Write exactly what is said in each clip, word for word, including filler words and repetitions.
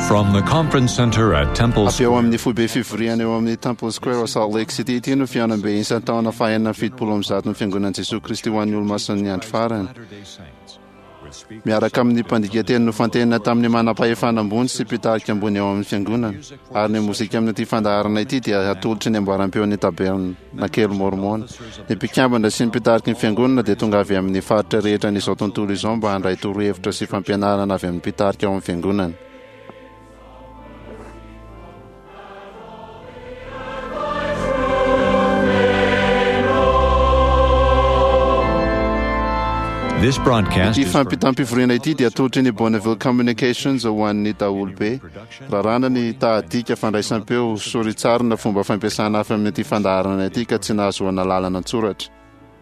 From the conference center at Temple Abbiamo amin'ny foibe fivoriana eo amin'ny Temple Square Salt Lake City ity no fianambe isan-taona fahenina fitopolo amby zato ny fiangonan'i Jesosy Kristy ho an'ny olo-masin'ny andro farany. Miaraka amin'ny mpandika-teny no fantenina tamin'ny manam-pahefana ambony sy mpitarika ambony eo amin'ny fiangonana. Ary ny mozika amin'ny ity fandaharana ity dia atolotry ny amboaram-peon'ny tabernakely mormona. Ny mpikambana sy ny mpitarika ny fiangonana dia tonga avy amin'ny faritra rehetra n'izao tontolo izao mba handray torohevitra sy fampianarana avy amin'ny mpitarika ao amin'ny fiangonana. This broadcast Ity is fampitam-pivoriana ity dia atolotry ny Bonneville Communications ho an'ny daholobe. Rarana ny tahadika fandraisam-peo soritsarina fomba fampiasana hafa amin'ny ity fandaharana ity ka tsy nahazoana lalana an-tsoratra.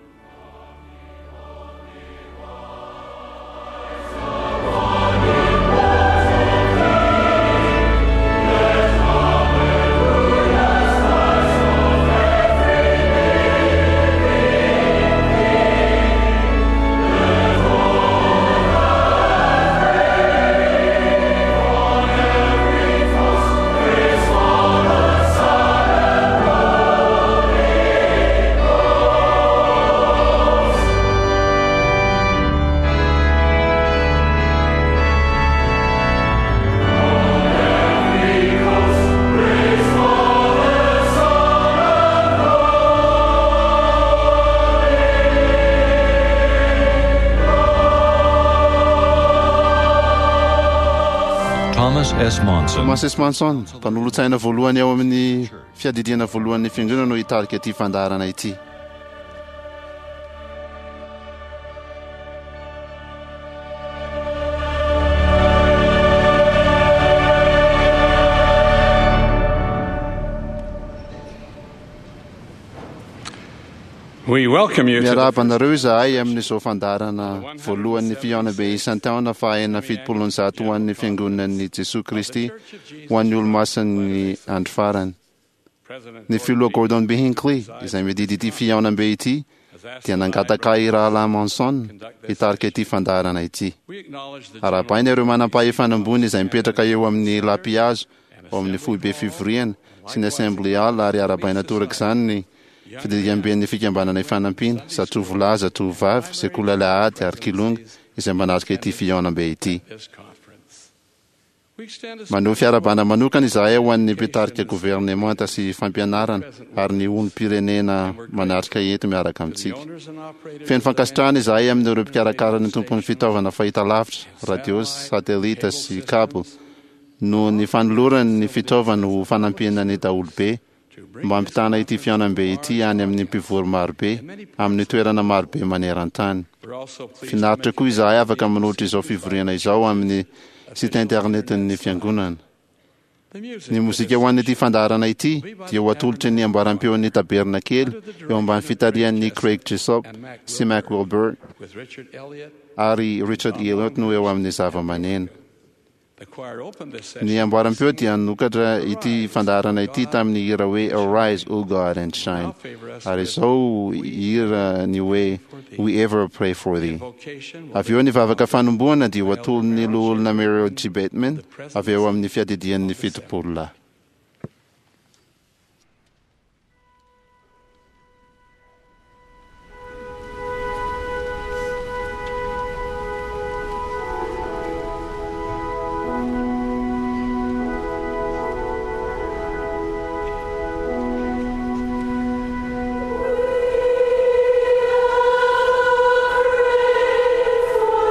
Thomas S. Monson. Thomas S. Monson, mpanolotsaina voalohany ao amin'ny fiadidiana voalohan'ny fiangonana no hitarika ity fandaharana ity. We welcome you to the Miarabanareo izahay amin'izao fandaharana voalohan'ny fianambe isan-taona fahaenina fitopolo amby zato ho an'ny fiangonan'i Jesosy Kristy ho an'ny olo-masin'ny andro farany. Ny filoha Gordon B. Hinckley izay mididy ity fianambe ity dia nangataka i Rahalahy Monson hitarika ity fandaharana ity. Arabaina ireo manam-pahefana ambony izay mipetraka eo amin'ny lapi-hazo ao amin'ny foibe fivoriana sy ny assembly hall ary arabaina toraka izany ny fididiham-ben'ny fikambanana ifanampiana zatovolahy zatovovavy sekoly alahady ary kilonga izay manatrika ity fianambe ity. Maneho fiarabana manokana izahay ho an'ny mpitarika gouvernemanta sy fampianarana ary ny olom-pirenena manatrika eto miaraka amintsika. Feno fankasitrahana izahay amin'ireo mpikarakara ny tompon'ny fitaovana fahita lavitra, radio, satelita sy cable no ny fanolorany ny fitaovana ho fanampiana ny daholobe mba hampitana ity fianambe ity any amin'ny mpivory marobe amin'ny toerana marobe maneran-tany. Finaritra koa izahay afaka manohitra izao fivoriana izao amin'ny site internetin'ny fiangonana. Ny mozika ho an'ity fandaharana ity dia ho atolotry ny amboaram-peon'ny tabernakely eo ambany fitarian'ny Craig Jessop sy Mac Wilbur ary Richard Elliot no eo amin'ny zava-maneno. Ny amboaram-peo dia nokatra ity fandaharana ity tamin'ny hira hoe Arise, O God, and Shine. Ary izao hira ny hoe We Ever Pray For Thee. Avy eo ny vavaka fanombohana dia ho atolon'ny olona Muriel G. Bateman avy eo amin'ny fiadidian'ny fitopolo lahy.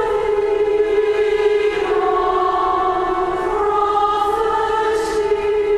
Thank you.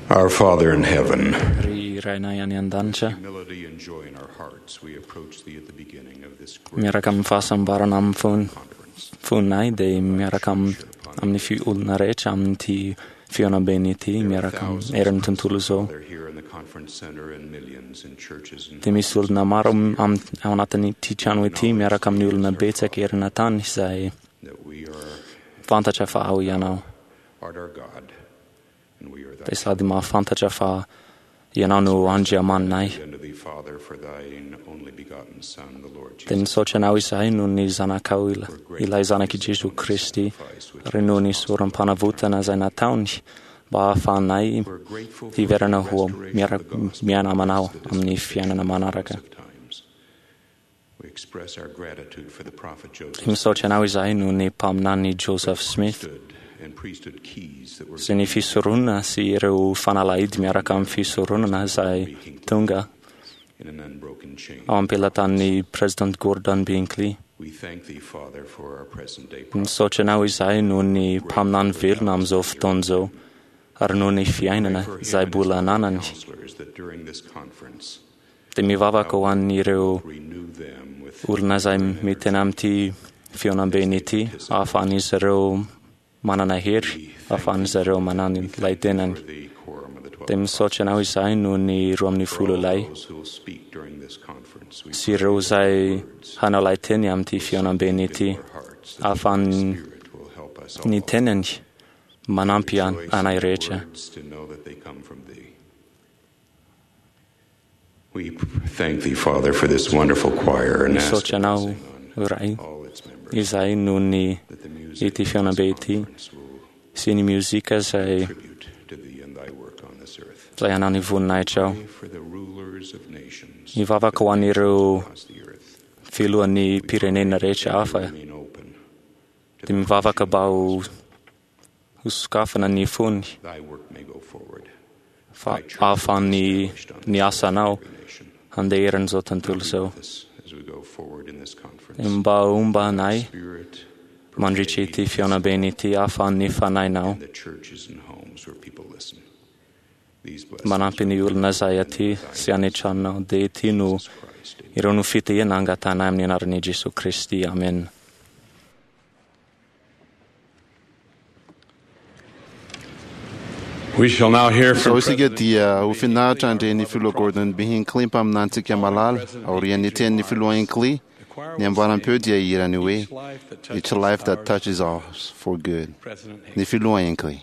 Our Father in heaven, Ry Rainay any an-danitra, humility and joy in our hearts, we approach Thee at the beginning of this great miaraka amin'ny fahasambarana amin'ny fon- conference. fonay dia miaraka am- amin'ny fi- olona rehetra amin'ity fianambeny ity miaraka amin'ny herin'ny tontolo izao. They're here in the conference center and millions in churches and Dia misy olona maro am- am- ao anatin'ity trano ity miaraka amin'ny olona betsaka erina tany izay that we are fantatra fa ao ianao. art our God, and we are Thy Dia sady mahafantatra fa ianao no Andriamananay. unto Thee, Father, for Thine only begotten Son, the Lord Dia Jesus. nisaotra anao izahay noho ny zanakao ila- ilay zanaky Jesu Kristy ary noho ny soram-panavotana izay nataony mba ahafahanay We're grateful for hiverana the ho restoration miara- of the gospel miana amanao to this amin'ny nation fiainana manaraka. of times. We express our gratitude for the prophet Joseph. Misaotra anao izahay noho ny mpaminany Joseph Smith Priesthood and priesthood keys that were sy ny fisoronana sy ireo fanalahidy miaraka amin'ny fisoronana izay tonga in an unbroken chain. ao ampelantan'ny President Gordon Binckley. We thank Thee, Father, for our present day Misaotra anao izahay noho ny mpaminany velona amin'izao fotoana izao ary noho ny fiainana izay bola ananany. counselors that during this conference Dia mivavaka ho an'ireo renew them with olona izay mitena amin'ity fianambeny ity ahafahan'izy ireo manana hery, ahafahan'izy ireo manano ilay tenany. the quorum of the Dia twelve misaotra anao izahay noho ny roa amin'ny folo lay those who will speak during this conference. We sy ireo izay hanao lay teny amin'ity fianambeny ity our hearts that ahafahan'ny Spirit will help us ny all tenany manampy an- rejoice in anay the rehetra. words to know that they come from Thee. We thank Thee, Father, for this wonderful choir and ask Misaotra a anao blessing on ray all its members, izahay noho ny that the music ity of fianambe this ity conference will sy ny muzika izay tribute to Thee and Thy work on this earth. izay hanao ny voninahitra ao. Pray for the rulers of nations Mivavaka ho an'ireo across the earth. filohan'ny pirenena rehetra hafa Remain open to dia mivavaka mba ho ho sokafana ny fony Thy work may go forward. fa ahafahan'ny ny asanao handeha herin'izao tontolo izao. This as we go forward in this conference. Dia mba omba anay Spirit, mandritra ity fianambeny ity ahafahan'ny fanainao the churches and homes where people listen. These blessings manampy ny olona izay aty sy any an-tranonao. Dia ity no Christ. ireo no fitehena angatanay amin'ny anaran'i Jesu Kristy. Amen. We shall now hear So from isika President dia ho finahitra andreny filoha Gordon B. Hinckley mpaminantsika malala aorian'ny tenin'ny filoha Hinckley. Ny ambaram-peo dia irany hoe Each life that touches us for good. President Ny filoha Hinckley.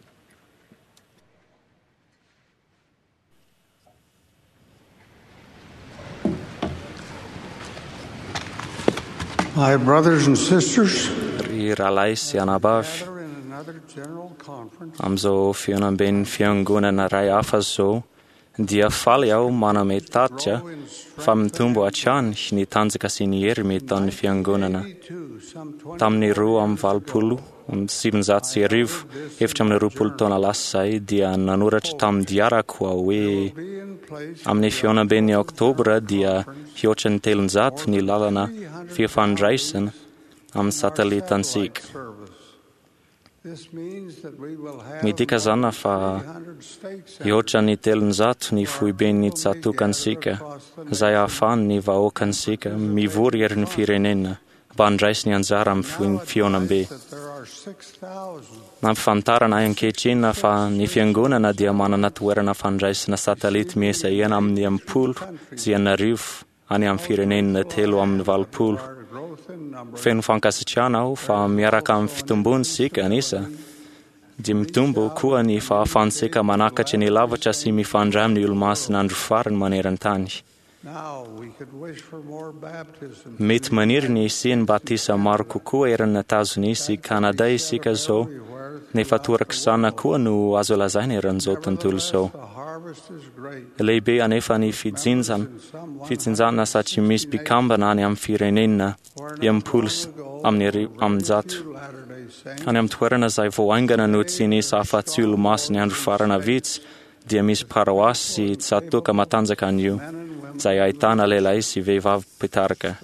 My brothers and sisters, Ry rahalahy sy anabavy gather in another general conference amin'izao fianamben'ny fiangonana ray hafa zao dia faly aho maname tatitra fa mitombo hatrany ny tanjaka sy ny hery mety amin'ny fiangonana. to some twenty Tamin'ny roa amin'ny valopolo amin'ny sivinjato sy arivo efatra amin'ny roapolo taona lasa izay dia nanoratra tamin'ny diarako aho hoe be in place amin'ny fianamben'ny oktobra dia hihoatra ny telonjato ny lalana fifandraisana amin'ny satellitansika. service. This means that we will have Midika zana fa three hundred stakes hihoatra ny telonjato ny foiben'ny tsatokansika izay ahafahan'ny vahoakansika mivory ery ny firenena mba handraisy ny anjara amin'ny fiaonam-be. that there are six thousand Nampifantarana ankehitriny fa ny fiangonana dia manana toerana fandraisana satelity miesa ena amin'ny ampolo sy anarivo any amin'ny firenena telo amin'ny valopolo. our growth in number Feno fankasitrahana aho fa miaraka amin'ny fitombony sika anisa dia mitombo koa ny fahafahantsika manakatra ny lavatra sy mifandray amin'ny olo-masina andro farany maneran-tany. now we could wish for more baptism Mety maniry ny isiany batisa maro kokoa eran'ny Etazonia sy Kanada isika izao nefa torak'izana koa no azo lazaina eran'izao tontolo izao. the harvest is great Lehibe anefa ny fijinjana fijinjana satria misy mpikambana any amin'ny firenena enim-polo sy amin'ny ari- amin'ny jato Latter-day Saints any amin'ny toerana izay voahaingana no tsy nisy afa-tsy olo-masiny andro farana vitsy dia misy paroasy sy tsatoka matanjaka an'io, izay ahitana lehilahy sy vehivavy mpitarika.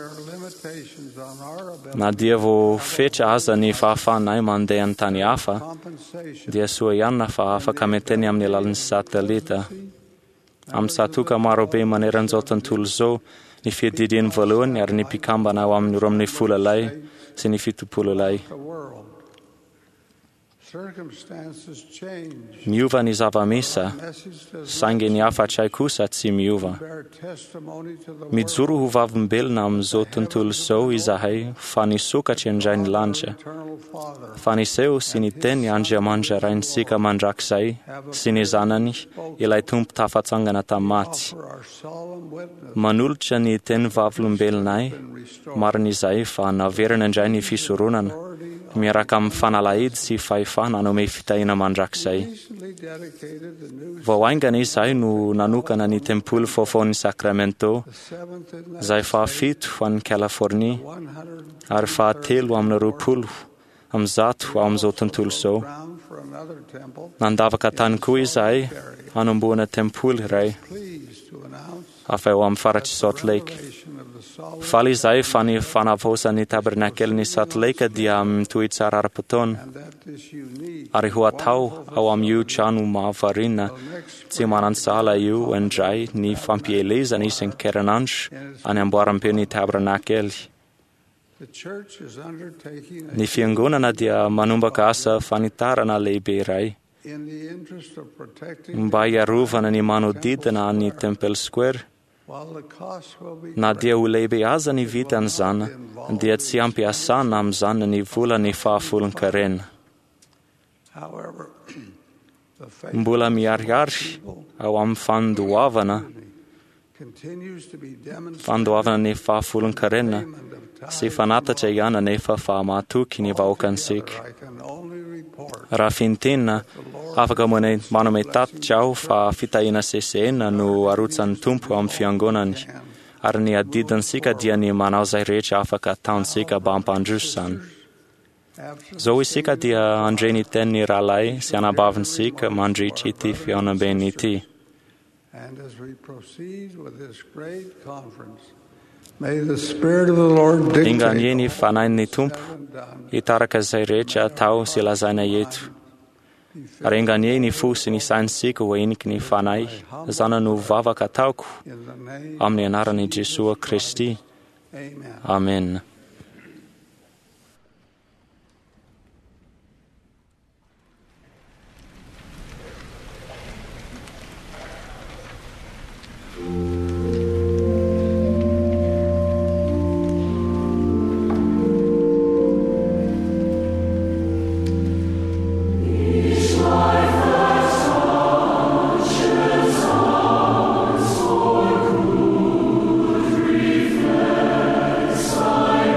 Na dia vo fetra aza ny fahafahanay mandeha amin'ny tany hafa, dia soa ihany fa afaka meteny amin'ny alalan'ny satelita. Amin'ny satoka marobe maneran'izao tontolo izao, ny fiadidiany voalohany ary ny mpikambana ao amin'ny roa amin'ny folo lay sy ny fitopolo lay. Miova ny zava-misa, saingy ny hafatray kosa tsy miova. Mijoro ho vavimbelona amin'izao tontolo izao izahay fa nisokatra indray ny lanitra. Faniseo sy ny teny Andriamanitra raintsika mandrakizay sy ny zanany ilay tompo tafatsangana tamaty. Manolotra ny teny vavilombelonay, marin'izay fa naverina indray ny fisoronana, miaraka amin'ny fanalahidy sy fahefana hanome fitahina mandrakizay. Vao aingana izahay no nanokana ny tempolo fofoan'ny Sacramento, izay fahafito ho an'ny California, ary fahatelo amin'ny roapolo amin'ny zato ao amin'izao tontolo izao. Nandavaka tany koa izahay hanamboana tempolo iray hafa eo amin'ny faratry Salt Lake. Faly izahay fa ny fanavaosan'ny tabernakel'ny Salt Lake dia mitohy tsara ara-potoana, ary ho atao ao amin'io trano mahavariana tsy manan-tsala io indray ny fampielezana isan-kerinandro any amboaram-peo ny tabernakely. Ny fiangonana dia manombaka asa fanitarana lehibe iray mba hiarovana ny manodidina ny Temple Square. Na dia ho lehibe aza ny vitan'izany, dia tsy ampiasana amin'izany ny vola ny fahafolon-karena. Mbola miharihary ao amin'ny fandoavana, fandoavana ny fahafolon-karena sy fanatatra ihany nefa fa mahatoky ny vahoakansika. Raha fintinina, afaka manome tatitra aho fa fitahina sesehana no arotsan'ny tompo amin'ny fiangonany, ary ny adidinsika dia ny manao izay rehetra afaka ataonsika mba hampandrosany. Zao isika dia andre ny tenin'ny rahalahy sy anabavinsika mandritra ity fianambeny ity. Inganie fanahin'ny tompo hitaraka izay rehetra atao sy lazaina eto. Ary inganie ny fo sy ny sainsika ho eniky ny fanahy, zana no vavaka ataoko amin'ny anaran'i Jesosy Kristy. Amen. Sorry.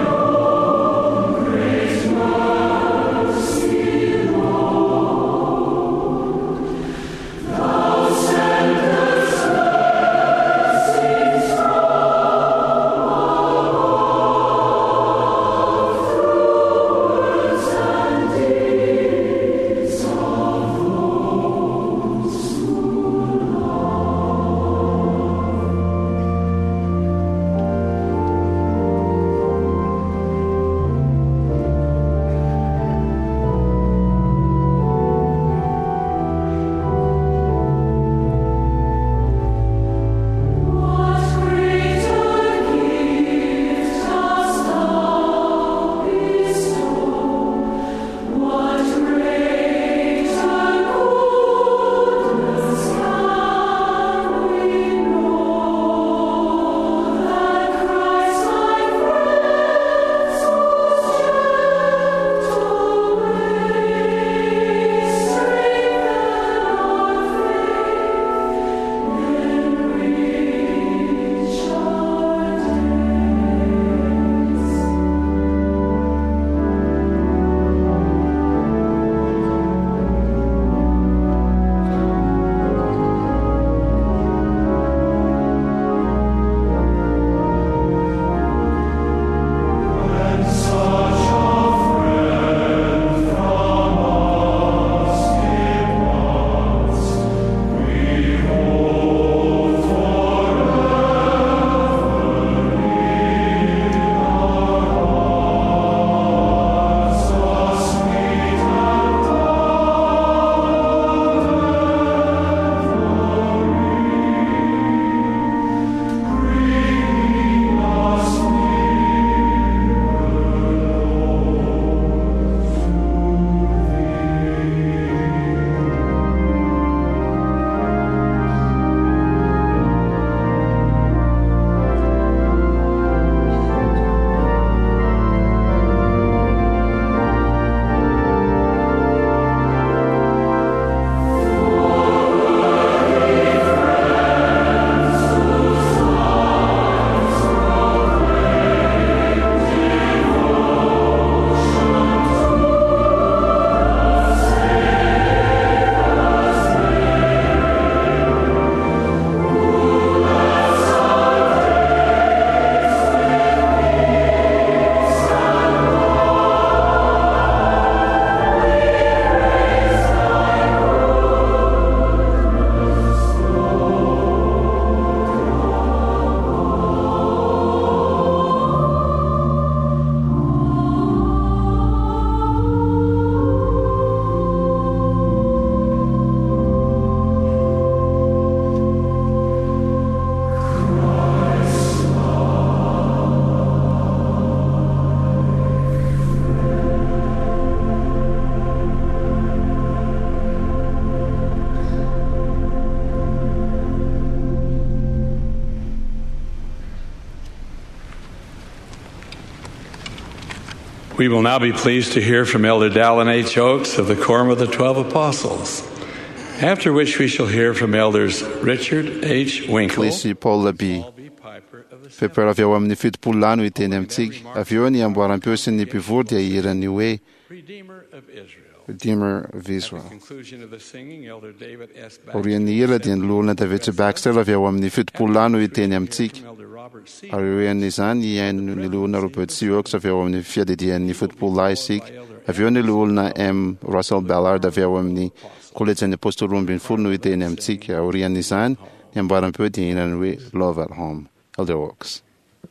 We will now be pleased to hear from Elder Dallin H. Oates of the Quorum of the Twelve Apostles, after which we shall hear from Elders Richard H. Winkle, Misy Paul B. Pepera avy ao amin'ny fitopolo lano iteny amintsika. Avy eo ny amboaram-peo sy ny mpivory dia ihirany hoe Redeemer of Israel. Redeemer of At Israel. the conclusion of the singing, Elder David S. Orian'ny hira dia nolona David Baxter avy ao amin'ny fitopolo lano iteny amintsika. Elder Robert C. Ary orian'izany iaino nilohana Robert C. Oaks avy ao amin'ny fiadidian'ny fitopolo lahy isika. Avy eo nilohana M. Russell Ballard avy ao amin'ny kolejan'ny apôstôly roa ambin'ny folo no iteny amintsika. Orian'izany ny amboaram-peo dia ihirany hoe Love at Home. Elder Oaks.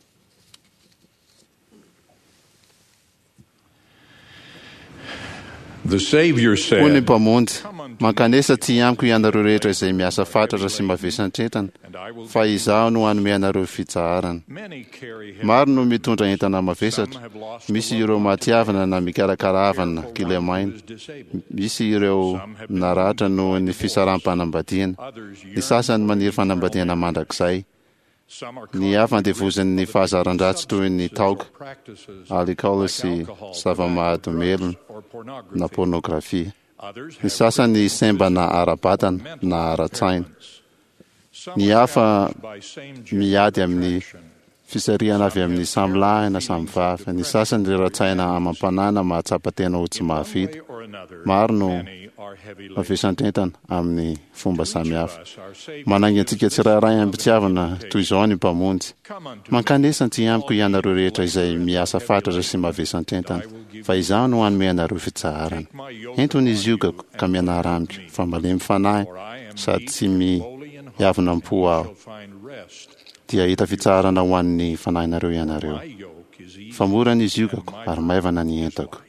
The Savior Hoy ny said, mpamonjy, mankanesa tsy amiko ianareo rehetra izay miasa fatratra sy mavesantretana, fa izaho no hanome anareo fitsaharana. Many carry heavy Maro no mitondra entana mavesatra, misy ireo matiavana na mikarakara havana kilemaina, misy ireo naratra noho ny fisaram-panambadiana, ny sasany maniry fanambadiana mandrakizay, some are ny hafa andevozan'ny fahazaran-dratsy toy ny taoka, practices alikaola sy zava-mahadomelona or pornography. na pornografia. Others Ny have sasany semba na ara-batana na ara-tsaina. some Ny are hafa challenged by same miady amin'ny fisariana avy amin'ny samy lahy na samy vavy. Ny sasany reratsaina amam-panana mahatsapa tena ho tsy mahafita. or another. Maro no Many are heavy laden. mavesantretana amin'ny fomba samihafa. Manangy antsika tsirairay ambitiavana toy izao ny mpamonjy. Come unto Mankanesa tsy amiko ianareo rehetra izay miasa fatratra sy mavesantretana, fa izaho no hanome anareo fitsaharana. Entony izy io ka ka mianara amiko, fa malemy fanahy sady tsy miavona am-po aho. find rest. Dia hita fitsarana ho an'ny fanahinareo ianareo. My yoke is easy. Fa mora ny izokako ary maivana ny entako.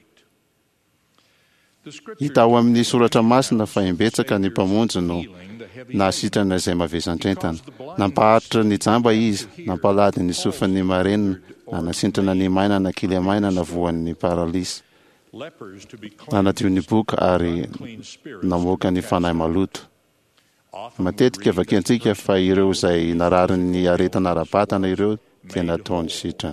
The scripture Hita ao amin'ny soratra masina fa imbetsaka ny mpamonjy no nahasitrana izay mavesantretana. Nampaharitra ny jamba izy, nampalady ny sofan'ny marenina, na nasintrana ny maina na kilemaina na voan'ny paralisy. lepers to be Nanadio ny boka ary clean spirit. namoaka ny fanahy maloto. Matetika vakiantsika fa ireo izay narariny aretana ara-batana ireo dia nataony sitrana.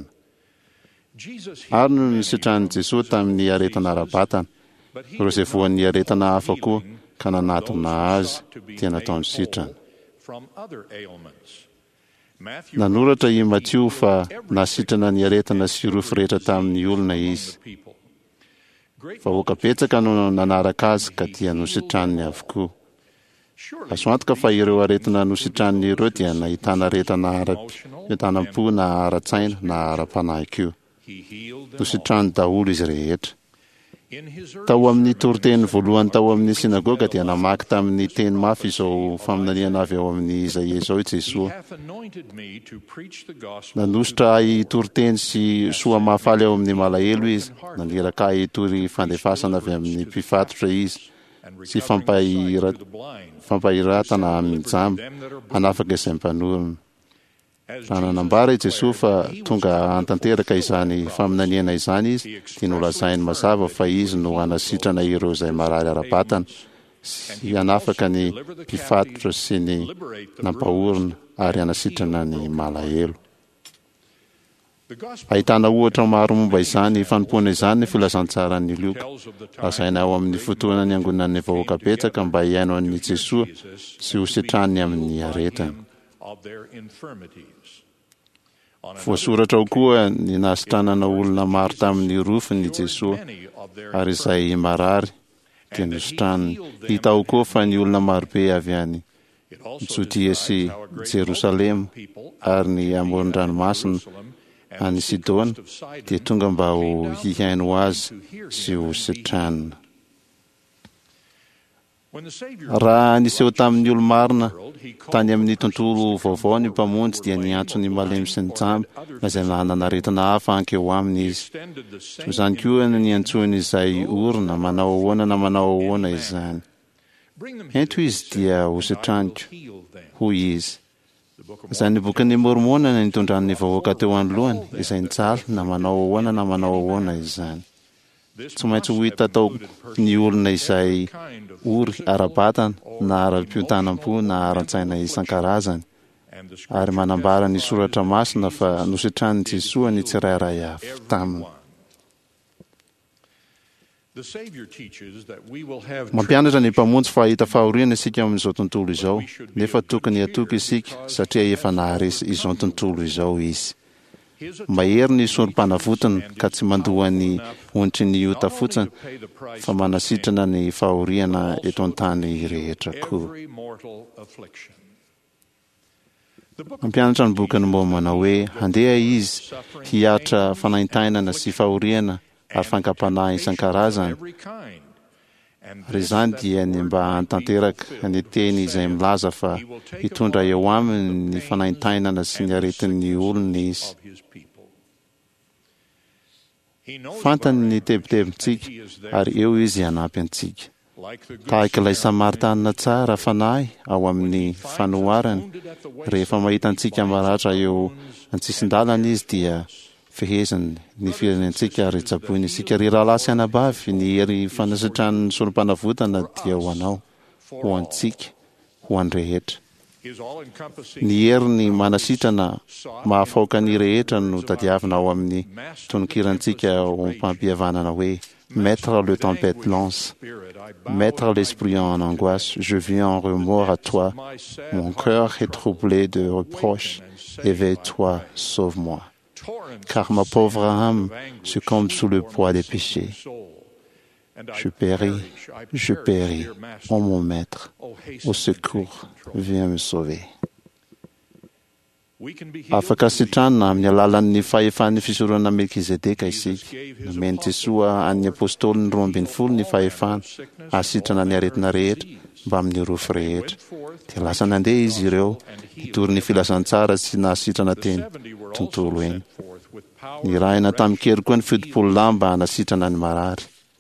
Jesus Ary no nisitran'i Jesosy tamin'ny aretana ara-batana, ireo izay voan'ny aretana hafa koa ka nanatona azy dia nataony sitrana. from other ailments. Matthew Nanoratra i Matiu fa nasitrana ny aretana sy rofo rehetra tamin'ny olona izy. people. Great Fa hoka betsaka no nanaraka azy ka dia nositraniny avokoa. surely Azo antoka fa ireo aretina nositraniny ireo dia nahitana aretana ara-pitanam-po na ara-tsaina na ara-panahy koa. he healed them all. Nositrany daholo izy rehetra. In his Tao amin'ny toriteny voalohany tao amin'ny sinagoga dia namaky tamin'ny teny mafy izao faminaniana avy ao amin'ny Isaia izao i He Jesosy. hath anointed me to preach the gospel. Nanositra toriteny sy soa mahafaly ao amin'ny malahelo izy. Naneraka hitory fandefasana avy amin'ny mpifatotra izy and sy recovering the sight fampahira- to the blind. fampahiratana amin'ny jamba hanafaka izay mpanorona. As Raha nanambara i Jesosy fa tonga hantanteraka izany faminaniana izany izy, dia nolazainy mazava fa izy no hanasitrana ireo izay marary ara-batana sy hanafaka ny mpifatotra sy ny nampahorona ary hanasitrana ny malahelo. the gospel Ahitana ohatra maro momba izany fanompoana izany ny filazantsaran'ny Luka. tells of the time Lazaina ao amin'ny fotoana ny angonan'ny vahoaka betsaka mba hiaino an'ny Jesosy sy ho sitrany amin'ny aretana. of their infirmities. On Voasoratra ao koa ny nasitranana olona maro tamin'ny rofiny Jesosy many of their ary izay marary dia nositraniny. Hita ao koa fa ny olona marobe avy any it also Jodia sy describes how a great Jerusalema people ary ny amoron-dranomasina any Sidona dia tonga mba ho hihaino azy sy ho sitranina. when the Savior Raha niseho tamin'ny olo-marina tany amin'ny tontolo vaovao ny mpamonjy dia niantso ny malemy sy ny jamba na izay nananaretana hafa ankeo aminy izy. extended the Toy same izany koa ny antsony izay orona manao ahoana na manao ahoana izany. bring them Ento izy dia ho sitraniko, heal them. hoy izy. The book of Izany bokin'ny Mormona na nitondran'ny vahoaka teo anoloany izay nitsaly na manao ahoana na manao ahoana izany. Tsy maintsy ho hita tao ny olona izay ory ara-batana na ara-piotanam-po na ara-tsaina isan-karazany and the ary manambara ny soratra masina fa nositrany Jesosy ny tsirairay avy taminy. Mampianatra ny mpamonjy fa hita fahoriana isika amin'izao tontolo izao, nefa tokony atoky isika satria efa naharesy izao tontolo izao izy. Mahery ny sorom-panavotana ka tsy mandoa ny ontry ny ota fotsiny, fa manasitrana ny fahoriana eto an-tany rehetra koa. Mampianatra ny bokin'ny Mormona hoe handeha izy hiatra fanaintainana sy fahoriana ary fankapanahy isan-karazany. Ary izany dia ny mba hantanteraka ny teny izay milaza fa hitondra eo aminy ny fanaintainana sy ny aretin'ny olona izy. Fantany ny tebitebintsika ary eo izy hanampy antsika. Tahaka ilay Samaritanina tsara fanahy ao amin'ny fanoharany, rehefa mahita antsika maratra eo an-tsisin-dalana izy dia fehezany ny firenentsika ary tsaboiny isika ry rahalahy sy anabavy. Ny hery fanasitran'ny solom-panavotana dia ho anao, ho antsika, ho any rehetra. Ny hery ny manasitrana mahafaoka ny rehetra no tadiavina ao amin'ny tonokirantsika ao am-pampihavanana hoe Maître, le tempête lance. Maître, l'esprit en angoisse. Je viens en remords à toi. Mon cœur est troublé de reproches. Éveille-toi, sauve-moi. Car ma pauvre âme succombe sous le poids des péchés. Je péris, je péris. Ô mon maître, au secours, viens me sauver. Afaka sitranina amin'ny alalan'ny fahefan'ny fisorona Melkizedeka isika. Nomeny Jesosy an'ny apôstôly ny roa ambin'ny folo ny fahefana hasitrana ny aretina rehetra mba amin'ny rofo rehetra. Dia lasa nandeha izy ireo hitory ny filazantsara sy nahasitrana teny tontolo eny. Nirahina tamin'ny kery koa ny fidipolo lamba hanasitrana ny marary.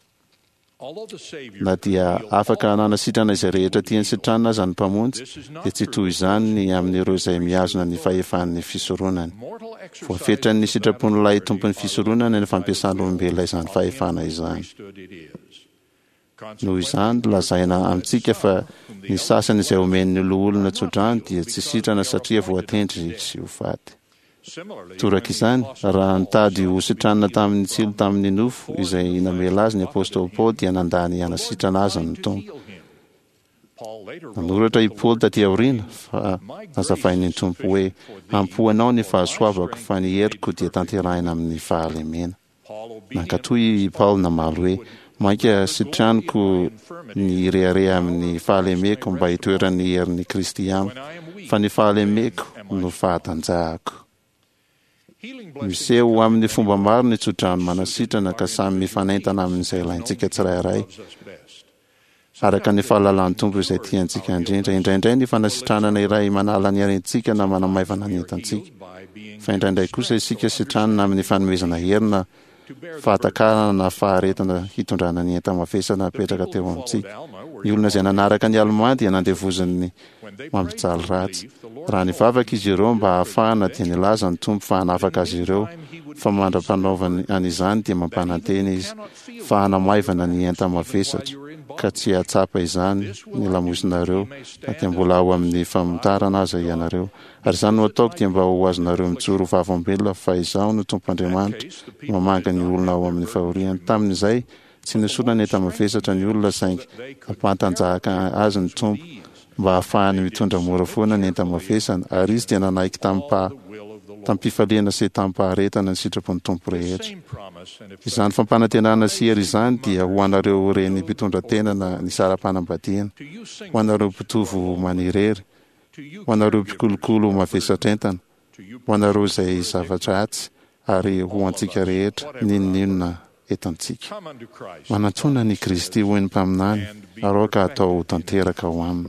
Na dia afaka nanasitrana izay rehetra tiany sitranana aza ny mpamonjy, dia tsy toy izany ny amin'ireo izay miazona ny fahefan'ny fisoronany. Voafetrany ny sitrapon'ilay tompon'ny fisoronany ny fampiasan'olombelona izany fahefana izany. Noho izany lazaina amintsika fa ny sasany izay omen'ny loholona tsodrany dia tsy sitrana satria voatendry sy ho faty. Toraka izany, raha nitady ho sitranana tamin'ny tsilo tamin'ny nofo izay namela azy ny apôstôly Paoly dia nandany hanasitrana azy ny tompo. Nanoratra i Paoly taty aoriana fa nazavain'ny tompo hoe ampoanao ny fahasoavako fa ny heriko dia tanterahina amin'ny fahalemena. Nankatoy i Paoly namaly hoe mainka sitraniko ny rehareha amin'ny fahalemeko mba hitoeran'ny herin'ny Kristy amiko, fa ny fahalemeko no fahatanjahako. Miseho amin'ny fomba maro ny tsodrano manasitrana ka samy mifanaintana amin'izay ilaintsika tsirairay. Araka ny fahalalan'ny tompo izay tiantsika indrindra, indraindray ny fanasitranana iray manala ny arentsika na manamaivana ny entantsika. Fa indraindray kosa isika sitranana amin'ny fanomezana herina, fahatakarana na faharetana hitondrana ny enta-mavesana apetraka teo amintsika. Ny olona izay nanaraka ny Alema dia nandevozany mampijaly ratsy. Raha nivavaka izy ireo mba hahafahana dia nilaza ny tompo fa hanafaka azy ireo, fa mandra-panaovany an'izany dia mampanantena izy fa hanamaivana ny enta-mavesatra, ka tsy hatsapa izany ny lamosinareo na dia mbola ao amin'ny famotarana aza ianareo. Ary izany no ataoko dia mba ho azonareo mijoro vavambelona fa izaho no tompo Andriamanitra mamanga ny olona ao amin'ny fahoriany. Tamin'izay tsy nisorana ny enta-mavesatra ny olona saingy ampantanjahaka azy ny tompo mba hahafahany mitondra mora foana ny enta-mavesana, ary izy dia nanaiky tampifaliana sy tampaharetana ny sitrapon'ny tompo rehetra. Izany fampanantenana sy hery izany dia ho anareo reny mpitondra-tenana ny saram-panambadiana, ho anareo mpitovo manirery, ho anareo mpikolokolo mavesatra entana, ho anareo izay zavatra atsy, ary ho antsika rehetra ninonina etantsika. Manantsona ny Kristy ho eny mpaminany, aroka atao tanteraka ho aminy.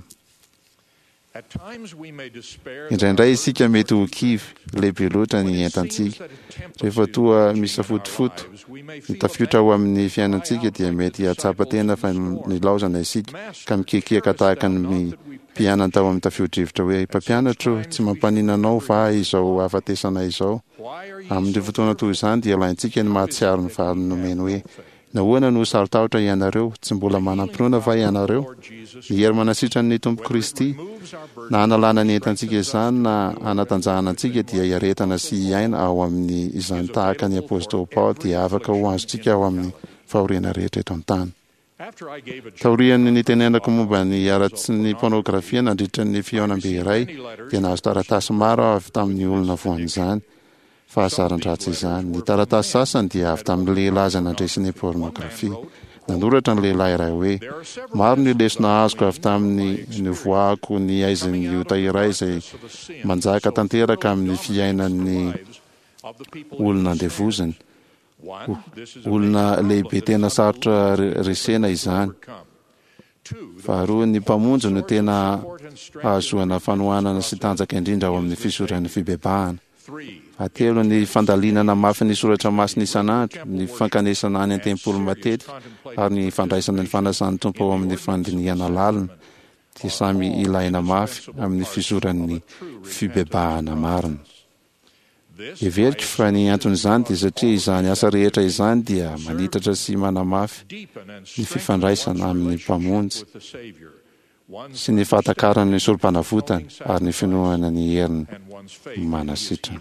Indraindray isika mety ho kivy lehibe loatra ny entantsika. Rehefa toa misafotofoto mitafiotra ao amin'ny fiainantsika dia mety hatsapa tena fa nilaozana isika ka mikekeka tahaka ny mpianana tao amin'ny tafio-drivotra hoe mpampianatro, tsy mampaninanao va izao afatesana izao. Amin'ny fotoana toy izany dia ilaintsika ny mahatsiaro ny valiny nomeny hoe nahoana no sarotahotra ianareo, tsy mbola manampinoana va ianareo? Ny hery manasitrany ny tompo Kristy na analana ny entantsika izany na anatanjahana antsika dia iaretana sy iaina ao amin'ny izany tahaka ny apôstôly Paoly dia afaka ho azontsika ao amin'ny fahoriana rehetra eto an-tany. Taorian'ny nitenenako momba ny ara-tsy ny pornografia nandritra ny fihaonam-be iray dia nahazo taratasy maro avy tamin'ny olona voan'izany. Fahazaran-dratsy izany. Ny taratasy sasany dia avy tamin'ny lehilahy izay nandresy ny pornografia. Nanoratra ny lehilahy iray hoe maro ny lesona azoko avy tamin'ny nivoako ny aizan'ny ota iray izay manjaka tanteraka amin'ny fiainan'ny olona andevozany. Olona lehibe tena sarotra resena izany. Faharoa, ny mpamonjy no tena ahazoana fanohanana sy tanjaka indrindra ao amin'ny fisoran'ny fibebahana. Atelo, ny fandalinana mafy ny soratra masina isan'andro, ny fankanesana any an-tempolo matetika ary ny fandraisana ny fanasan'ny tompo ao amin'ny fandinihana lalina dia samy ilaina mafy amin'ny fisoran'ny fibebahana marina. Everiko fa ny anton'izany dia satria izany asa rehetra izany dia manitatra sy manamafy ny fifandraisana amin'ny mpamonjy sy ny fatakaran'ny solompanavotana ary ny finoana ny heriny manasitrana.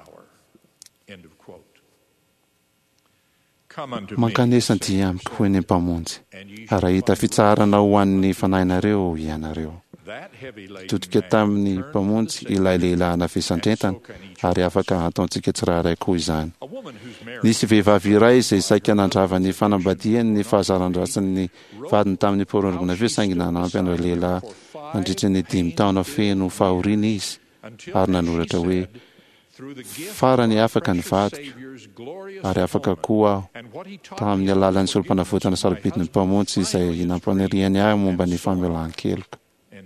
Mankanesa dia amiko ho ny mpamonjy, ary hita fitsarana ho an'ny fanahinareo ianareo. Totika tamin'ny mpamonjy ilay lehilahy nafisandrentana ary afaka ataontsika tsirairay koa izany. Nisy vehivavy iray izay saika nandrava ny fanambadiany ny fahazaran-dratsin'ny vadiny tamin'ny pornografia saingy nanampy an'ireo lehilahy nandritra ny dimy taona feno fahoriana izy ary nanoratra hoe farany afaka ny vadiko ary afaka koa aho tamin'ny alalan'ny solompanavotana sarobidin'ny mpamonjy izay nampaniriany ahy momba ny famelan-keloka.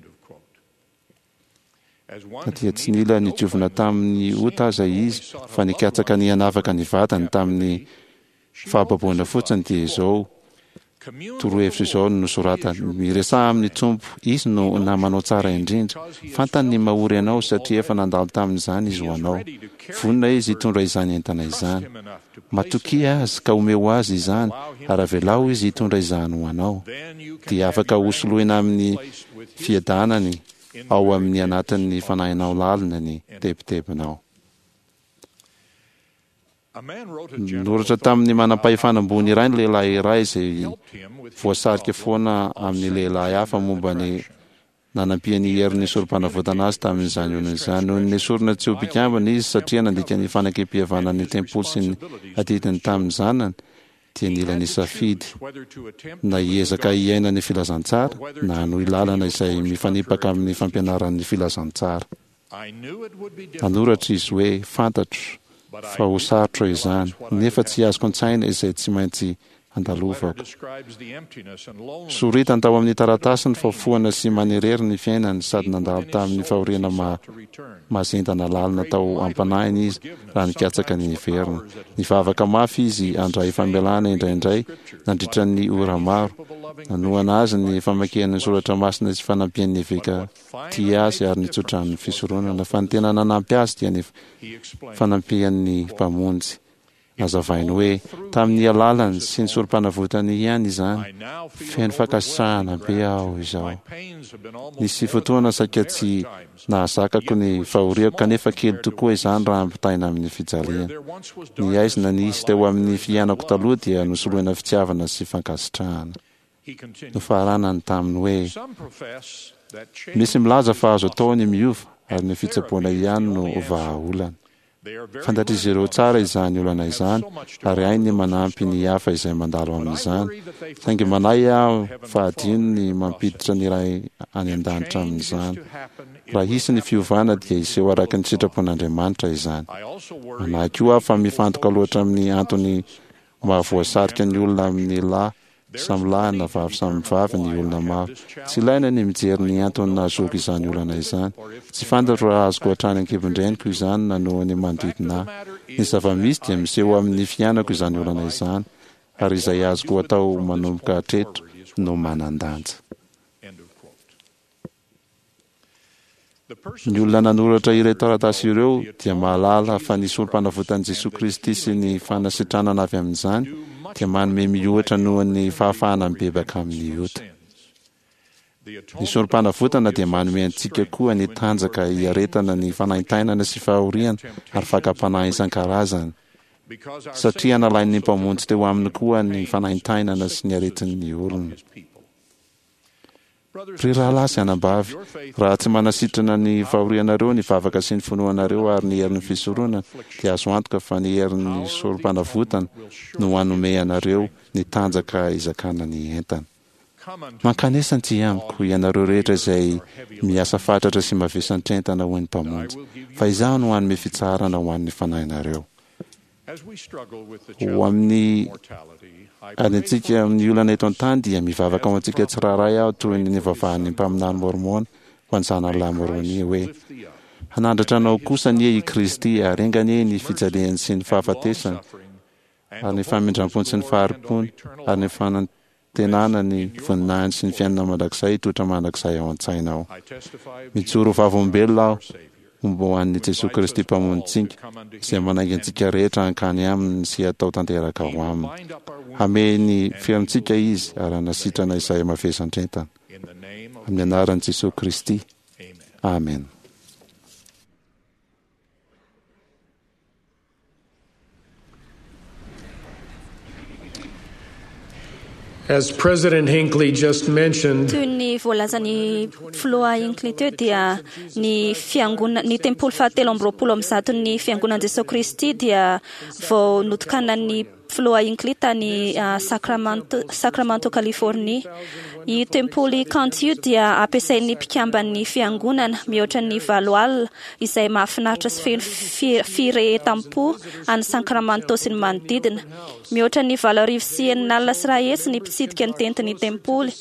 Dia tsy nila nidiovina tamin'ny ota aza izy fa nikatsaka ny hanavaka ny vatany tamin'ny fahababoana fotsiny dia izao torohevitra izao no nosoratany: miresaha amin'ny tompo, izy no namanao tsara indrindra, fantany ny mahory anao satria efa nandalo tamin'izany izy ho anao. Vonona izy hitondra izany entana izany, matoky azy ka omeo azy izany ary avelao izy hitondra izany ho anao, dia afaka hosoloina amin'ny fiadanany ao amin'ny anatin'ny fanahinao lalina ny tebotebonao. Noratra tamin'ny manam-pahefanam-bony iray ny lehilahy iray izay voasarika foana amin'ny lehilahy hafa momba ny nanampiany herin'ny solompanavotana azy tamin'izany olona izany. Noho ny sorona tsy ho mpikambana izy satria nandika ny fanakam-pihavanan'ny tempolo sy ny adidiny tamin'ny zanany, dia nila ny safidy na hiezaka hiaina ny filazantsara na no ilalana izay mifanipaka amin'ny fampianaran'ny filazantsara. Nanoratra izy hoe fantatro fa ho sarotra izany, nefa tsy azoko an-tsaina izay tsy maintsy andalovako. Soritany tao amin'ny taratasy ny fahofoana sy manerery ny fiainany, sady nandalo tamin'ny fahoriana ma mazentana lalina tao ampanahiny izy raha nikatsaka ny verina. Nivavaka mafy izy andray famelana indraindray nandritra ny ora maro. Nanoana azy ny famakian'ny soratra masina sy fanampian'ny veka tia azy ary nitsotran'ny fisoronana, fa ny tena nanampy azy dia ny fanampian'ny mpamonjy. Nazavainy hoe tamin'ny alalany sy ny solompanavotany ihany izany, feno fankasitrahana be aho izao. Nisy fotoana saika tsy nahazakako ny fahoriako kanefa kely tokoa izany raha ampitaina amin'ny fijaliana. Ny aizina nisy teo amin'ny fiainako taloha dia nosoloina fitiavana sy fankasitrahana. Nofaranany taminy hoe misy milaza fa azo atao ny miova ary ny fitsaboana ihany no vahaolana. Fantatrizy ireo tsara izany olana izany ary hainy ny manampy ny hafa izay mandalo amin'izany. Saingy manay aho fahadino ny mampiditra ny iray any an-danitra amin'izany. Raha hisy ny fiovana dia iseho araka ny sitrapon'Andriamanitra izany. Manahy koa aho fa mifantoka loatra amin'ny antony mahavoasarika ny olona amin'ny lahy samy lahy na vavy samy vavy ny olona maro. Tsy ilaina ny mijery ny antony nahazoko izany olana izany. Tsy fantatro raha azoko hatrany ankebon-dreniko izany na noho ny manodidina ahy. Ny zava-misy dia miseho amin'ny fiainako izany olana izany ary izay azoko atao manomboka hatreto no manan-danja. Ny olona nanoratra ireo taratasy ireo dia mahalala fa ny solompanavotan'i Jesosy Kristy sy ny fanasitranana avy amin'izany dia manome mihoatra noho ny fahafahana mibebaka amin'ny ota. Ny solompanavotana dia manome antsika koa ny tanjaka hiaretana ny fanaintainana sy fahoriana ary fakapanahy isan-karazany satria nalain'ny mpamonjy teo aminy koa ny fanahintainana sy ny aretin'ny olona. Ry rahalahy sy anambavy, raha tsy manasitrana ny fahorianareo ny vavaka sy ny finoanareo ary ny herin'ny fisoroana, dia azo antoka fa ny herin'ny sorom-panavotana no hanome anareo ny tanjaka izakana ny entana. Mankanesantsy amiko ianareo rehetra izay miasa fatratra sy mavesantr-entana ho an'ny mpamonjy, fa izaho no hanome fitsarana ho an'ny fanahinareo. Ho amin'ny antsika amin'ny olana eto an-tany dia mivavaka ao antsika tsiraray aho toy ny vavahan'ny mpaminany mormona ho any zanalahy mormonia hoe hanandratra anao kosa nie i Kristy ary enganie ny fijalehany sy ny fahafatesany ary ny famindram-pony sy ny faharimpony ary ny fanantenana ny voninahiny sy ny fiainana mandrakizay toetra mandrakizay ao an-tsainao. Mijoro vavombelona aho momba ho an'ny Jesosy Kristy mpamonjitsika izay manainga antsika rehetra hankany aminy sy atao tanteraka ho aminy. Hame ny feontsika izy ary hanasitrana izay mavesantr-entana. Amin'ny anaran'i Jesosy Kristy. Amen. As President Hinckley just mentioned, toy ny voalazany filoha Hinckley teo dia ny fiangona ny tempoly fahatelo amby roapolo amby zato ny fiangonan'i Jesosy Kristy dia vao notokanan'ny filoha Hinckley tany uh, Sacramento, Sacramento, California. I tempoly kanto io dia ampiasain'ny mpikamban'ny fiangonana mihoatra ny valo alina izay mahafinaritra sy feno firehetam-po any Sacramento sy ny manodidina. Mihoatra ny valo arivo sy enina alina sy iray hetsy ny mpitsidika ny tentin'ny tempoly.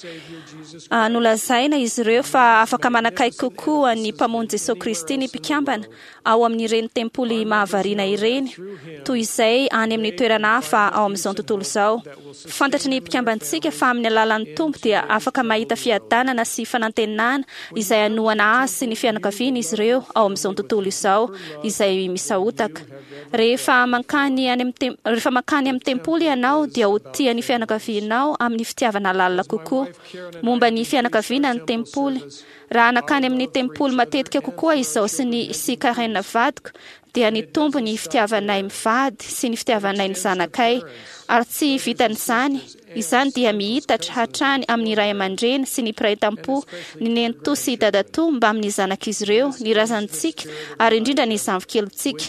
Uh, nolazaina izy ireo fa afaka manakaiky kokoa ny mpamonjy Jesosy Kristy ny mpikambana ao amin'ireny tempoly mahavariana ireny, toy izay any amin'ny toerana hafa ao amin'izao tontolo izao. Fantatry ny mpikambantsika fa amin'ny alalan'ny tompo dia afaka mahita fiadanana sy fanantenana izay anohana azy sy ny fianakaviana izy ireo ao amin'izao tontolo izao izay misahotaka. Rehefa mankany any amin'ny rehefa mankany amin'ny tempoly ianao dia ho tia ny fianakavianao amin'ny fitiavana lalina kokoa. Momba ny fianakaviana ny tempoly, raha nakany amin'ny tempoly matetika kokoa izao sy ny sy karena vadiko dia ny tompo ny fitiavanay mivady sy ny fitiavanay ny zanakay ary tsy vitan'izany. Izany dia mihitatra hatrany amin'ny ray aman-dreny sy ny mpiray tampo, ny nenito sy dadato mba amin'ny zanak'izy ireo, ny razantsika ary indrindra ny zanvikelytsika.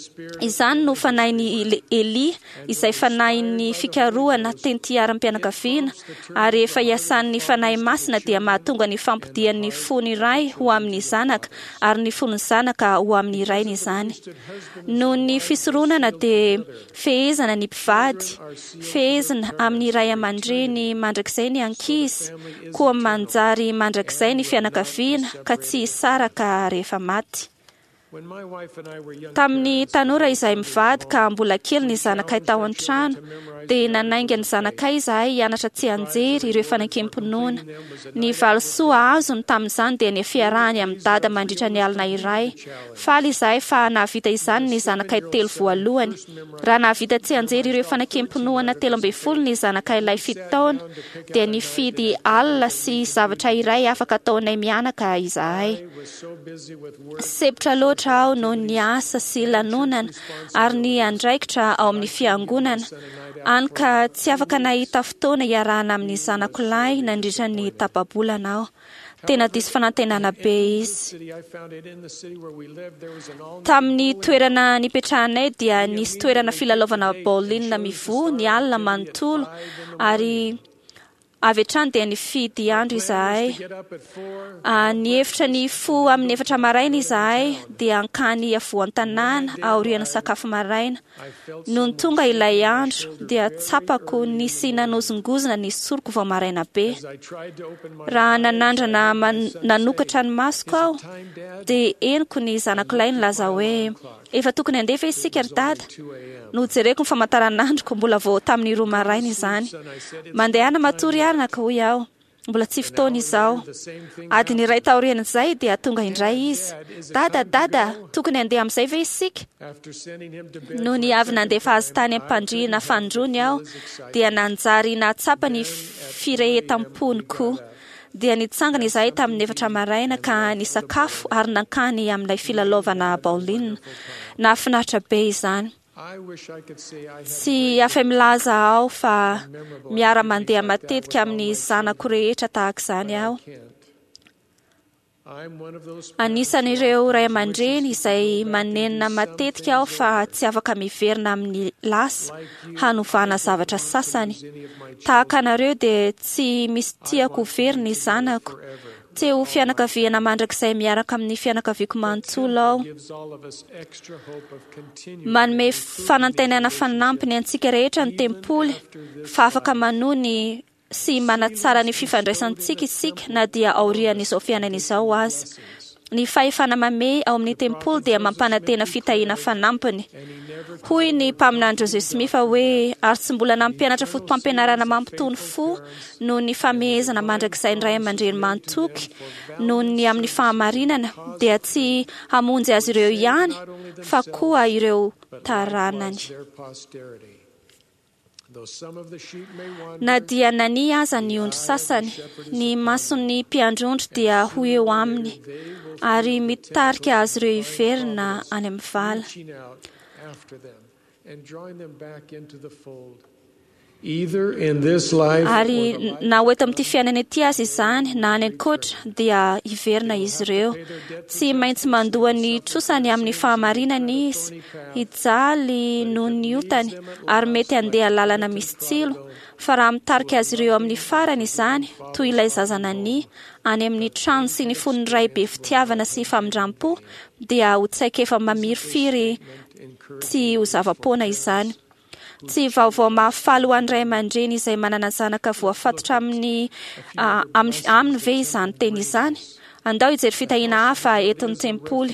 Izany no fanahin'ny Eli izay fanahin'ny fikarohana tentiaram-pianakaviana ary efa iasan'ny fanahy masina dia mahatonga ny fampodian'ny fony ray ho amin'ny zanaka ary ny fon'ny zanaka ho amin'ny rainy izany. Noho ny fisoronana dia fehezana ny mpivady, fehezana amin'ny ray aman-dreny mandrakizay ny ankizy, koa manjary mandrakizay ny fianakaviana ka tsy hisaraka rehefa maty. Tamin'ny tanora izay mivady ka mbola kely ny zanakay tao an-trano, dia nanainga ny zanakay izahay hianatra tsy anjery ireo fanakem-pinoana. Ny valosoa azony tamin'izany dia ny fiarahany amin'ny dada mandritra ny alina iray. Faly izahay fa nahavita izany ny zanakay telo voalohany. Raha nahavita tsy anjery ireo fanakem-pinoana telo ambin'ny folo ny zanakay ilay fito taona, dia nifidy alina sy zavatra iray afaka ataonay mianaka izahay. Septra loatra aho no ny asa sy lanonana ary ny andraikitra ao amin'ny fiangonana, any ka tsy afaka nahita fotoana iarahana amin'ny zanako lahy nandritra ny tapa-bolana aho. Tena diso fanantenana be izy. Tamin'ny toerana nipetrahanay dia nisy toerana filalaovana baolina mivoha ny alina manontolo ary avy hatrany dia nifidy andro izahay. Uh, ny efitra ny fo amin'ny efatra maraina izahay dia ankany avoan-tanàna aorian'ny sakafo maraina. Noho ny tonga ilay andro dia tsapako nisy nanozongozona ny soroko vao maraina be. Raha nanandrana nanokatra ny masoko aho dia eniko ny zanakilay nilaza hoe efa tokony handefa isika ry dada. No jereko ny famantaranandroko mbola vao tamin'ny roa maraina izany. Mandehana matory arina ka hoy aho, mbola tsy fotoana izao. Adiny iray taorian'izay dia tonga indray izy. Dada, dada, tokony handeha amin'izay ve isika? No ny avy nandefa azy tany am-pandriana fandrony aho, dia nanjary nahatsapa ny firehetam-pony koa. Dia nitsangana izahay tamin'ny efatra maraina ka nisakafo ary nankany amin'ilay filalaovana baolina. Nahafinaritra be izany. Tsy afaka milaza aho fa miara-mandeha matetika amin'ny zanako rehetra tahaka izany aho. Anisan'ireo ray aman-dreny izay manenina matetika aho fa tsy afaka miverina amin'ny lasa hanovana zavatra sasany. Tahaka anareo dia tsy misy tiako very ny zanako. Teo fianakaviana mandrakizay miaraka amin'ny fianakaviako manontolo aho. Manome fanantenana fanampiny antsika rehetra ny tempoly fa afaka manony sy manatsara ny fifandraisantsika isika na dia aorian'izao fiainana izao azy. Ny fahefana mamey ao amin'ny tempoly dia mampanantena fitahiana fanampiny. Hoy ny mpaminany Joseph Smith hoe ary tsy mbola nampianatra fotom-pampianarana mampitony fo noho ny famehezana mandrakizay ny ray aman-dreny mantoky noho ny amin'ny fahamarinana dia tsy hamonjy azy ireo ihany fa koa ireo taranany. Na dia nani aza ny ondry sasany, ny mason'ny mpiandrondro dia ho eo aminy, ary mitarika azy ireo iverina any amin'ny vala. Ary na ho eto amin'ity fiainana ity azy izany na any ankoatra dia iverina izy ireo. Tsy maintsy mandoa ny trosany amin'ny fahamarinana izy, hijaly noho ny otany ary mety handeha lalana misy tsilo. Fa raha mitarika azy ireo amin'ny farany izany, toy ilay zazanany any amin'ny trano sy ny fonony ray be fitiavana sy famindrampo, dia ho tsaika efa mamiry-firy tsy ho zava-poana izany. Tsy vaovao mahafaly ho an'ny ray aman-dreny izay manana zanaka voafatotra amin'ny uh, amin'ny aminy ve izany teny izany? Andao hijery fitahiana hafa eto ny tempoly.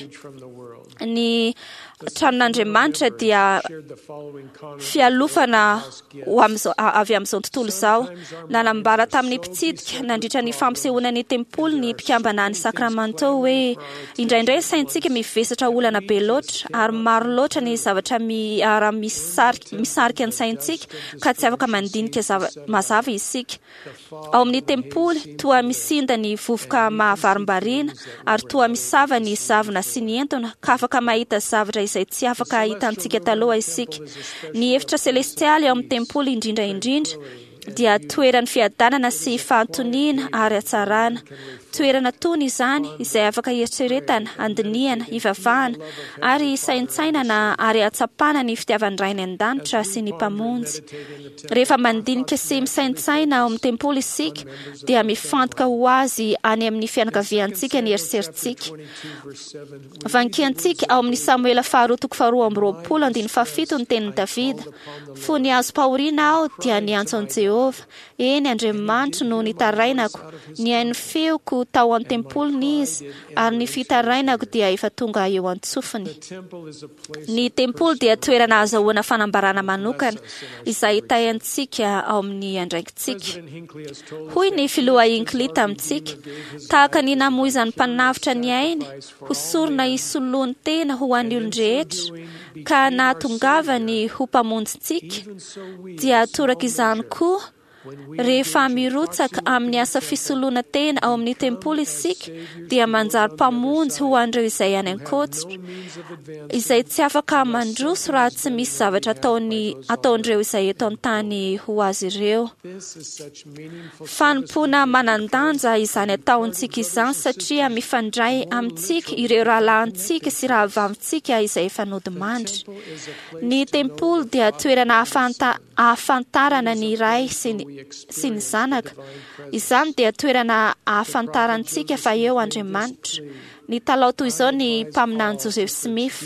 Ny tranon'Andriamanitra dia fialofana ho amin'izao avy amin'izao tontolo izao. Nanambara tamin'ny mpitsidika nandritra ny fampisehoana ny tempoly ny mpikambana ny Sacramento hoe indraindray saintsika mivesatra olana be loatra ary maro loatra ny zavatra miara misarika ny saintsika ka tsy afaka mandinika mazava isika. Ao amin'ny tempoly toa misinda ny vovoka mahavarim-bariana ary toa misava ny zavona sy ny entona ka afaka mahita zavatra izay tsy afaka hitantsika taloha isika. Ny efitra selestialy ao amin'ny tempoly indrindra indrindra dia toeran'ny fiadanana sy fahantoniana ary hatsarana. Toerana tony izany izay afaka eritreretana, andiniana, ivavahana ary saintsainana ary hatsapana ny fitiavan'ny ray ny an-danitra sy ny mpamonjy. Rehefa mandinika sy misaintsaina ao amin'ny tempoly isika dia mifantoka ho azy any amin'ny fianakaviantsika ny eritseritsika. Vankiantsika ao amin'ny Samuela faharoa toko faharoa amby roapolo andiny fahafito ny tenin'i Davida. Fony azo pahoriana aho dia ny antso an'i Jehova. Eny Andriamanitra no nitarainako, ny hainy feoko tao amin'ny tempoly izy, ary ny fitarainako dia efa tonga eo an-tsofiny. Ny tempoly dia toerana azahoana fanambarana manokana izay tahantsika ao amin'ny andraikitsika. Hoy ny filoha Hinckley tamintsika, tahaka ny namoizan'ny mpanavitra ny ainy, hosorona isoloany tena ho an'ny olon-drehetra, ka nahatongavany ho mpamonjintsika, dia toraka izany koa rehefa mirotsaka amin'ny asa fisoloana tena ao amin'ny tempoly isika dia manjary mpamonjy ho an'ireo izay any ankoatra, izay tsy afaka mandroso raha tsy misy zavatra ataony ataon'ireo izay eto an-tany ho azy ireo. Fanompoana manan-danja izany ataontsika izany satria mifandray amintsika ireo rahalahintsika sy raha vavintsika izay efa nodimandry. Ny tempoly dia toerana ahafantarana ny ray sy ny sy ny zanaka. Izany dia toerana ahafantarantsika fa eo Andriamanitra. Ny talao toy izao ny mpaminany Joseph Smith.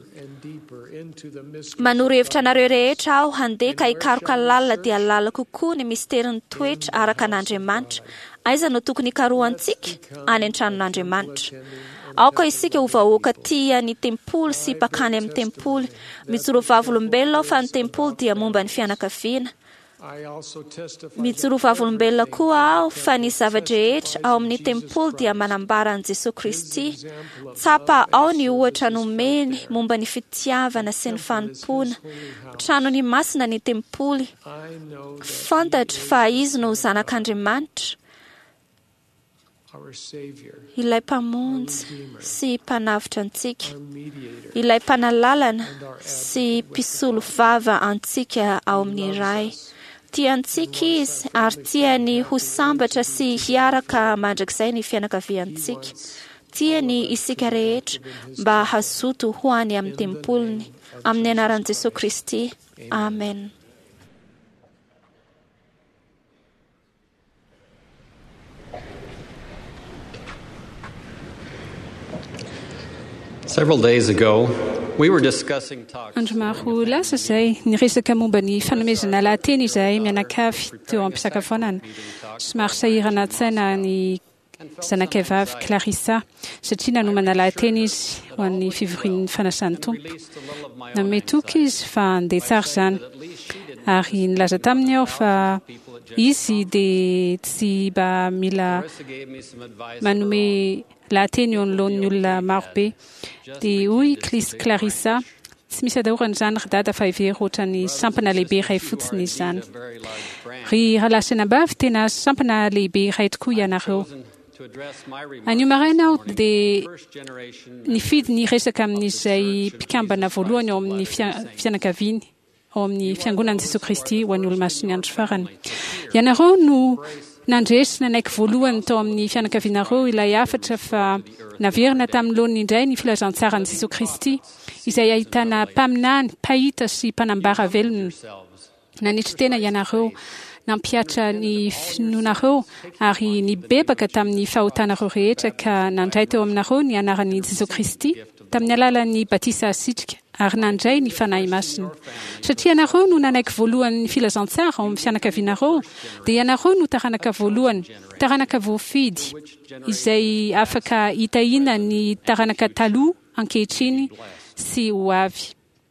Manoro hevitra anareo rehetra aho handeha ka hikaroka lalina dia lalina kokoa ny misterin'ny toetra araka an'Andriamanitra. Aiza no tokony hikarohantsika? Any an-tranon'Andriamanitra. Aoka isika ho vahoaka tia ny tempoly sy mpakany amin'ny tempoly. Mijoro vavolombelona aho fa ny tempoly dia momba ny fianakaviana. Mijoro vavolombelona koa aho fa ny zavadrehetra ao amin'ny tempoly dia manambara an'i Jesosy Kristy. Tsapa ao ny ohatra nomeny momba ny fitiavana sy ny fanompoana. Trano ny masina ny tempoly. Fantatra fa izy no zanak'Andriamanitra. ilay mpamonjy sy mpanavitra antsika, ilay mpanalalana sy mpisolo vava antsika ao amin'ny ray. Tiantsika izy ary tiany ho sambatra sy hiaraka mandrakizay ny fianakaviantsika. Tiany isika rehetra mba hazoto ho any amin'ny tempolony. Amin'ny anaran'i Jesosy Kristy. Amen. Several days ago, we were discussing talks. Andro maro lasa izay niresaka momba ny fanomezana lahateny izay mianakavy teo am-pisakafoanana. Somary sahirana tsaina ny zanakavavy Clarissa satria nanomana lahateny izy ho an'ny fivorian'ny fanasan'ny tompo. Nanome toky izy fa andeha tsara izany. Ary nilaza taminy aho fa izy dia tsy mba mila manome lahateny eo anoloan'ny olona marobe. Dia hoy Clarissa, tsy misy adahorana izany ry dada fa ivery ohatran'ny sampana lehibe iray fotsiny izy izany. Ry rahalahy ambavy tena sampana lehibe iray tokoa ianareo. Anio maraina aho dia nifidy ny resaka amin'izay mpikambana voalohany ao amin'ny fianakaviany, ao amin'ny fiangonan'i Jesosy Kristy ho an'ny olo-maso ny andro farany. Ianareo no nandresina nanaiky voalohany tao amin'ny fianakavianareo ilay afatra fa naverina tamin'ny lohany indray ny filazantsarany Jesosy Kristy izay ahitana mpaminany, pahita sy mpanambara velona. Nanitry tena ianareo nampiatra ny finoanareo ary nibebaka tamin'ny fahotanareo rehetra ka nandray teo aminareo ny anaran'i Jesosy Kristy tamin'ny alalan'ny batisa asitrika ary nandray ny fanahy masina. Satria ianareo no nanaiky voalohany ny filazantsara ao amin'ny fianakavianareo, dia ianareo no taranaka voalohany, taranaka voafidy, izay afaka hitahiana ny taranaka taloha ankehitriny sy ho avy.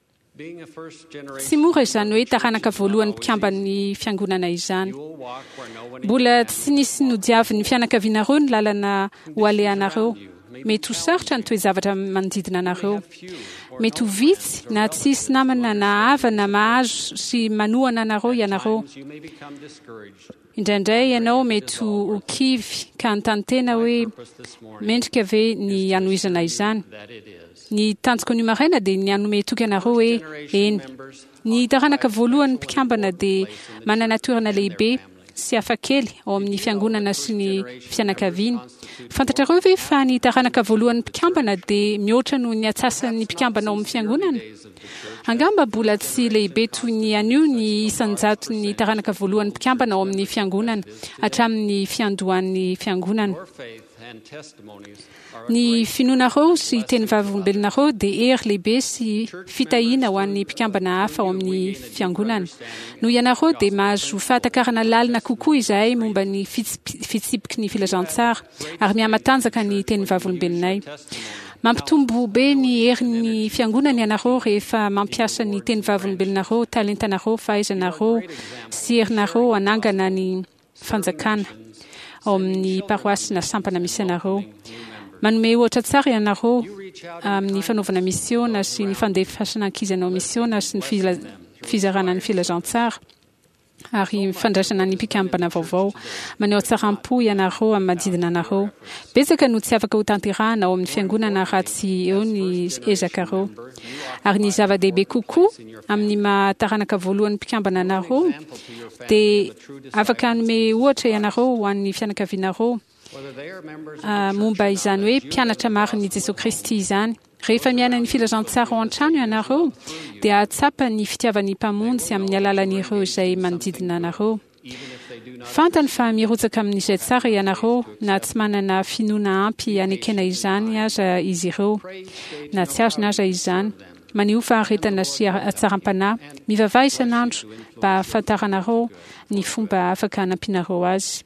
Tsy mora izany hoe taranaka voalohany mpikambany fiangonana izany. Mbola tsy nisy nodiavy ny fianakavianareo ny lalana ho alehanareo. Mety ho sarotra ny toe-zavatra manodidina anareo. Mety ho vitsy na tsisy namana na havana mahazo sy manohana anareo ianareo. Indraindray ianao mety ho kivy ka anontany tena hoe mendrika ve ny hanohizana izany. Ny tanjoko ny maraina dia ny hanome toky anareo hoe eny. Ny taranaka voalohany mpikambana dia manana toerana lehibe sy hafakely ao amin'ny fiangonana sy ny fianakaviany. Fantatrareo ve fa ny taranaka voalohany mpikambana dia mihoatra noho ny atsasan'ny mpikambana ao amin'ny fiangonana? Angamba mbola tsy lehibe toy ny anio ny isan-jato ny taranaka voalohany mpikambana ao amin'ny fiangonana hatramin'ny fiandohan'ny fiangonana. Ny finoanareo sy teny vavolombelonareo dia hery lehibe sy fitahiana ho an'ny mpikambana hafa ao amin'ny fiangonana. No ianareo dia mahazo fahatakarana lalina kokoa izahay momba ny fitsipiky ny filazantsara ary miamatanjaka ny teny vavolombelonay. Mampitombo be ny herin'ny fiangonana ianareo rehefa mampiasa ny teny vavolombelonareo, talentanareo, fahaizanareo sy herinareo anangana ny fanjakana ao amin'ny paroasy na sampana misy anareo. Manome ohatra tsara ianareo amin'ny fanaovana misiona sy ny fandefasana ankizanao misiona sy ny fizarana ny filazantsara ary fandraisana ny mpikambana vaovao. Maneho tsaram-po ianareo amin'ny manodidina anareo. Betsaka no tsy afaka ho tanterahana ao amin'ny fiangonana raha tsy eo ny ezakareo. Ary ny zava-dehibe kokoa amin'ny mahataranaka voalohany mpikambana anareo dia afaka hanome ohatra ianareo ho an'ny fianakavianareo momba izany hoe mpianatra marin'i Jesosy Kristy izany. Rehefa miaina ny filazantsara ao an-trano ianareo dia ahatsapa ny fitiavan'ny mpamonjy amin'ny alalan'ireo izay manodidina anareo. Fantany fa mirotsaka amin'izay tsara ianareo na tsy manana finoana ampy anekena izany aza izy ireo na tsy azo na aza izany. Maneho faharetana sy hatsaram-panahy, mivavaha isan'andro mba ahafantaranareo ny fomba afaka hanampinareo azy.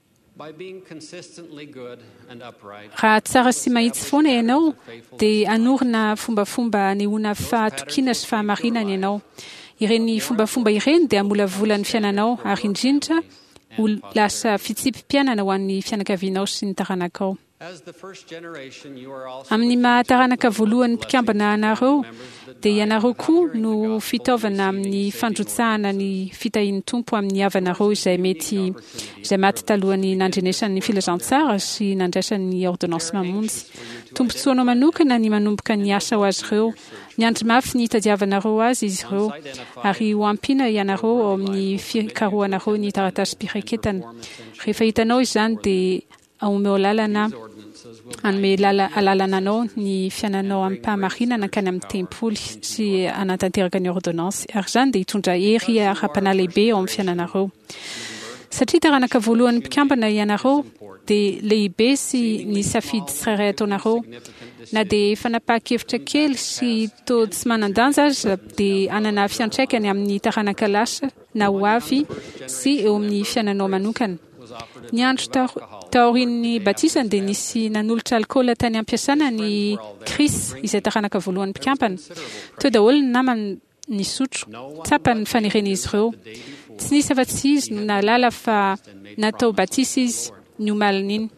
Raha tsara sy mahitsy foana ianao dia anorina fombafomba anehoana fahatokiana sy fahamarinana ianao. Ireny fombafomba ireny dia amolavolany fiainanao ary indrindra ho lasa fitsipim-piainana ho an'ny fianakavianao sy ny taranakao. Amin'ny mahataranaka voalohany mpikambana anareo dia ianareo koa no fitaovana amin'ny fandrotsahana ny fitahian'ny tompo amin'ny havanareo izay mety izay maty talohan'ny nandrenesan'ny filazantsara sy nandraisan'ny ordonnance mamonjy. Tombontsoanao manokana ny manomboka ny asa ho azy ireo, ny andro mafy ny hitadiavanareo azy izy ireo, ary ho ampina ianareo ao amin'ny fikarohanareo ny taratasy pireketana. Rehefa hitanao izany dia omeo lalana anome alalana anao ny fiainanao amin'ny mpahamarinana kany amin'ny tempoly sy anatanteraka ny ordonnance, ary izany dia hitondra hery ara-panahy lehibe ao amin'ny fiainanareo. Satria taranaka voalohan'ny mpikambana ianareo dia lehibe sy ny safidy tsirairay ataonareo, na dia fanapahan-kevitra kely sy tody tsy manan-danja aza dia anana fiantraikany amin'ny taranaka lasa na ho avy sy eo amin'ny fiainanao manokana. Ny andro taorian'ny batisana dia nisy nanolotra alikaola tany ampiasana ny Krisy izay taranaka voalohan'ny mpikambana. Teo daholo ny namany nisotro, tsapany faneren'izy ireo. Tsy nisy afa-tsy izy no nahalala fa natao batisa izy ny omalina iny,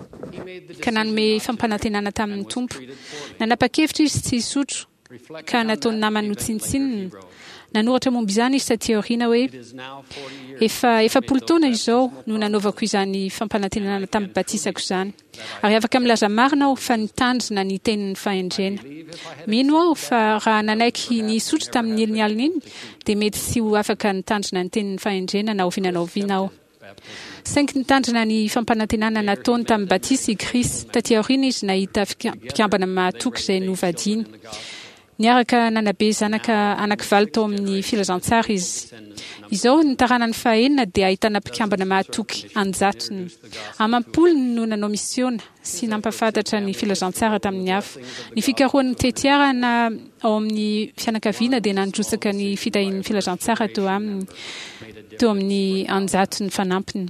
ka nanome fampanantenana tamin'ny tompo. Nanapa-kevitra izy tsy hisotro, ka nataony namany notsinitsinina. Nanoratra momba izany izy taty aoriana hoe efa efapolo taona izao no nanaovako izany fampanantenana tamin'ny batisako izany, ary afaka milaza marina aho fa nitandrina ny tenin'ny fahendrena. Mino aho fa raha nanaiky ny hisotro tamin'ny heliny alina iny dia mety tsy ho afaka nitandrina ny tenin'ny fahendrena na ovinana oviana aho. Saingy nitandrina ny fampanantenana nataony tamin'ny batisy i Krisy, taty aoriana izy nahita mpikambana mahatoky izay novadiny. Niaraka nanabe zanaka anankivalo tao amin'ny filazantsara izy. Izao ny taranany fahaenina dia ahitana mpikambana mahatoky anjatony. Amam-polony no nanao misiona sy nampafantatra ny filazantsara tamin'ny hafa. Ny fikarohan'ny tetiarana ao amin'ny fianakaviana dia nandrotsaka ny fitahian'ny filazantsara teo aminy, teo amin'ny anjatony fanampiny.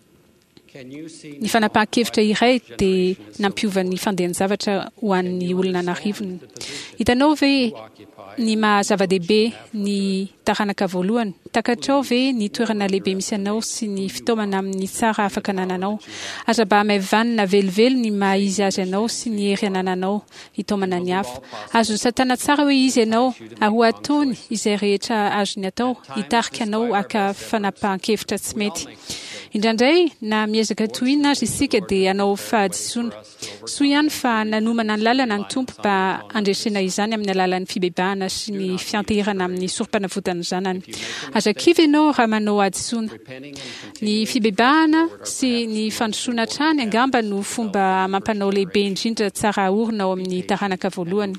Ny fanapahan-kevitra iray dia nampiova ny fandehan-javatra ho an'ny olona narivony. Hitanao ve ny maha-zava-dehibe ny taranaka voalohany? Takatrao ve ny toerana lehibe misy anao sy ny fitaomana amin'ny tsara afaka anananao? Aza-ba maivana velively ny maha-izy azy anao sy ny hery anananao hitaomana ny hafa. Azo satana tsara hoe izy anao, ary ho ataony izay rehetra azony atao, hitarika anao aka fanapahan-kevitra tsy mety. Indraindray na miezaka tohina azy isika dia anao fahadisoana. Soa ihany fa nanomana ny lalana ny tompo mba andresena izany amin'ny alalan'ny fibebahana sy ny fianteherana amin'ny sorom-panavotana zanany. Aza kivy ianao raha manao adisoana. Ny fibebahana sy ny fandrosoana hatrany angamba no fomba mampanao lehibe indrindra tsara orina ao amin'ny taranaka voalohany.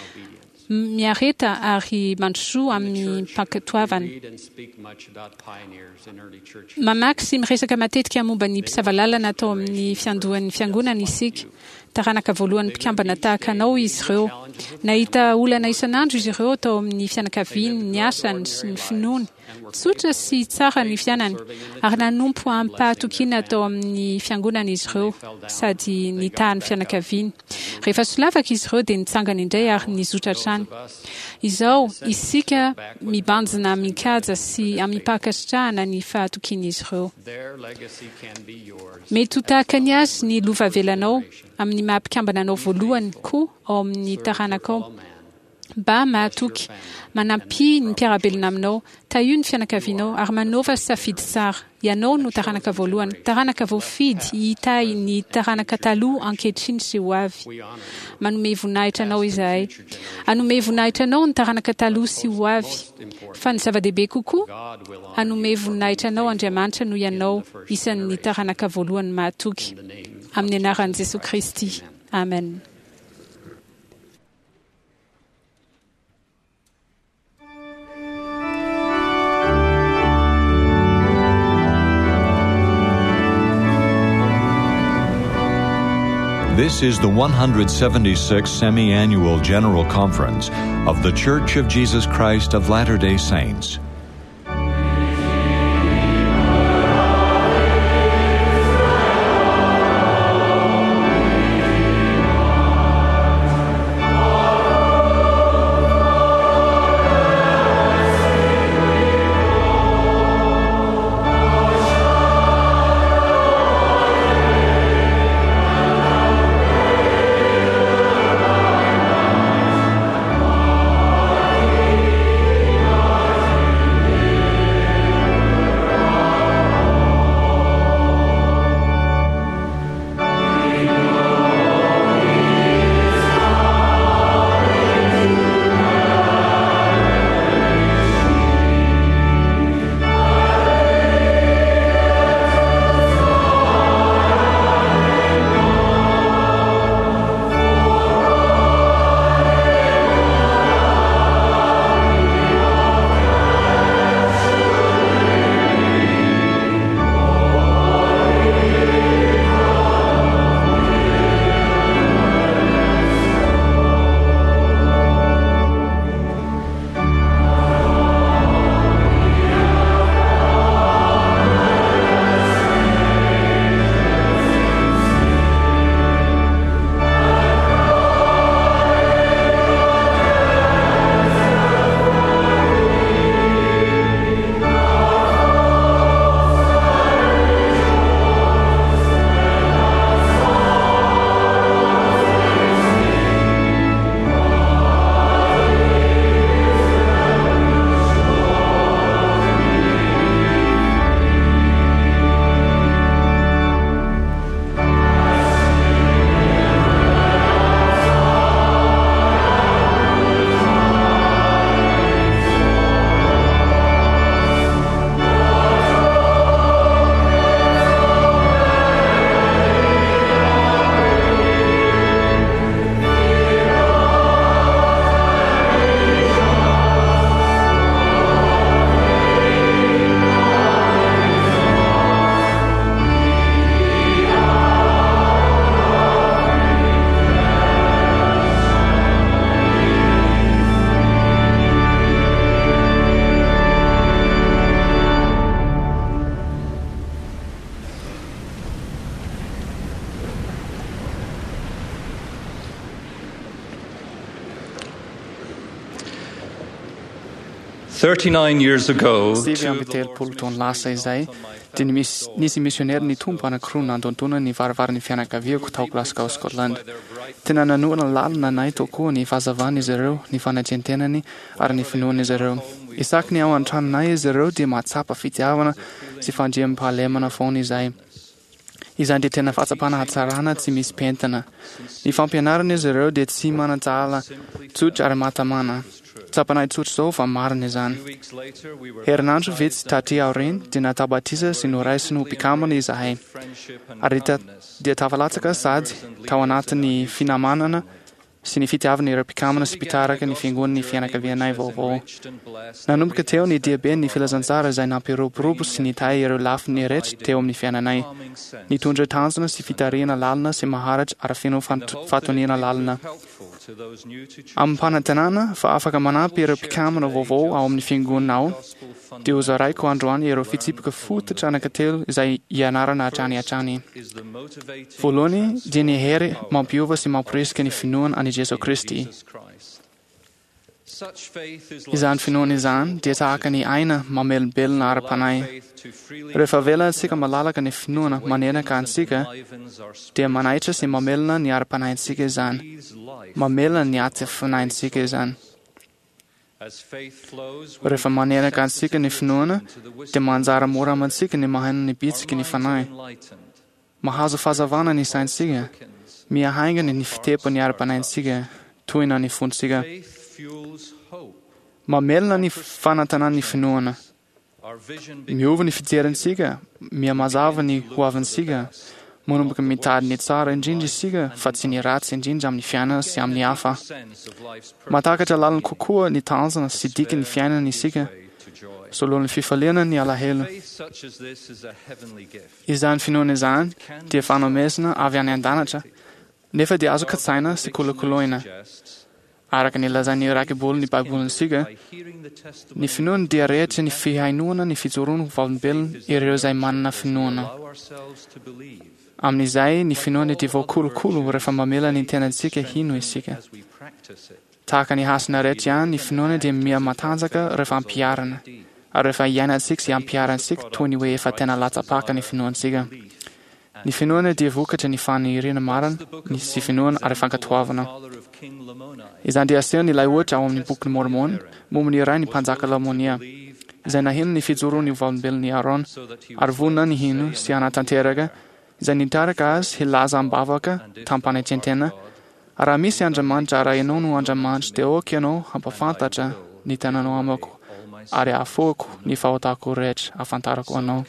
Miareta ary mandrosoa amin'ny mpankatoavana. Mamaky sy miresaka matetika momba ny mpisavalalana atao amin'ny fiandohan'ny fiangonana isika. Taranaka voalohany mpikambana tahaka anao izy ireo. Nahita olana isan'andro izy ireo atao amin'ny fianakaviany, ny asany sy ny finoany. Tsotra sy tsara ny fiainany, ary nanompo ampahatokiana atao amin'ny fiangonana izy ireo sady nitahan'ny fianakaviany. Rehefa solavaka izy ireo dia nitsangana indray ary nizotra hatrany. Izao isika mibanjina mikaja sy amipahakasitrahana ny fahatokiana izy ireo. Mety ho tahaka ny azy ny lova avelanao amin'ny maha-mpikambana anao voalohany koa ao amin'ny taranakao. Mba mahatoky, manampy ny mpiarabelona aminao, taio ny fianakavianao ary manaova safidy tsara. Ianao no taranaka voalohany, taranaka voafidy hitahy ny taranaka taloha ankehitriny sy ho avy. Manome voninahitra anao izahay. Anome voninahitra anao ny taranaka taloha sy ho avy. Fa ny zava-dehibe kokoa, anome voninahitra anao Andriamanitra no ianao isan'ny taranaka voalohany mahatoky. Amin'ny anaran'i Jesu Kristy. Amen. This is the one hundred seventy-sixth Semi-Annual General Conference of The Church of Jesus Christ of Latter-day Saints. thirty-nine years ago, Sivy amby telopolo taona lasa izay dia nimis- nisy misionera nitompo anankiroa nandondona ny varavaran'ny fianakaviako tao Glasgow, Scotland. Tena nanoana lalina anay tao koa ny fahazavana izy ireo, ny fanadrentenany ary ny finoana izy ireo. Isaky ny ao an-tranonay izy ireo dia mahatsapa fitiavana sy fandriam-pahalemana foana izay. Izany dia tena fahatsapana hatsarana tsy misy pentana. Ny fampianarana izy ireo dia tsy manajala tsotra ary mahatamana. Tsapanay tsotra izao fa marina izany. Herinandro vitsy tatỳ aoriny dia natabatiza sy noraisy no mpikamana izahay. Ary ta- dia tafalatsaka sady tao anatin'ny finamanana sy ny fitiavana ireo mpikamana sy mpitaraka ny fiangonan'ny fianakavianay vaovao. Nanomboka teo ny diabe ny filazantsara izay nampiroborobo sy nitay ireo lafiny rehetra teo amin'ny fiainanay. Nitondra tanjona sy fitariana lalina sy maharatra ary feno fant- fatoniana lalina. Amin'ny mpanantenana fa afaka manampy ireo mpikamana vaovao ao amin'ny fiangonana ao, dia hozaraiko androany ireo fitsipika fototra anankitelo izay ianarana hatrany hatrany. Voalohany dia ny hery mampiova sy mampirisika ny finoana ani Jesu Kristy. Izany finoana izany dia tahaka ny aina mamelombelona ara-panay. Rehefa avela antsika malalaka ny finoana manenaka antsika, dia manaitra sy mamelona ny ara-panaintsika izany. Mamelona ny aty fanaintsika izany. Rehefa manenaka antsika ny finoana, dia manjara mora amantsika ny mahaino ny bitsika ny fanahy. Mahazo fahazavana ny saintsika, miahaingana ny fitepo ny ara-panaintsika, tohina ny fontsika. Mamelona ny fanantanana ny finoana. Miova ny fijerintsika, mihamazava ny hoavintsika, manomboka mitady ny tsara indrindra isika fa tsy ny ratsy indrindra amin'ny fiainana sy amin'ny hafa. Matakatra lalina kokoa ny tanjona sy diky ny fiainana isika, soloan'ny fifaliana ny alahelo. Izany finoana izany dia fanomezana avy any an-danatra, nefa dia azo katsaina sy kolokoloina. Araka ny lazany raki-bolo ny baibolintsika, ny finoana dia rehetra ny fihainoana ny fijoroana vaolombelona ireo izay manana finoana. Amin'izay ny finoana dia voakolokolo rehefa mamela ny tenantsika hino isika. Tahaka ny hasina rehetra ihany ny finoana dia miha matanjaka rehefa ampiarana, ary rehefa iainantsika sy ampiarantsika toy ny hoe efa tena latsapaka ny finoantsika. Ny finoana dia vokatra ny faniriana marina ny sy finoana ary fankatoavana. Izany dia asehony ilay ohatra ao amin'ny boky ny Mormon, momba ny iray ny mpanjaka Lamonia, izay nahino ny fijoroany vaolombelon'ny Aron, ary vonona ny hino sy anatanteraka, izay nitaraka azy hilaza ambavaka tampanetentena. Raha misy Andriamanitra raha ianao no Andriamanitra dia oka ianao hampafantatra ny tenanao amako, ary ahafoako ny fahotako rehetra afantarako anao.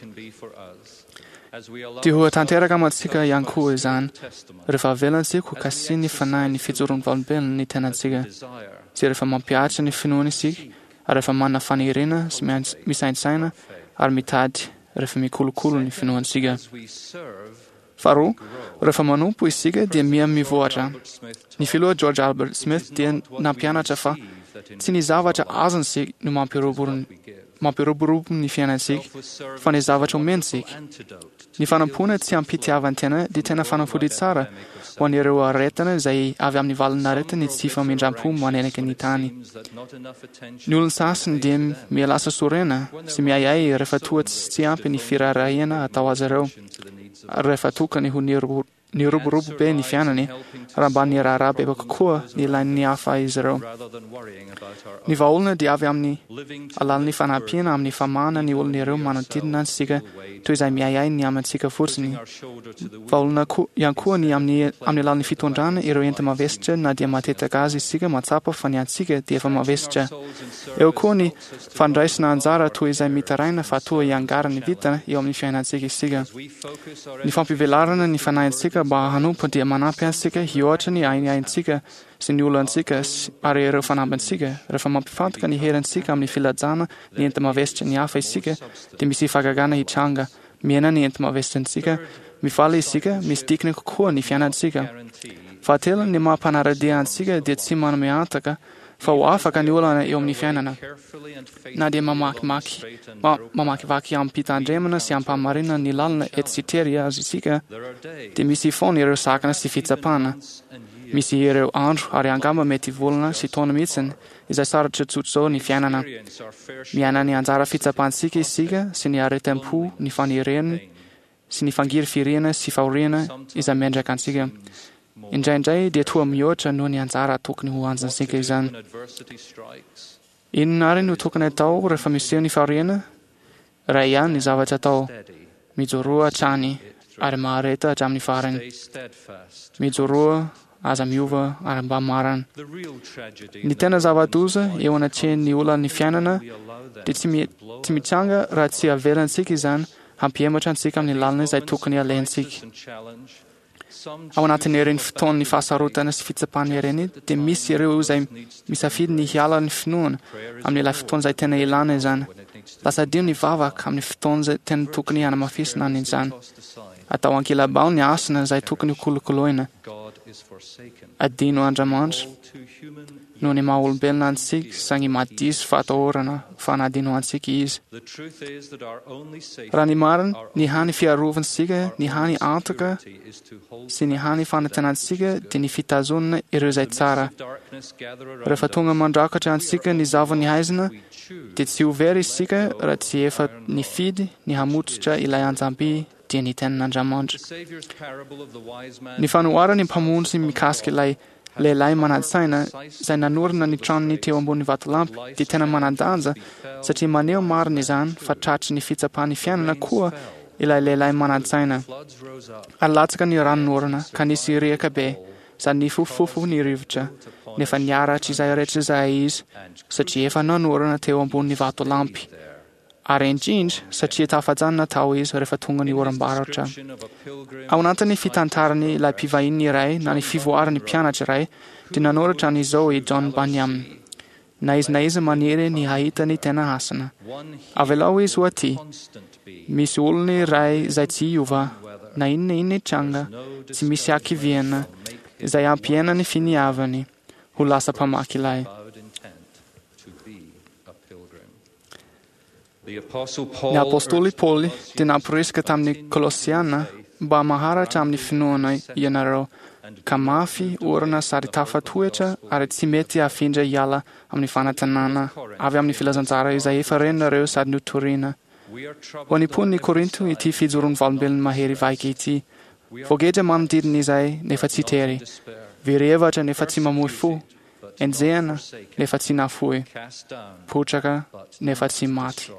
Dia ho tanteraka amantsika ihany koa izany, rehefa avelantsika ho kasihy ny fanahy ny fijoroany vaolombelona ny tenantsika, sy rehefa mampiatra ny finoana isika, ary rehefa manana faniriana sy misaintsaina ary mitady rehefa mikolokolo ny finoantsika. Faharoa, rehefa manompo isika dia miha mivoatra. Ny filoha George Albert Smith dia nampianatra fa tsy ny zavatra azonsika no mampiroborobo ny fiainantsika, fa ny zavatra omensika. Ny fanampona tsy ampitiavan'ny tena dia tena fanafody tsara ho an'ireo aretana izay avy amin'ny valina aretany tsy famindram-po manenaka ny tany. Ny olon sasany dia mihalasa sorena sy miayay rehefa toa tsy ampy ny firarahana atao azy ireo, rehefa tokany ho niroborobo be ny fiainany, raha mba ny raharaha be kokoa ny ilain'ny hafa izy ireo. Ny vahaolana dia avy amin'ny alalan'ny fanampiana amin'ny famahana ny olona ireo manodidina antsika toy izay miayay ny amintsika fotsiny. Vahaolana ihany koa ny amin'ny alalan'ny fitondrana ireo enta mavesitra na dia matetaka azy isika matsapa fa ny antsika dia efa mavesitra. Eo koa ny fandraisana anjara toy izay mitaraina fa toa iangara ny vitana eo amin'ny fiainantsika isika. Ny fampivelarana ny fanahintsika mba hanompo dia manampy antsika hioatra ny ainaintsika sy ny olantsika ary ireo fanambantsika. Rehefa mampifantoka ny herintsika amin'ny filajana ny enta mavesitra ny hafa isika, dia misy fagagana hitranga miena ny enta mavesitra antsika, mifaly isika, misy dikiny kokoa ny fiainantsika. Fahatelo, ny mampanaradia antsika dia tsy manome antaka fa ho afaka ny olana eo amin'ny fiainana, na dia mamakimaky mamakivaky ampitandremana sy ampamarina ny lalina etsitery azy isika, dia misy foana ireo sakana sy fitsapana. Misy ireo andro ary angamba mety volana sy taona mihitsiny izay saratra tsotro zao ny fiainana. Miaina ny anjara fitsapantsika isika sy ny aretam-po, ny fanereny sy ny fangiry firena sy fahoriana izay miandraka antsika. Indraindray dia toa mihoatra noho ny anjara tokony ho anjansika izany. Inona ary no tokony atao rehefa miseho ny fahoriana? Ray ihany ny zavatra atao: mijoroa hatrany ary mahareta hatramin'ny farany. Mijoroa aza miova ary mba marana. Ny tena zava-doza eo anatrehan'ny olana ny fiainana dia tsy mi- tsy mitsanga raha tsy avelantsika izany hampiematra antsika amin'ny lalina izay tokony alaintsika. Ao anatin'ireny fotoan'ny fahasarotana sy fitsapana ireny dia misy ireo izay misafidy ny hiala ny finoana amin'ilay fotoana izay tena ilana izany. Lasa dio ny vavaka amin'ny fotoana izay tena tokony hanamafisina ny izany. Atao ankilabao ny asina izay tokony kolokoloina. Adino Andriamanitra noho ny maha-olombelona antsika saingy madiso fa atahorana fa anadino antsika izy. Raha ny marina, ny hany fiarovantsika, ny hany antoka sy ny hany fanantenantsika dia ny fitazonana ireo izay tsara. Rehefa tonga mandrakatra antsika ny zavan'ny haizina dia tsy ho very isika raha tsy efa nifidy ny hamotsitra ilay anjamby dia ny tenin'Andriamanitra. Ny fanoharany mpamonjy mikasika ilay lehilahy manan-tsaina izay nanorina ny tranony teo ambony vatolampy dia tena manan-danja satria maneho marina izany fa tratry ny fitsapany fiainana koa ilay lehilahy manan-tsaina. Ary latsaka ny ranonorana ka nisy riaka be sady ny fofofofo ny rivotra nefa niaratra izay rehetra izay izy satria efa nanorana teo ambony vatolampy. Ary indrindra satria tafajanona tao izy rehefa tonga ny oram-baratra. Ao anatin'ny fitantarany ilay mpivahiny iray na ny fivoarany mpianatra iray dia nanoratra an'izao i John Bunyan. Na izy na izy maniry ny hahita ny tena asana. Avelao izy ho aty. Misy olona iray izay tsy hiova, na inona inona tranga, tsy misy ankiviana, izay ampiaina ny finiavany, ho lasa mpamaky ilay. Ny apôstôly Paoly dia namporisika tamin'ny Kolosiana mba maharatra amin'ny finoana ianareo ka mafy orana sady tafatoetra ary tsy mety hafindra hiala amin'ny fanantenana avy amin'ny filazantsara izay efa renareo sady notoriana. Ho any pon'ny Korinto ity fijoron'ny valombelon'ny mahery vaika ity. Voagetra manodidina izay nefa tsy tery. Virevatra nefa tsy mamoy fo. Enjehana nefa tsy nafoy. Potraka nefa tsy maty.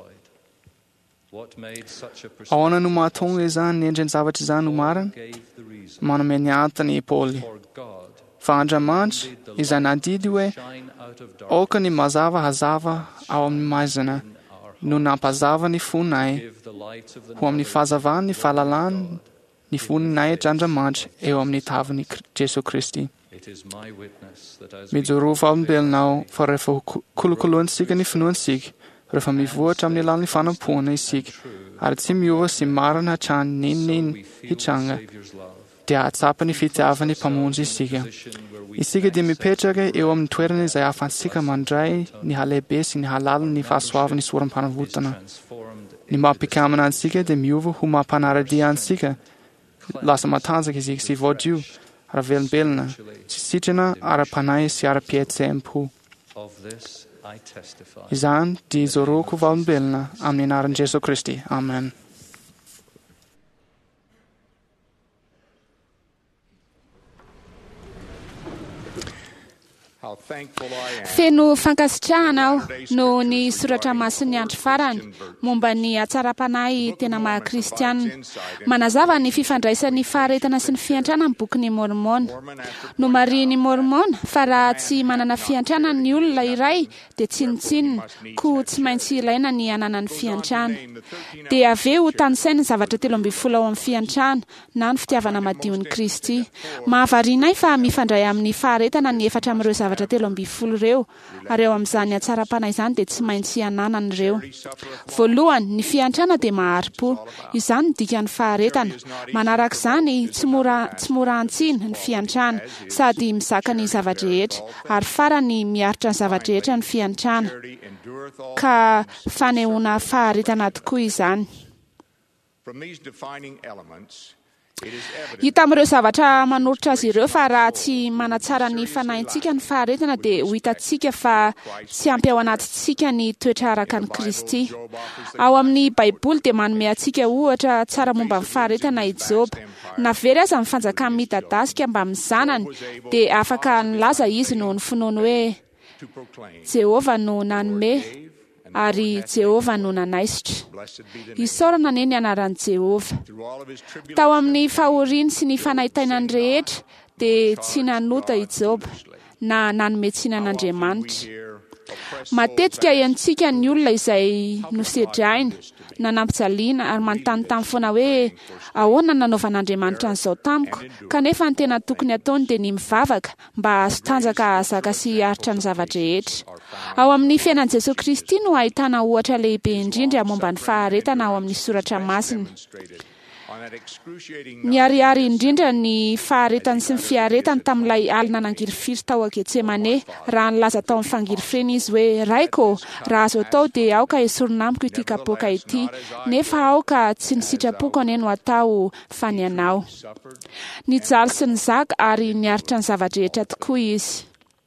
Ahoana no mahatonga izany ny endriny zavatra izany ho marina? Manome ny antony i Paoly. Fa Andriamanitra izay nandidy hoe aoka ny mazava hazava ao amin'ny maizina no nampazava ny fonay ho amin'ny fahazavany ny fahalalany ny foninay Andriamanitra eo amin'ny tavan'i Jesu Kristy. Mijoro valombelonao fa rehefa kolokoloantsika ny finoantsika rehefa mivoatra amin'ny lalany fanampoana isika ary tsy miova sy marina hatrany nininy hitranga dia hatsapa ny fitiavany mpamonjy isika. Isika dia mipetraka eo amin'ny toerana izay ahafahantsika mandray ny halehibe sy ny halala ny fahasoavany sy oram-panavotana. Ny mampikamana antsika dia miova ho mampanaradia antsika. Lasa matanjaka isika sy voadio ara-velombelona sy sitrana ara-panahy sy ara-pihetsempo. Izany dia izoroko valombelona amin'ny anaran'i Jesu Kristy. Amen. Feno fankasitrahana aho no ny soratra masin'ny andro farany momba ny hatsara-panahy tena maha kristianina. Manazava ny fifandraisan'ny faharetana sy ny fiantrana amin'ny bokin'ny Mormona. No marian'ny Mormona fa raha tsy manana fiantrana ny olona iray dia tsinotsinona koa tsy maintsy ilaina ny anana ny fiantrana. Dia aveo ho tanisaina ny zavatra telo ambin'ny folo ao amin'ny fiantrana na ny fitiavana madion'i Kristy. Mahavarianay fa mifandray amin'ny faharetana ny efatra amin'ireo zavatra telo ambin'ny folo ireo ary eo amin'izany hatsara-panahy izany dia tsy maintsy ananana ireo. Voalohany, ny fiantrana dia mahari-po. Izany dika ny faharetana. Manaraka izany tsy mora tsy mora antsina ny fiantrana sady mizaka ny zavadrehetra ary farany miaritra ny zavadrehetra ny fiantrana ka fanehoana faharetana tokoa izany. hita amin'ireo zavatra manoritra azy ireo fa raha tsy manatsara ny fanahintsika ny faharetana dia ho hitantsika fa tsy ampy ao anatintsika ny toetra araka ny Kristy. Ao amin'ny Baiboly dia manome antsika ohatra tsara momba ny faharetana i Job. Navery aza ny fanjakana midadasika mba amin'ny zanany dia afaka nilaza izy noho ny finoany hoe Jehova no nanome ary Jehova no nanaisitra. Isaorana anie ny anaran'i Jehova. Tao amin'ny fahoriany sy ny fanaitainany rehetra dia tsy nanota i Job na nanome tsinan'Andriamanitra. Matetika iantsika ny olona izay nosedraina na nampijaliana ary manontany foana hoe ahoana nanaovan'Andriamanitra an'izao tamiko, kanefa ny tena tokony ataony dia ny mivavaka mba azo tanjaka ahazaka sy haritra ny zavatra-rehetra. Ao amin'ny fiainan'i Jesosy Kristy no ahitana ohatra lehibe indrindra momba ny faharetana ao amin'ny soratra masina. Niharihary indrindra ny faharetany sy ny fiharetany tamin'ilay alina nangiry-firy tao a Getsemane raha nilaza tao amin'ny fangirifreny izy hoe raiko, raha azo atao dia aoka esorina amiko ity kapoaka ity, nefa aoka tsy ny sitrapoko anie no atao fa ny anao. Nijaly sy ny zaka ary niaritra ny zavatra-rehetra tokoa izy.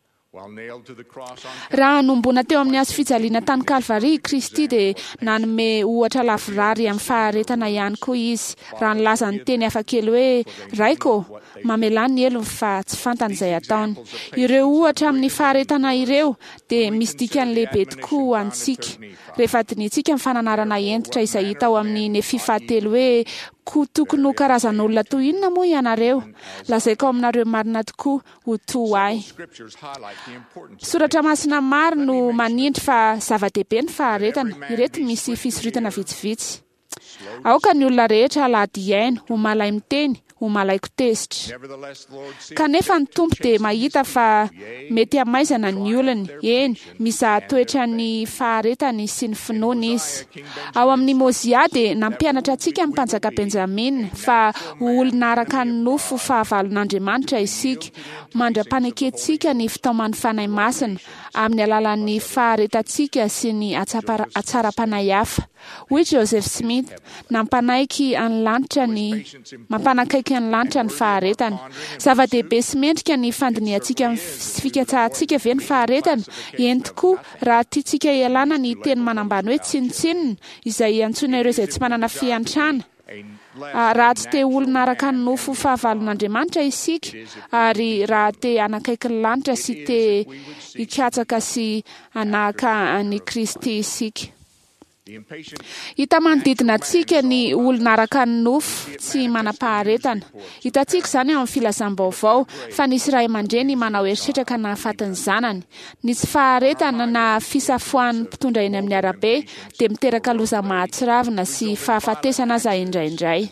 Raha nombona teo amin'ny hazo fijaliana tany Kalvari Kristy dia nanome ohatra lavorary amin'ny faharetana ihany koa izy. Raha nilaza ny teny hafakely hoe raiko, mamelany ny elony fa tsy fantany izay ataony. Ireo ohatra amin'ny faharetana ireo dia misy dikany lehibe tokoa ho antsika. Rehefa dinitsika ny fananarana entitra izay hita ao amin'ny Nefi fahatelo hoe ko tokony ho karazan'olona toy inona moa ianareo? Lazaiko aminareo marina tokoa ho toa ahy. Soratra masina maro no manindry fa zava-dehibe ny faharetana. Ireto misy fisoritana vitsivitsy. Aoka ny olona rehetra halady aina, ho malay miteny, ho malaiko tezitra. Kanefa ny tompo dia mahita fa mety hamaizana ny olony, eny, mizaha toetra ny faharetany sy ny finoany izy. Ao amin'ny Mozia dia nampianatra antsika ny mpanjaka Benjamin fa olona araka ny nofo fahavalon'Andriamanitra isika, mandra-panekentsika ny fitaoman'ny fanahy masina amin'ny alalan'ny faharetantsika sy ny atsara-panahy hafa. Hoy Joseph Smith, nampanaiky any lanitra ny mampanakaiky any lanitra ny faharetana. Zava-dehibe sy mendrika ny fandiniantsika sy fikatsahantsika ve ny faharetana? Eny tokoa, raha tiantsika ialana ny teny manambany hoe tsinotsinona izay antsoina ireo izay tsy manana fiantrana. Raha tsy te olona araka ny nofo fahavalon'Andriamanitra isika ary raha te anakaiky ny lanitra sy te hikatsaka sy anaka any Kristy isika. Hita manodidina antsika ny olona araka ny nofo tsy manam-paharetana. Hitantsika izany ao amin'ny filazam-baovao fa nisy ray aman-dreny manao heritreritra ka nahafaty ny zanany. Ny tsy faharetana na fisafoan'ny mpitondra eny amin'ny arabe dia miteraka loza mahatsiravina sy fahafatesana aza indraindray.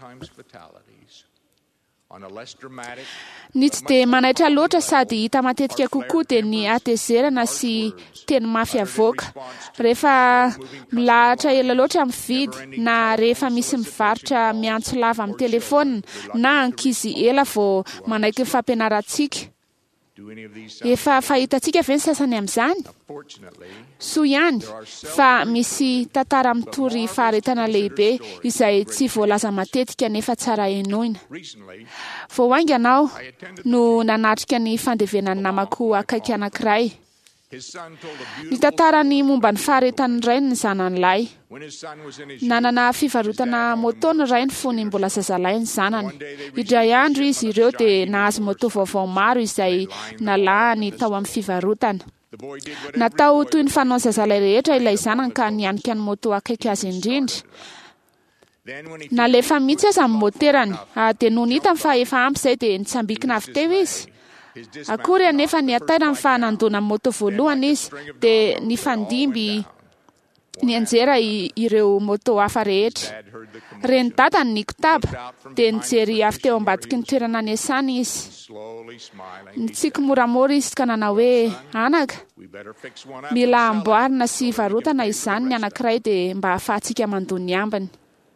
Ny tsy dia manaitra loatra sady hita matetika kokoa dia ny atezerana sy teny mafy avoaka. Rehefa milahatra ela loatra mividy na rehefa misy mivarotra miantso lava amin'ny telefônina na ankizy ela vao manaiky ny fampianarantsika. Efa fahitantsika ve ny sasany amin'izany? Soa ihany, fa misy tantara mitory faharetana lehibe izay tsy voalaza matetika nefa tsara enoina. Vao ainganao no nanatrika ny fandevenan'ny namako akaiky anankiray. Ny tantarany momba ny faharetan'ny rainy ny zanan'ilay. Nanana fivarotana moto ny rainy fony mbola zazalahy ny zanany. Indray andro izy ireo dia nahazo moto vaovao maro izay nalahany tao amin'ny fivarotana. Natao toy ny fanaony zazalahy rehetra ilay zanany ka nianika ny moto akaiky azy indrindra. Nalefa mihitsy aza amin'ny moterany dia noho nitany fa efa ampy izay dia nitsambikina avy teo izy. Akory anefa ny atairany fa nandona amin'ny moto voalohany izy dia ny fandimby ny anjera ireo moto hafa rehetra. Reny dadany ny kotaba dia nijery avy teo ambadiky ny toerana niasany izy. Nitsiko moramora izy ka nanao hoe anaka, mila amboarina sy varotana izany ny anankiray dia mba ahafahantsika mandony ambiny.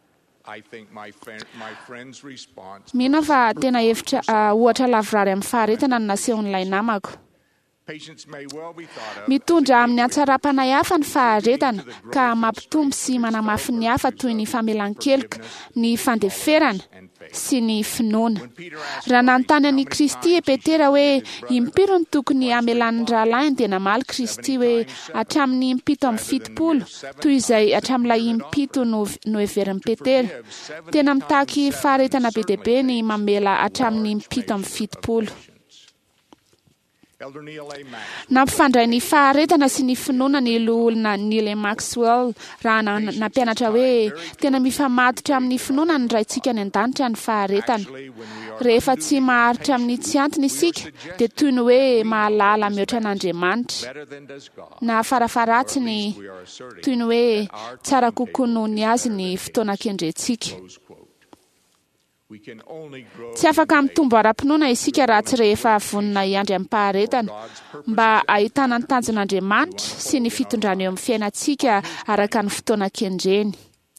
Mino fa tena hevitra ohatra lavorary amin'ny faharetana no nasehon'ilay namako. Mitondra amin'ny atsara-panahy hafa ny faharetana ka mampitombo sy manamafy ny hafa toy ny famelan-keloka, ny fandeferana, sy ny finoana. Raha nanontany an'i Kristy e Petera hoe impiry ny tokony amelan'ny rahalainy dia namaly Kristy hoe hatramin'ny impito amin'ny fitopolo, toy izay hatramin'ilay impito no no heverin'i Petera. Tena mitaky faharetana be dia be ny mamela hatramin'ny impito amin'ny fitopolo. Nampifandray ny faharetana sy ny finoana ny olona Neil Maxwell raha nampianatra hoe tena mifamatotra amin'ny finoana ny raintsika ny an-danitra ny faharetana. Rehefa tsy maharitra amin'ny tsy antony isika dia toy ny hoe mahalala mihoatra an'Andriamanitra. Na farafaratsiny toy ny hoe tsara kokoa noho ny azy ny fotoana kendrentsika. Tsy afaka mitombo ara-pinoana isika raha tsy rehefa vonona hiandry amin'ny paharetana mba ahitana ny tanjon'Andriamanitra sy ny fitondrany eo amin'ny fiainantsika araka ny fotoana kendreny.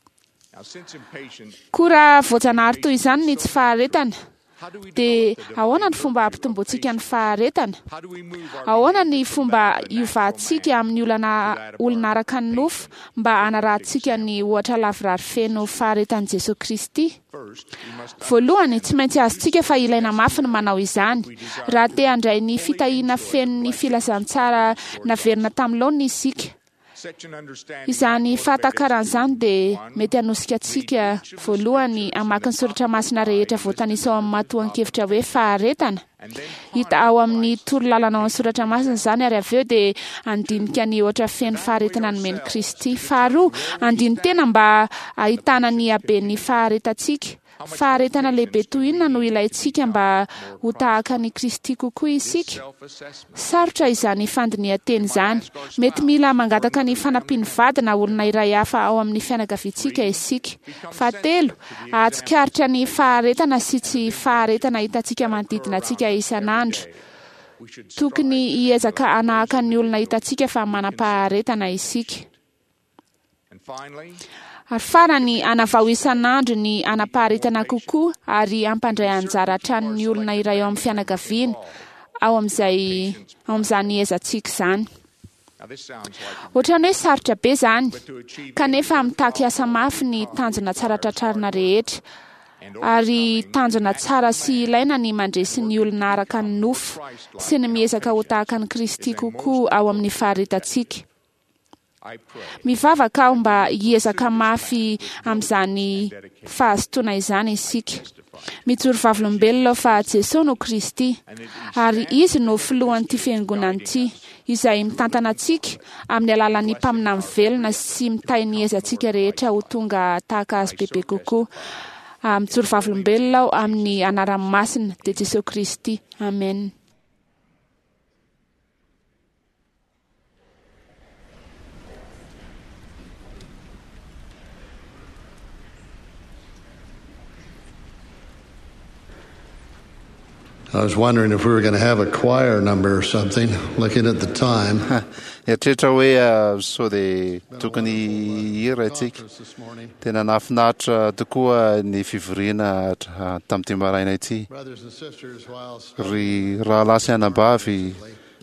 Koa raha voajanahary toy izany ny tsy faharetana, dia ahoana ny fomba hampitomboantsika ny faharetana? Ahoana ny fomba iovahantsika amin'ny olana olona araka ny nofo mba hanarahantsika ny ohatra lavorary feno faharetan'i Jesosy Kristy? Voalohany, tsy maintsy azontsika fa ilaina mafy ny manao izany. Raha te handray ny fitahiana feno ny filazantsara naverina tamin'ilony isika. Izany fahatan-karan'izany dia mety hanosika antsika voalohany hamaky ny soratra masina rehetra voatanisa ao amin'ny matoan-kevitra hoe faharetana. Hita ao amin'ny torolalana ao amin'ny soratra masina izany ary avy eo dia andinika ny ohatra feno faharetana nomeny Kristy. Faharoa, andiny tena mba ahitana ny haben'ny faharetantsika. Faharetana lehibe toy inona no ilayntsika mba ho tahaka ny Kristy kokoa isika? Sarotra izany fandinihan-teny izany. Mety mila mangataka ny fanampiany vady na olona iray hafa ao amin'ny fianakaviantsika isika. Fahatelo, ahatsikaritra ny faharetana sy tsy faharetana hitantsika manodidina antsika isan'andro. Tokony hiezaka hanahaka ny olona hitantsika fa manam-paharetana isika. Ary farany hanavao isan'andro ny hanam-paharetana kokoa ary hampandray anjara hatran'ny olona iray ao amin'ny fianakaviana ao amin'izay ao amin'izany hezantsika izany. Ohatrany hoe sarotra be izany, kanefa mitaky asa mafy ny tanjona tsara tratrarina rehetra ary tanjona tsara sy ilaina ny mandresy ny olona araka ny nofo sy ny miezaka ho tahaka ny Kristy kokoa ao amin'ny faharetantsika. Mivavaka aho mba hiezaka mafy amin'izany fahazotoana izany isika. Mijoro vavolombelona fa Jesosy no Kristy ary izy no filohan'ity fiangonana ity izay mitantana antsika amin'ny alalan'ny mpaminany velona sy mitahy ny hezantsika rehetra ho tonga tahaka azy bebe kokoa. Mijoro vavolombelona aho amin'ny anaran'ny masina dia Jesosy Kristy. Amen. I was wondering if we were going to have a choir number or something, looking at the time. Eritreretra hoe sao dia tokony hira itsika. Tena nahafinaritra tokoa ny fivoriana tamin'ity maraina ity. Ry rahalahy sy anabavy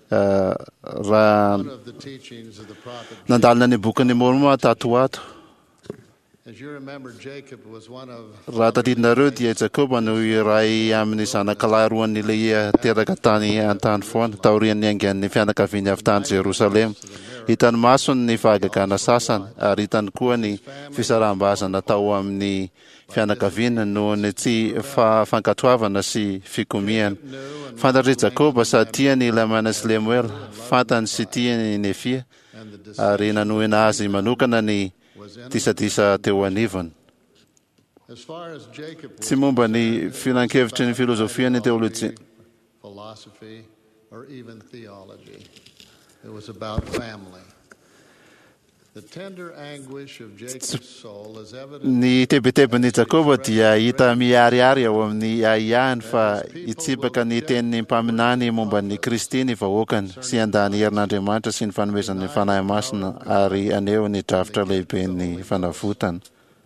raha nandalina ny bokin'ny Mormon tatoato. Raha tadidinareo dia Jakoba no iray amin'ny zanakalahy roan'ny Lea teraka tany an-tany foana taorian'ny aingan'ny fianakaviany avy tany Jerosalema. Hitany masony ny fahagagana sasany ary hitany koa ny fisaraham-bazana tao amin'ny fianakaviana noho ny tsy fankatoavana sy fikomiana. Fantatry Jakoba sady tiany Lamana sy Lemuel, fantany sy tiany Nefia ary nanohina azy manokana ny disadisa teo anivony. Tsy momba ny filan-kevitry ny filozofia ny teolojia. Ny tebetebin'ny Jakoba dia hita miariary ao amin'ny aiahany fa hitsipaka ny tenin'ny mpaminany momba ny Kristy ny vahoakany sy handany herin'Andriamanitra sy ny fanomezan'ny fanahy masina ary aneo ny drafitra lehibe ny fanavotana.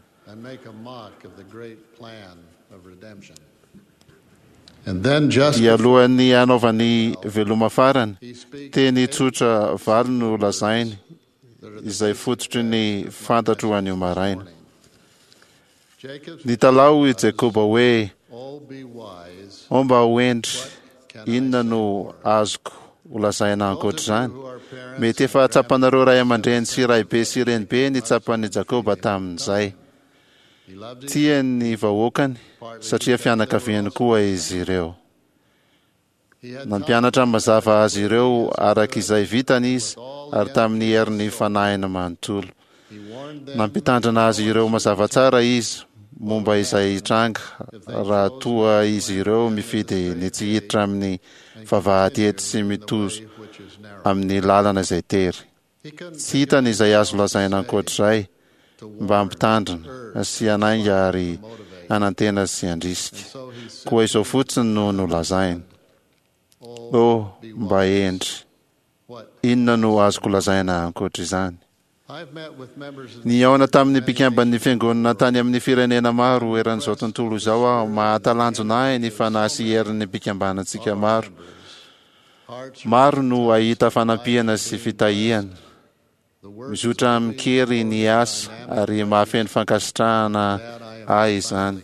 Dia alohan'ny hanaovany veloma farany, teny tsotra valo no lazainy izay fototry ny fantatro anio maraina. Ny talao i Jakoba hoe, omba hoendry, inona no azoko ho lazaina ankoatra izany? Mety efa tsapanareo ray aman-dreny sy raibe sy renibe ny tsapan'i Jakoba tamin'izay. Tiany ny vahoakany satria fianakaviany koa izy ireo. Nampianatra mazava azy ireo araka izay vitany izy ary tamin'ny herin'ny fanahina manontolo. Nampitandrina azy ireo mazava tsara izy momba izay tranga raha toa izy ireo mifidy ny tsy hiditra amin'ny vavahady sy mitozo amin'ny lalana izay tery. Tsy hitany izay azo lazaina ankoatr'izay mba hampitandrina sy hanainga ary hanantena sy handrisika. Koa izao fotsiny no nolazainy. O, mba endry, inona no azoko lazaina ankoatra izany? Niaona tamin'ny mpikamban'ny fiangonana tany amin'ny firenena maro eran'izao tontolo izao aho, mahatalanjona ny fanahy sy herin'ny mpikambanantsika maro. Maro no ahita fanampiana sy fitahiana. Mizotra mikery ny asa ary mahafeno fankasitrahana ahy izany.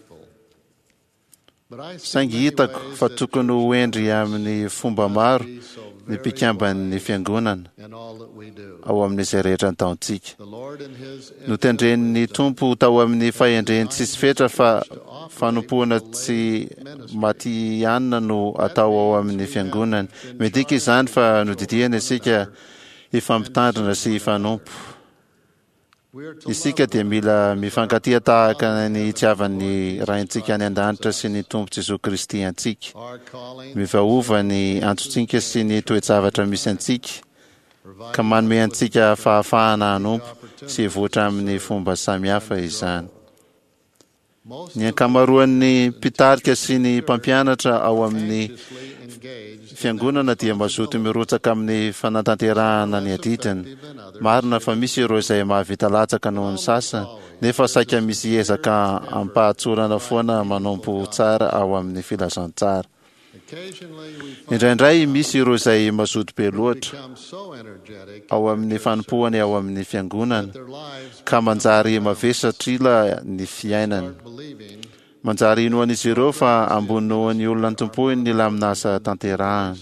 Saingy hitako fa tokony ho endry amin'ny fomba maro ny mpikamban'ny fiangonana ao amin'izay rehetra nataontsika. Notendren'ny Tompo tao amin'ny fahendreny tsisy fetra fa fanompoana tsy matihanina no atao ao amin'ny fiangonana. Midika izany fa nodidihana isika hifampitandrina sy hifanompo. Isika dia mila mifankatia tahaka ny itiavan'ny raintsika any an-danitra sy ny Tompo Jesosy Kristy antsika. Mivaova ny antsotsika sy ny toe-javatra misy antsika, ka manome antsika fahafahana hanompo sy hivoatra amin'ny fomba samihafa izany. Ny ankamaroan'ny mpitarika sy ny mpampianatra ao amin'ny fiangonana dia mazoto mirotsaka amin'ny fanatanterahana ny adidiny. Marina fa misy ireo izay mahavita latsaka noho ny sasany, nefa saika misy ezaka ampahatsorana foana manompo tsara ao amin'ny filazantsara. Indraindray misy ireo izay mazoto be loatra ao amin'ny fanompohany ao amin'ny fiangonana, ka manjary mavesatr'ila ny fiainany. Manjary inoan'izy ireo fa ambonoan'ny olona tompoiny ny laminasa tanterahana.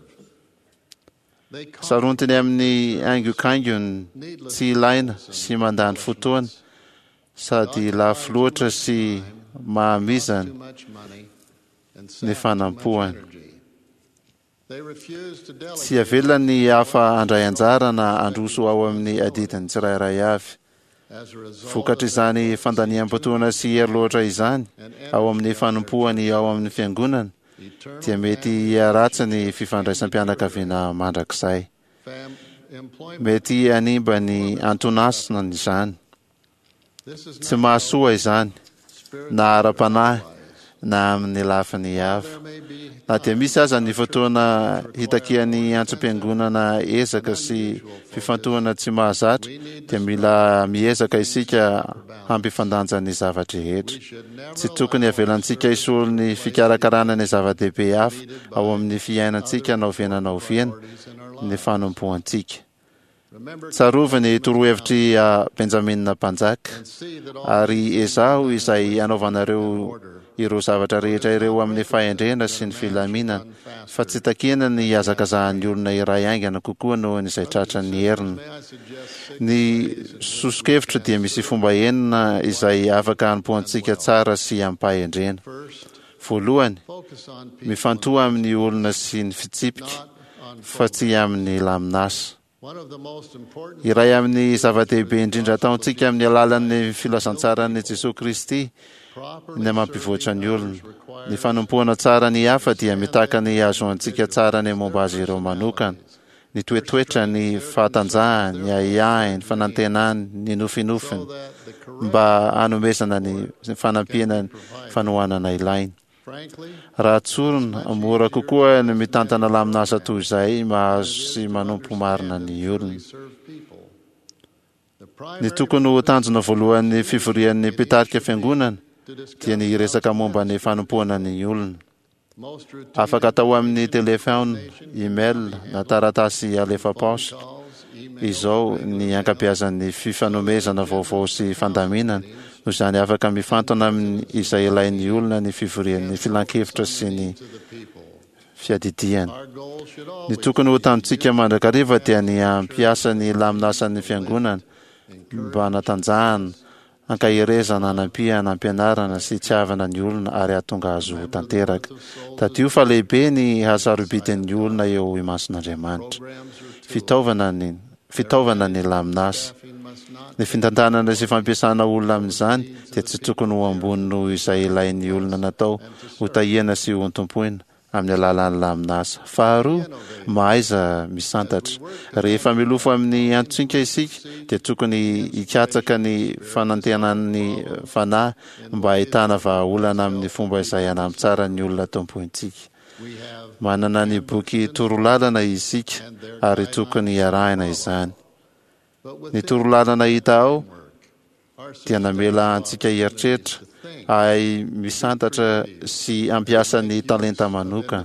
Sarontiny amin'ny haingokaingony tsy ilaina sy mandany fotoana, sady lafo loatra sy mahamizana ny fanampoany. Tsy avelana ny hafa andray anjara na androso ao amin'ny adidiny tsirairay avy. Vokatra izany fandaniam-potoana sy hery loatra izany ao amin'ny fanompoany ao amin'ny fiangonana dia mety hiaratsy ny fifandraisam-pianakaviana mandrakizay. Mety hanimba ny antonasana izany. Tsy mahasoa izany na ara-panahy na amin'ny lafiny avy. Na dia misy aza ny fotoana hitakian'ny antsom-piangonana ezaka sy fifantohana tsy mahazatra, dia mila miezaka isika hampifandanja ny zavatra rehetra. Tsy tokony avelantsika isolo ny fikarakarana ny zava-dehibe hafa ao amin'ny fiainantsika naoviana naoviana ny fanompoantsika. Tsarovy ny torohevitry Benjaminina Mpanjaka ary Esau izay anaovanareo ireo zavatra rehetra ireo amin'ny fahendrena sy ny filaminana, fa tsy takena ny hazakazahan'ny olona iray aingana kokoa noho n'izay tratran'ny heriny. Ny sosokevitra dia misy fomba enina izay afaka hanompoantsika tsara sy ampahendrena. Voalohany, mifantoha amin'ny olona sy ny fitsipika, fa tsy amin'ny laminasa. Iray amin'ny zava-dehibe indrindra ataontsika amin'ny alalan'ny filazantsarany Jesosy Kristy ny mampivoatra ny olona. Ny fanompoana tsara ny hafa dia mitaka ny azoantsika tsara ny momba azy ireo manokana, ny toetoetra, ny fahatanjahany, ny ahiahiny, ny fanantenany, ny nofinofiny, mba hanomezana ny fanampiana ny fanohanana ilaina. Raha tsorona, mora kokoa ny mitantana laminasa toy izay mahazo sy manompo marina ny olona. Ny tokony ho tanjona voalohan'ny fivorian'ny mpitarika fiangonana dia ny resaka momba ny fanompoana ny olona. Afaka atao amin'ny telefona, email na taratasy alefa paositra. Izao ny ankabeazan'ny fifanomezana vaovao sy fandaminana noho izany afaka mifantona amin'izay ilain'ny olona ny fivorian'ny filan-kevitra sy ny fiadidiana. Ny tokony ho tamintsika mandrakariva dia ny ampiasa ny laminasan'ny fiangonana mba hanatanjahana, hankahirezana, hanampihana, ampianarana sy tsiavana ny olona ary hahatonga azo tanteraka. Tadio fa lehibe ny hasarobidian'ny olona eo imason'Andriamanitra. Fitaovana ny fitaovana ny laminasa. Ny fintantanana sy fampiasana olona amin'izany dia tsy tokony ho ambony noho izay ilain'ny olona natao ho tahiana sy ho antompoina amin'ny alalan'ny laminasa. Faharoa, mahaiza misantatra. Rehefa milofo amin'ny antsinka isika dia tokony hikatsaka ny fanantenan'ny fanahy mba ahitana vahaolana amin'ny fomba izay hanampy tsara ny olona tompointsika. Manana ny boky torolalana isika ary tokony hiarahana izany. Ny torolalana hita ao dia namela antsika hieritreritra ay misantatra sy ampiasa ny talenta manokana.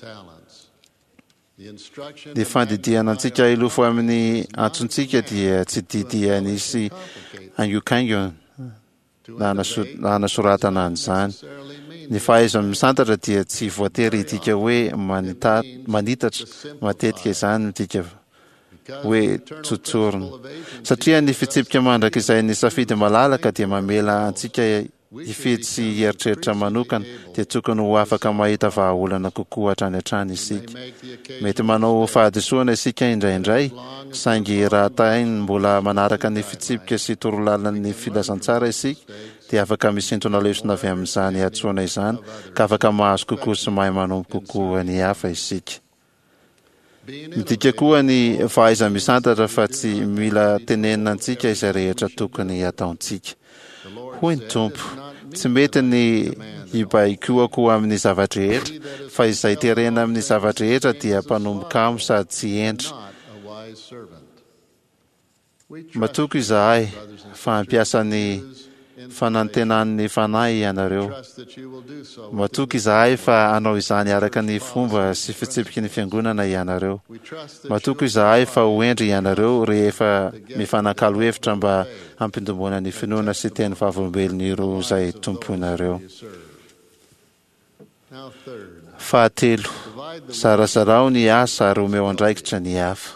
Ny fandidiana antsika ilofo amin'ny antsontsika dia tsy didy anisy angokaingona na hanasoratana an'izany. Ny fahaiza misantatra dia tsy voatery idika hoe manitatra, matetika izany midika hoe tsotsorina. Satria ny fitsipika mandrakizay ny safidy malalaka dia mamela antsika hifidy sy hieritreritra manokana dia tokony ho afaka mahita vahaolana kokoa hatrany hatrany isika. Mety manao fahadisoana isika indraindray, saingy raha tainy mbola manaraka ny fitsipika sy torolalany filazantsara isika dia afaka misintona lesona avy amin'izany atsoana izany ka afaka mahazo kokoa sy mahay manompo kokoa ny hafa isika. Midika koa ny fahaiza misantatra fa tsy mila tenenina antsika izay rehetra tokony ataontsika. Hoy ny Tompo, tsy mety ny hibaikoako amin'ny zavatra rehetra, fa izay terena amin'ny zavatra rehetra dia mpanomboka amo sady tsy endra. Matoky izahay fa ampiasa ny fanantenan'ny fanahy ianareo. Matoky izahay fa anao izany araka ny fomba sy fitsipiky ny fiangonana ianareo. Matoky izahay fa ho endry ianareo rehefa mifanakalo hevitra mba hampindombona ny finoana sy teny fahavolombelony ireo izay tomponareo. Fahatelo, zarazarao ny asa ary omeo andraikitra ny hafa.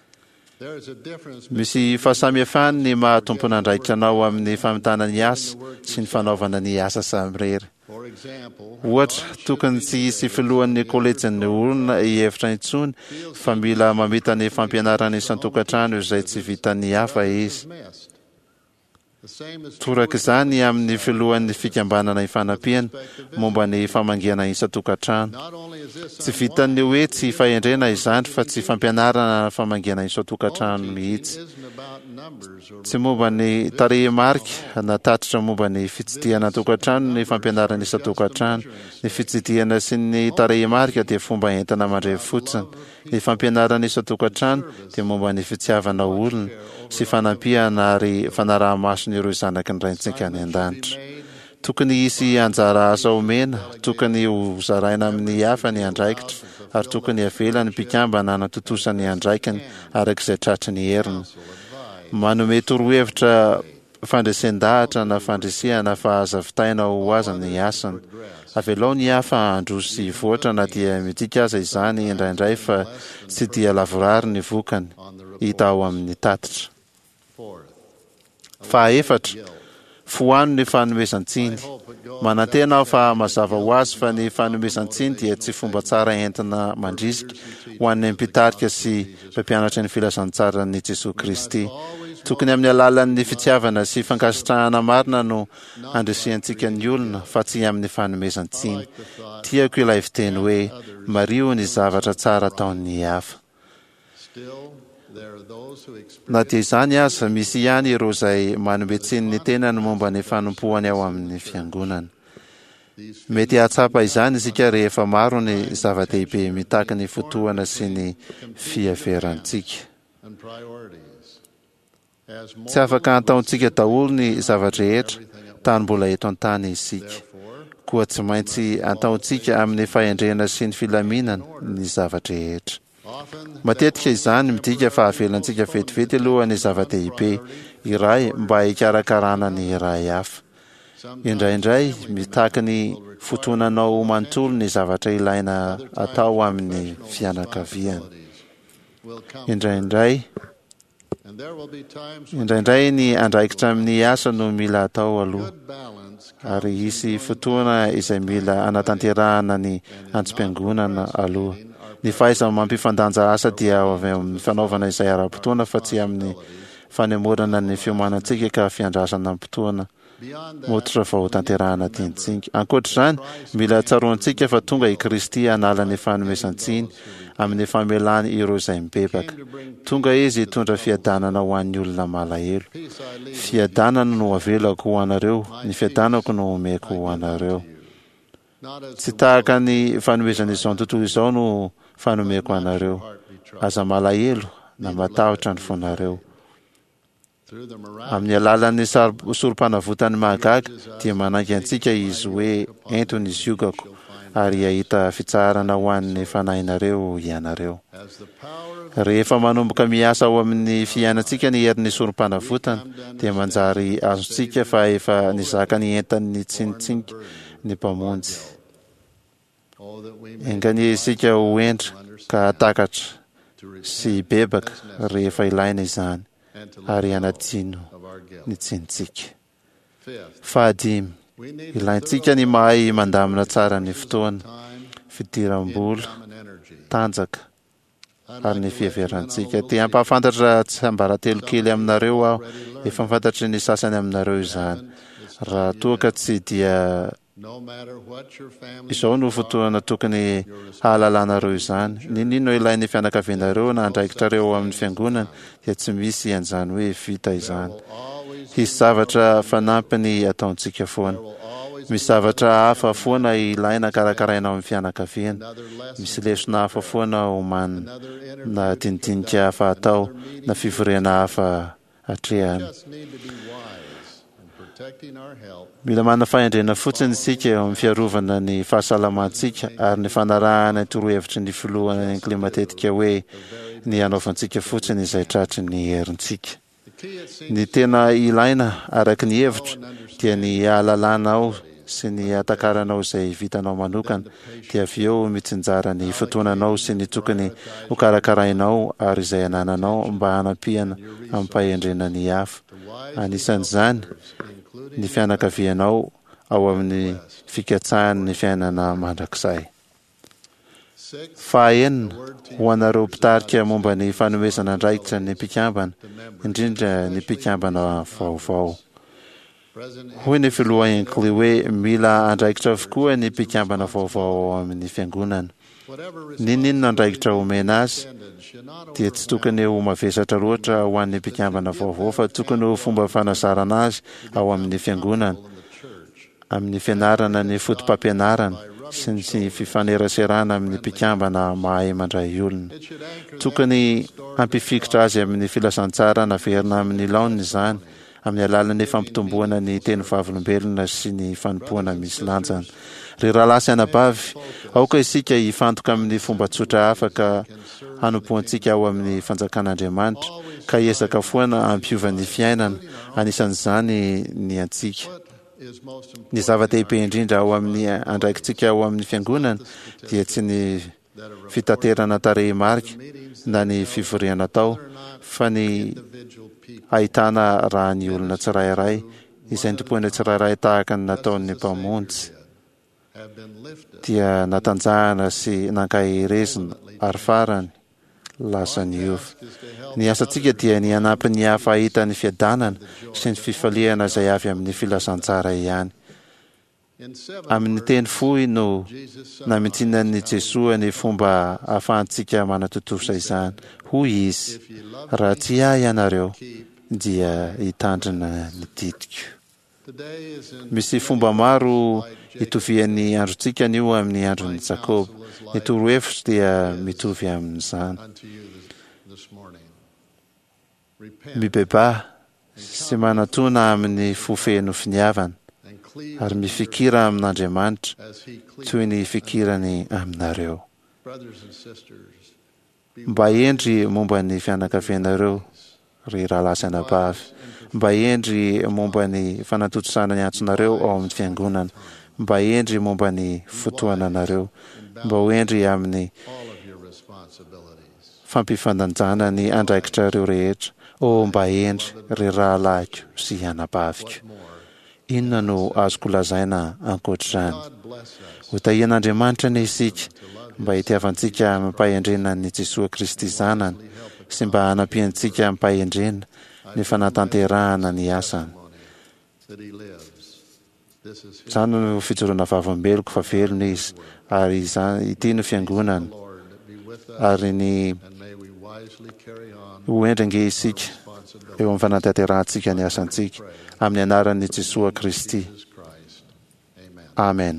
Misy fahasamihafany ny mahatompona andraikitra anao amin'ny famitana ny asa sy ny fanaovana ny asa samirery. Ohatra, tokony tsy hisy filohan'ny kolejin'ny olona hihevitra intsony fa mila mamita ny fampianarana isan-tokantrano izay tsy vitan'ny hafa izy. Toraka izany amin'ny filohan'ny fikambanana ifanapiana momba ny famangiana isan-tokantrano. Tsy vitan'ny hoe tsy fahendrena izany fa tsy fampianarana famangiana isan-tokantrano mihitsy. Tsy momba ny tarehimarika na tatitra momba ny fitsidihana tokantrano ny fampianarana isan-tokantrano. Ny fitsidihana sy ny tarehimarika dia fomba entana mandray fotsiny. Ny fampianarana isan-tokantrano dia momba ny fitiavana olona sy fanampihana ary fanaraha-masony ireo zanaky ny raintsika any an-danitra. Tokony hisy anjara asa omena, tokony ho zaraina amin'ny hafa ny andraikitra, ary tokony avela ny mpikambana hanatotosa ny andraikiny arak'izay tratry ny heriny. Manome torohevitra fandresen-dahatra na fandresehana fa azavitaina ho aza ny asany. Avelao ny hafa handroso voatra na dia midika aza izany indraindray fa tsy dia lavorary ny vokany hita ao amin'ny tatitra. Fahaefatra, fohano ny fanomezan-tsiny. Manantena aho fa mazava ho azy fa ny fanomezan-tsiny dia tsy fomba tsara entina mandrisika ho an'ny mpitarika sy mpampianatra ny filazantsarany Jesosy Kristy. Tokony amin'ny alalan'ny fitiavana sy fankasitrahana marina no andresiantsika ny olona fa tsy amin'ny fanomezan-tsiny. Tiako ilay fiteny hoe mario ny zavatra tsara ataon'ny hafa. Na dia izany aza, misy ihany ireo izay manome tsiny ny tenany momba ny fanompohany ao amin'ny fiangonana. Mety hahatsapa izany isika rehefa maro ny zava-dehibe mitaky ny fotoana sy ny fihaverantsika. Tsy afaka ataontsika daholo ny zavatra rehetra tany mbola eto an-tany isika. Koa tsy maintsy ataontsika amin'ny fahendrena sy ny filaminana ny zavatra rehetra. Matetika izany midika fa avelantsika vetivety aloha ny zava-dehibe iray mba hikarakarana ny iray hafa. indraindray mitahaka ny fotoananao manontolo ny zavatra ilaina atao amin'ny fianakaviana. Indraindray indraindray ny andraikitra amin'ny asa no mila atao aloha, ary hisy fotoana izay mila anatanterahana ny antsom-piangonana aloha. Ny fahaiza mampifandanja asa dia avy amin'ny fanaovana izay ara-potoana fa tsy amin'ny fanemorana ny fiomanantsika ka fiandrasana am-potoana motra vao tanterahana tiantsika. Ankoatr'izany, mila tsaroantsika fa tonga i Kristy hanala ny fanomezan-tsiny amin'ny famelany ireo izay mibebaka. Tonga izy hitondra fiadanana ho an'ny olona malahelo. Fiadanana no avelako ho anareo, ny fiadanako no omeko ho anareo. Tsy tahaka ny fanomezan'izao tontolo izao no fanomeko anareo, aza malahelo na matahotra ny fonareo. Amin'ny alalan'ny sorom-panavotany mahagaga dia manangy antsika izy hoe entony izy iogako, ary ahita fitsarana ho an'ny fanahinareo ianareo. Rehefa manomboka miasa ao amin'ny fiainantsika ny herin'ny sorom-panavotana dia manjary azontsika fa efa nizaka ny entan'ny tsinitsika ny mpamonjy. Engany isika ho endra ka takatra sy bebaka rehefa ilaina izany, ary anadino ny tsinitsika. Fahadimy, ilaintsika ny mahay mandamina tsara ny fotoana, fidiram-bola, tanjaka, ary ny fiheverantsika. Tia ampahafantatra tsiambaratelo kely aminareo aho, efa fantatry ny sasany aminareo izany. Raha toaka tsy dia izao no fotoana tokony hahalalanareo izany. Ninino ilain'ny fianakavianareo na andraikitrareo amin'ny fiangonana dia tsy misy an'izany hoe vita izany. Hisy zavatra fanampiny ataontsika foana. Misy zavatra hafa foana ilaina karakaraina amin'ny fianakaviana. Misy lesona hafa foana omanina, na dinidinika hafa atao, na fivoriana hafa hatrehana. Mila manana fahendrena fotsiny isika eo amin'ny fiarovana ny fahasalamantsika ary ny fanarahana ny torohevitry ny filohan'ny klimatetika hoe ny anaovantsika fotsiny izay tratry ny herintsika. Ny tena ilaina araky ny hevitro dia ny ahalalanao sy ny atakaranao izay vitanao manokana, dia avy eo mitsinjara ny fotoananao sy ny tokony ho karakarainao ary izay anananao mba hanapiana amin'ny fahendrena ny hafa. Anisan'izany ny fianakavianao ao amin'ny fikatsahan'ny ny fiainana mandrakizay. Fahaenina, ho anareo mpitarika momba ny fanomezana andraikitra ny mpikambana, indrindra ny mpikambana vaovao. Hoy ny filoha Hinckley hoe mila andraikitra avokoa ny mpikambana vaovao ao amin'ny fiangonana. Ninino andraikitra omena azy dia tsy tokony ho mavesatra loatra ho an'ny mpikambana vaovao, fa tokony ho fomba fanazarana azy ao amin'ny fiangonana, amin'ny fianarana ny fotom-pampianarana sy ny fifaneraserana amin'ny mpikambana mahay mandray olona. Tokony hampifikitra azy amin'ny filasan-tsara naverina amin'ny laoniny izany, amin'ny alalan'ny fampitomboana ny teny vavolombelona sy ny fanompoana misy lanjana. Ry rahalahy sy anabavy, aoka isika hifantoka amin'ny fomba tsotra afaka hanompoantsika ao amin'ny fanjakan'Andriamanitra, ka hiezaka foana hampiova ny fiainana, anisan'izany ny antsika. Ny zava-dehibe indrindra ao amin'ny andraikitsika ao amin'ny fiangonana dia tsy ny fitaterana tarehy marika na ny fivoriana tao, fa ny ahitana raha ny olona tsirairay izay nitopoina tsirairay tahaka ny nataon'ny mpamonjy dia natanjahana sy nankahirezina ary farany lasa niova. Ny asantsika dia ny hanampy ny hafa hahita ny fiadanana sy ny fifaliana izay avy amin'ny filasan-tsara ihany. Amin'ny teny fohy no namitsinan'i Jesosy ny fomba ahafahantsika manatotosa izany. Hoy izy, raha tsy ahy ianareo dia hitandrina ny didiko. Misy fomba maro hitovian'ny androntsika nio amin'ny andron'ny Jakoba. Ny torohevitro dia mitovy amin'izany. Mibebà sy manatona amin'ny fofeno finiavana ary mifikira amin'Andriamanitra toy ny fikirany aminareo. Mba endry momba ny fianakavianareo ry rahalahy bavy mba endry momba ny fanatotosana ny antsonareo ao amin'ny fiangonana, mba endry momba ny fotoana nareo, mba ho endry amin'ny fampifandanjana ny andraikitra reo rehetra. O mba endry ry rahalahiko sy anabaviko. Inona no azoko lazaina ankoatr'izany? Ho tahian'Andriamanitra ny isika mba hitiavantsika mampahendrena ny Jesosy Kristy zanany sy mba hanampiantsika mampahendrena ny fanatanterahana ny asany. Izany no fijoroana vavambeloko fa velona izy, ary ity no fiangonana, ary ny ho endrange isika eo amin'ny fanatanterantsika ny asantsika amin'ny anaran'ny Jesosy Kristy. Amen.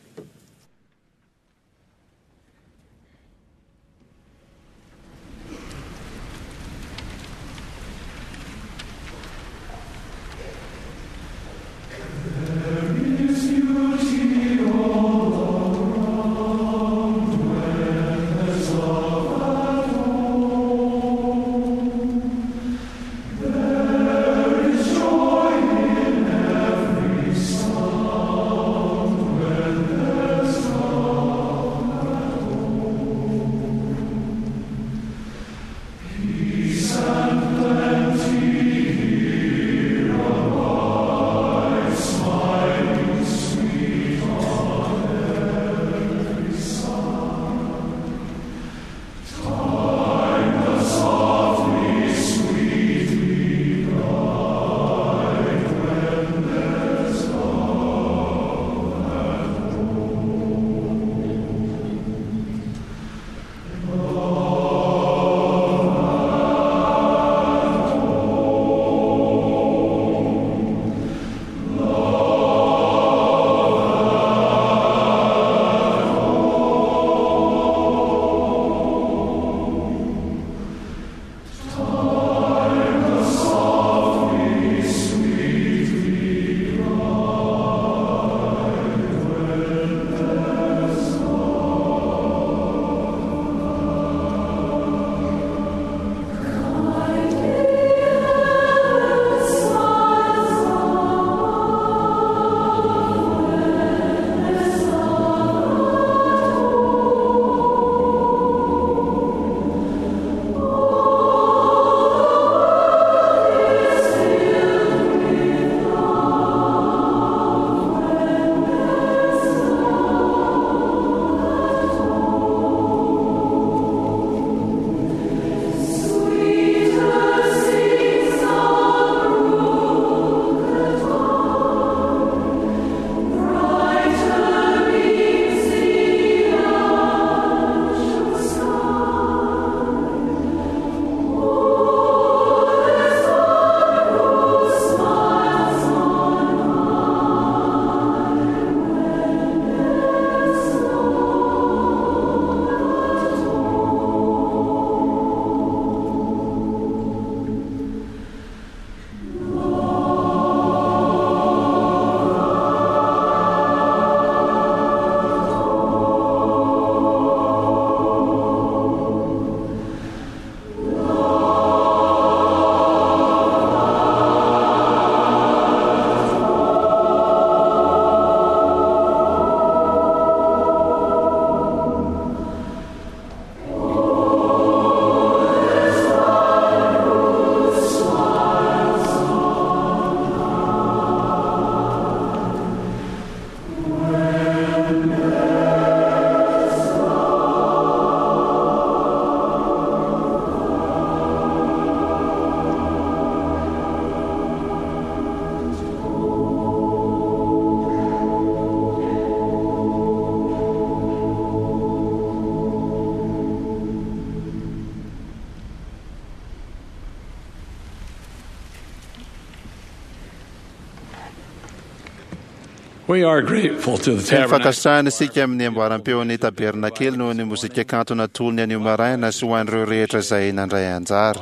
We are grateful to the tabernacle. Fakasana isika amin'ny amboaram-peon'ny tabernakely noho ny mozika kanto natolony anio maraina sy ho an'ireo rehetra izay nandray anjara.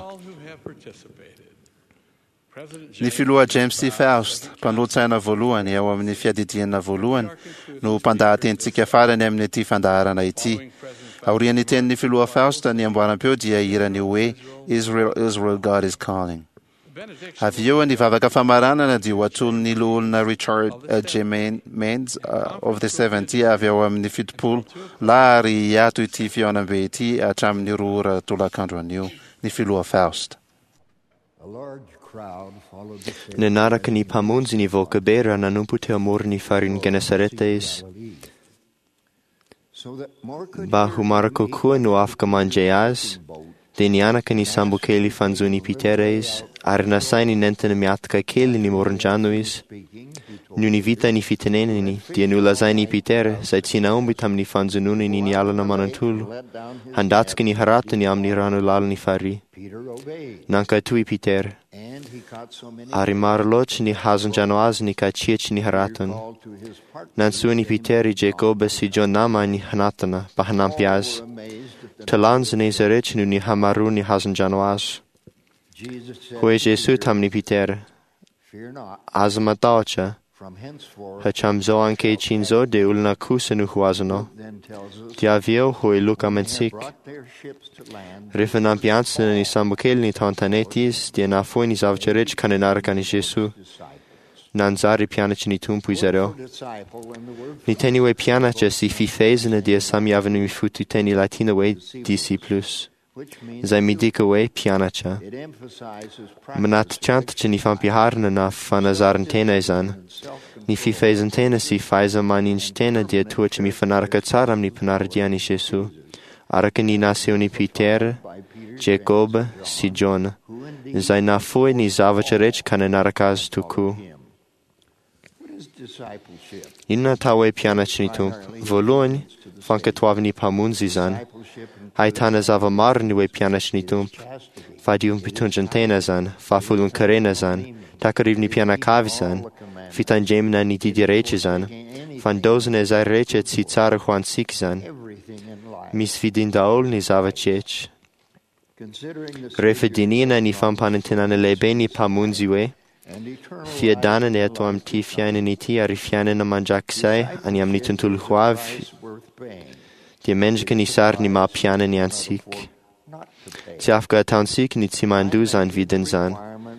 Ny filoha James C. Faust, mpanolo-tsaina voalohany ao amin'ny fiadidiana voalohany, no mpandahatentsika farany amin'ny ity fandaharana ity. Aorian'ny tenin'ny filoha Faust ny amboaram-peo dia irany hoe Israel, Israel, God is calling. Avy eo ny vavaka famaranana dia ho atolon'ny loholona Richard uh, J. Menz uh, of the seventy avy ao amin'ny fitopolo la ary hiato ity fihaonam-be ity hatramin'ny roa ora tolakandro anio ny filoha Faust. Nanaraka ny mpamonjy ny vahoaka-be raha nanompo teo amoron'ny farin'ny Genesareta izy. Mba ho mara kokoa no afaka mandray azy, dia nianaka ny sambo kely fanjoiny Petera izy, ary nasainy nentana miataka kely ny moron-drano izy. Noho nivita ny fitenenany, dia nolazainy Petera, izay tsy naomby tamin'ny fanjononiny ny alana manontolo, handatoky ny haratony amin'ny rano laliny farihy. Nankatoy Petera, ary maro loatra ny hazon-drano azy ka tsietry ny haratony. Nantsoiny Petera i Jakoba sy John namany hanatana mba hanampy azy. Talanjona izy rehetra noho ny hamaroa ny hazon-drano azo. Hoy Jesu tamin'ny Petera, aza matahotra, hatramin'izao ankehitriny izao dia olona kosa no ho azonao. Dia avy eo hoy Luka amintsika. Rehefa nampiantsona ny sambo kely ny tao an-tanety izy, dia nafoy ny zavatra rehetra ka nanaraka ny Jesu. Nanjary mpianatry ny tompo izy ireo. Ny teny hoe mpianatra sy fifehezana dia samy avy ny mifoto teny latina hoe discipulus, izay midika hoe mpianatra. Manatitrantatry ny fampiharana na fanazaran-tena izany. Ny fifehezan-tena sy fahaiza-manindry-tena dia tohatra mifanaraka tsara amin'ny mpanaradian'i Jesu, araka ny nasehon'ny Petera, Jakoba sy John, izay nafoy ny zavatra rehetra ka nanaraka azy tokoa. Inona atao hoe mpianatry ny tompo? Voalohany, fankatoavany mpamonjy izany. Ahitana zava-maro ny hoe mpianatry ny tompo. Fahadiom-pitondran-tena izany, fahafolon-karena izany, takarivon'ny mpianakavy izany, fitandremana ny didy rehetra izany, fandozana izay rehetra tsy tsara ho antsika izany. Misy vidiny daholo ny zavatra rehetra. Rehefa dinihana ny fampanantenana lehibe ny mpamonjy hoe, fiadanana atao amin'ity fiainana ity ary fiainana mandrakizay any amin'ny tontolo ho avy, dia mendraka ny sary ny mampianany antsika. Tsy afaka ataontsika ny tsy mandoa izany vidin'izany.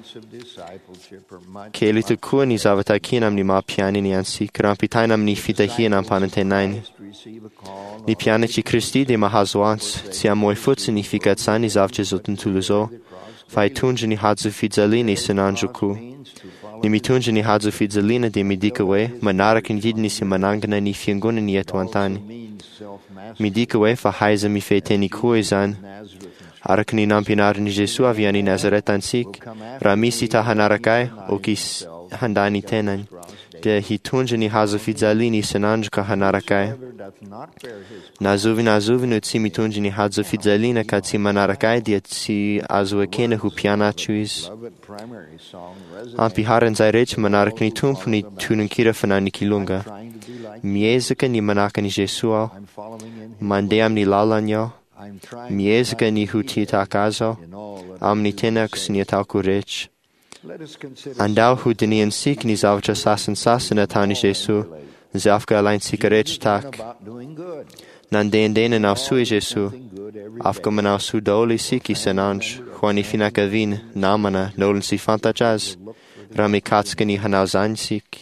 Kely tokoa ny zava-takiana amin'ny mampianany antsika raha ampitaina amin'ny fitahiana ampanantenainy. Ny mpianatry Kristy dia mahazo antsy, tsy hamoy fotsiny ny fikatsany ny zavatra izao tontolo izao, fa hitondra ny hajo fijaliana isan'andro koa. Ny mitondra ny hajo fijaliana dia midika hoe manaraka ny didiny sy manangana ny fiangonany eto an-tany. Midika hoe fa haiza mifehy-teny koa izany. Araka ny nampianarin'i Jesu avy any Nazareta antsika, raha misy hita hanaraka ahy, oky handany tenany, dia hitondra ny hazo fijaliana isan'andro ka hanaraka ahy. Nazovy nazovy no tsy mitondra ny hajo fijaliana ka tsy manaraka ahy dia tsy azo ekena ho mpianatro izy. Ampiharan'izay rehetra manaraka ny tompo ny tononkira fanany kilonga. Miezaka ny manaka ni Jesu aho, mandeha amin'ny lalany aho, miezaka ny ho tia tahaka azy aho, amin'ny tenako sy ny ataoko rehetra. Andao ho dinihansika ny zavatra sasany-sasany ataon'i Jesu, izay afaka alaintsika rehetra tahaka. Nandehandeha nanao soa i Jesu, afaka manao soa daholo isika isan'andro, ho an'ny fianakaviana, namana, n'olona sy fantatra azy, raha mikatsika ny hanao izany isika.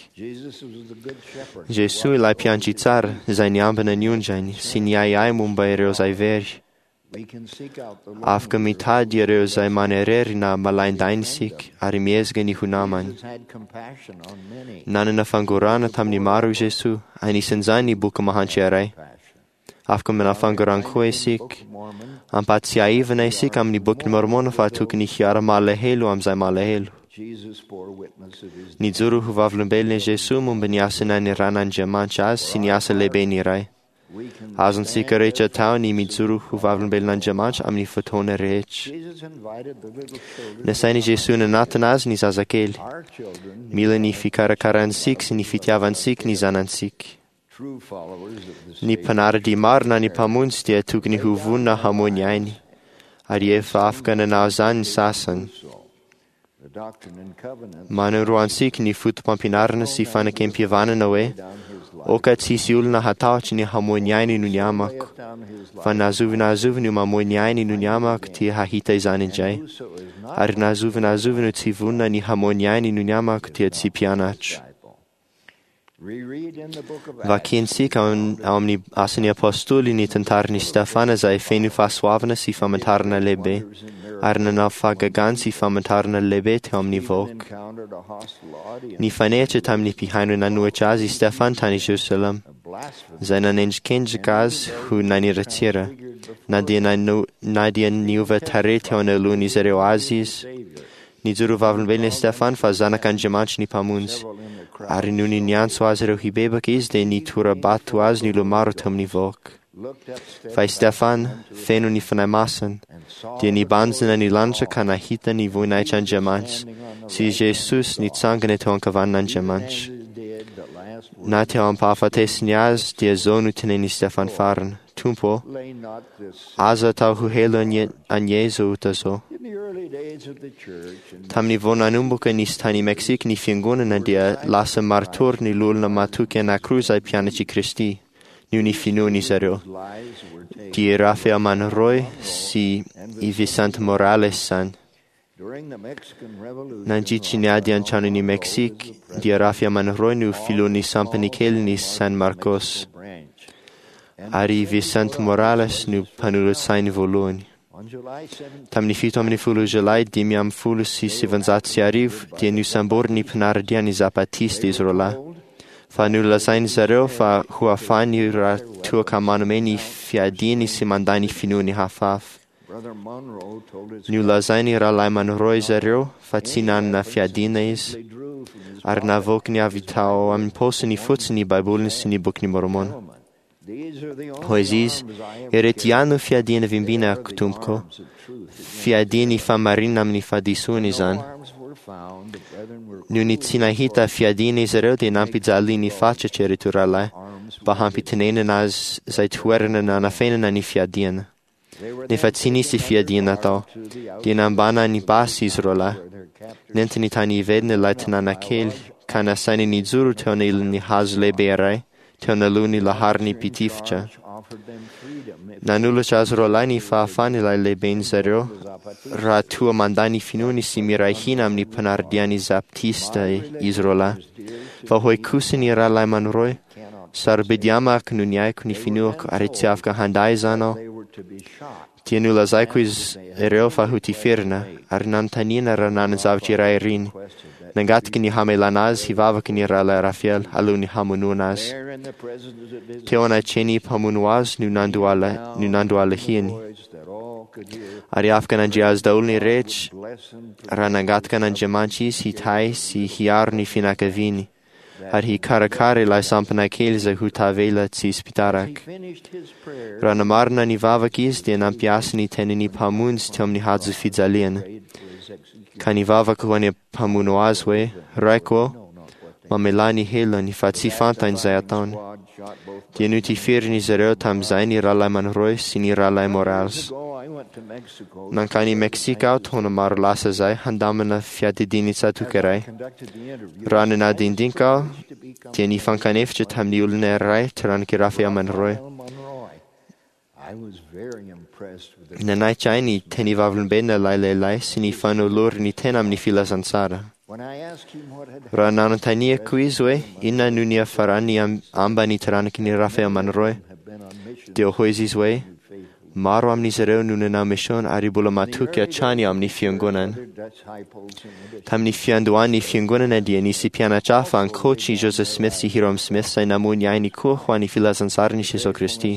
Jesu ilay mpiandry tsara, izay niambina ny ondrainy, sy niahiahy momba ireo izay very. Afaka mitady ireo izay manerery na malain-dainy isika, ary miezaka ny ho namany. Nanana fangorana tamin'ny maro i Jesu, anisan'izany ny boka mahantra iray. Afaka manao fangorana koa isika. Ampatsiahivana isika amin'ny boky ny Mormona fa tokony hiara malahelo amin'izay malahelo. Nijoro ho vavolombelona Jesu momba ny asa nanirahan'Andriamanitra azy sy ny asa lehibe ny iray. Azontsika rehetra tao ny mijoro ho vavolombelon'Andriamanitra amin'ny fotoana rehetra. Nasainy Jesu nanatona azy ny zazakely. Mila ny fikarakarantsika sy ny fitiavantsika ny zanantsika. Ny mpanarady maro na ny mpamonjy dia tokony ho vonona hamoy ny ainy, ary efa afaka nanao izany ny sasany. Manuruansik ni futpampináranna si fanakempiavana we, okat si siulna hatach ni hamoiniaini nunyamak. Van nazuvina zuvinu mamoiniaini nunyamak ti hahita izaninjai. Ar nazuvina zuvinu tivuna ni hamoiniaini nunyamak ti tsipianach. Vakin sik omni asini apostoli ni tentarni Stefana zai fenu faswavna si famentarna lebe. Arna na fagagan si famentarna lebe te omni vok. Ni fanece tam ni pihainu na nuechazi Stefan tani Jerusalem. Zaina nenj kenjgaz hu nani retira. Nadia nadia niuva tarete on eluni zero azis. Ni zuru vavlen bene Stefan fa zanakan jamanch ni pamuns. Ari nuni nian soazero hibebak izde ni tura batuaz ni lumarotum ni vok. Fai Stefan, fenu ni fanamasan, dia ni banzana ni lancha kana hita ni vuinai chan jamanch, si Jesus ni tsangane ton kavan nan jamanch. Na te on pafates niaz, dia zonu tene ni Stefan faran, tumpo, aza tau huhelo an Jesu utazo. Tam ni von anumbuka ni stani Mexic ni fianguna na dia lasa martor ni lulna matuke na cruzai pianaci Christi. Ni finu ni zero. Di Rafael Manroy si i Vicente Morales san. Nanjici ni adian chanu ni Mexic, di Rafael Manroy nu filu ni Sampanikel ni San Marcos. Ari Vicente Morales nu panulut sain voluni. Tam ni fito ni fulu July di miam fulu si sivanzatsi arriv, di nu sambor ni panardian ni Zapatista Israela. Fa nu lasain zero fa hua fani ra tua kamanumeni fiadini si mandani finuni hafaf. Nu lasaini ra laiman roi zero fa tsinan na fiadines ar na vokni avitao am posini futsini baibulin sini bukni mormon. Hoezis eretianu fiadina vimbina kutumko fiadini fa marinam ni fa disunizan. Nu ni tsinahita fiadini zero de nampi zalini face ceriturale, bahampi tenene nas zaituerna na nafena ni fiadina. Ne fatsini si fiadina to, di nambana ni basi zrola, nentini tani vedne laitna nakel, kana sani ni zuru teonil ni hazle berai, teonaluni laharni pitifcha. Nanula chazrolani fa fani la le ben zero, ra tua mandani finuni si miraihinam ni panardiani zaptista Israela. Fa hoi kusini ra la manroi, sarbediamak nuniaik ni finuak aritiavka handaizano. Tienula zaiquiz ereo fa hutifirna, arnantanina ranan zavchirairin. Nangatkini hamelanaz hivavakini ra la Rafael aluni hamununaz. Teona cheni pamunuaz nu nanduala nu nanduala hieni. Ariafkan anjiaz daulni rech ranangatkan anjamanchis hitai si hiarni finakavini. Ar hi karakare la sampana kelza hutavela tsi spitarak. Ranamarna ni vavakis de nampiasni tenini pamuns tomni hadzu fidzalien. Kani vavakuane pamunoazwe, raiko, mamelani hela ni fatsi fantain zayaton. Dienuti firni zero tam zaini ralai manroi sini ralai morals. Nankani Mexica tona mar lasa zai handamana fiatidini satukerai. Ranena dindinka, tieni fankanefche tam ni ulne rai teran ki Rafael manroi. Nanai chaini teni vavlun bena lai le lai sini fano lor ni tenam ni filas ansara. Rananantania quizwe inna nunia farani ambani teranakini Rafael manroi. Deo hoizizwe, maro amni zereo nunena mishon aribula matukia chani amni fiangunan. Tamni fianduani fiangunan edi ni si piana chafa an kochi Joseph Smith si Hiram Smith sai namun yaini kuhwani filas ansarni Jesu Christi.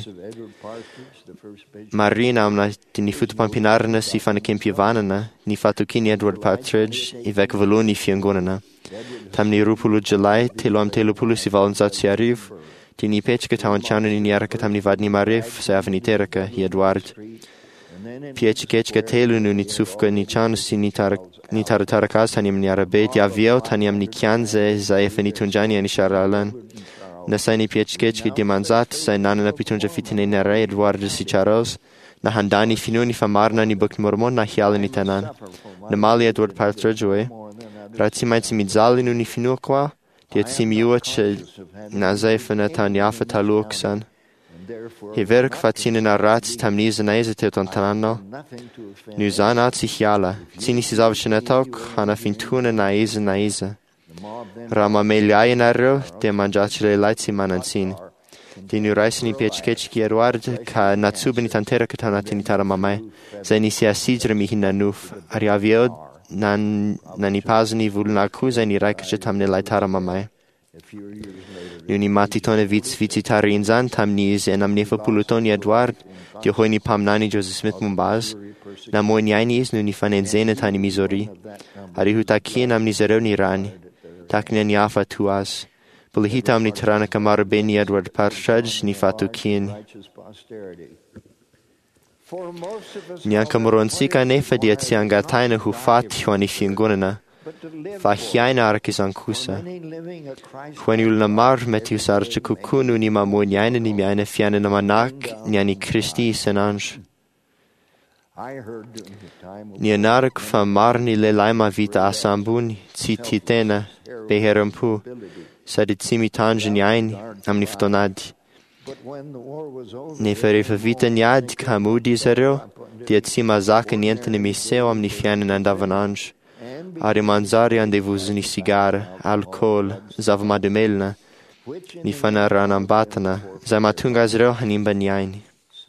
Marina amna ni futpampinarna si fanakempivanana ni fatukini Edward Partridge i vek voluni fiangunana. Tamni rupulu July telo am telo pulu si valenzatsi arriv, ti ni pechka tawan chanu ni niaraka tamni vadni marif sa avni teraka hi Edward. Piechkechka telu nu ni tsufka ni chanu si ni taratarakas taniam ni arabe ti aviao taniam ni kianze za efeni tunjani ani sharalan. Nasai ni piechkechka dimanzat sai nanana pitunja fitine nare Edward si charos, na handani finuni fa marna ni book mormon na hiala ni tanan. Na mali Edward Partridge, rati mai mi zali nu ni finu qua, di et sim iuace na zeifana tan yafa taluxan. He verk fatine na rats tam nisa naise te tantanano. Nu zanat si hiala, cini si zavchenetauk, hana fintuna naise naise. Rama meliaie narro, de mangiacele laitsi manansin. Di nu raisini piechkechki Eduard, ca natsubini tantera katanatini taramamai, zeni si asidre mi hinanuf, ariavio nan nani pasni vulna kuzeni raikache tamne laitaramamai. Nuni matitone vits vicitari inzan tamnis en amnefa pulutoni Eduard, di hoini pamnani Joseph Smith Mumbaz, na moiniainis nuni fanenzene tani misori, arihutakin amniseroni rani, taknen yafa tuas, bulihita amni tarana kamara beni Edward Partridge ni fatukin. Nyankamoron sika nefa di atianga taina hu fati huani fingunana, fa hiaina arkis ankusa. When yul namar metius arce kukunu ni mamuniaina ni miaina fiana namanak niani Christi senanj. Nianarak fa marni le laima vita asambuni, cititena, beherampu, sadit simi tanjiniain amniftonadi. Ne ferefa vita niad kamudi zero, diet sima zaka nientene miseo amnifianen andavananj. Are manzari andevus ni sigara, alcool, zavma de melna, ni fanara nambatana, zamatunga zero hanimba niaini.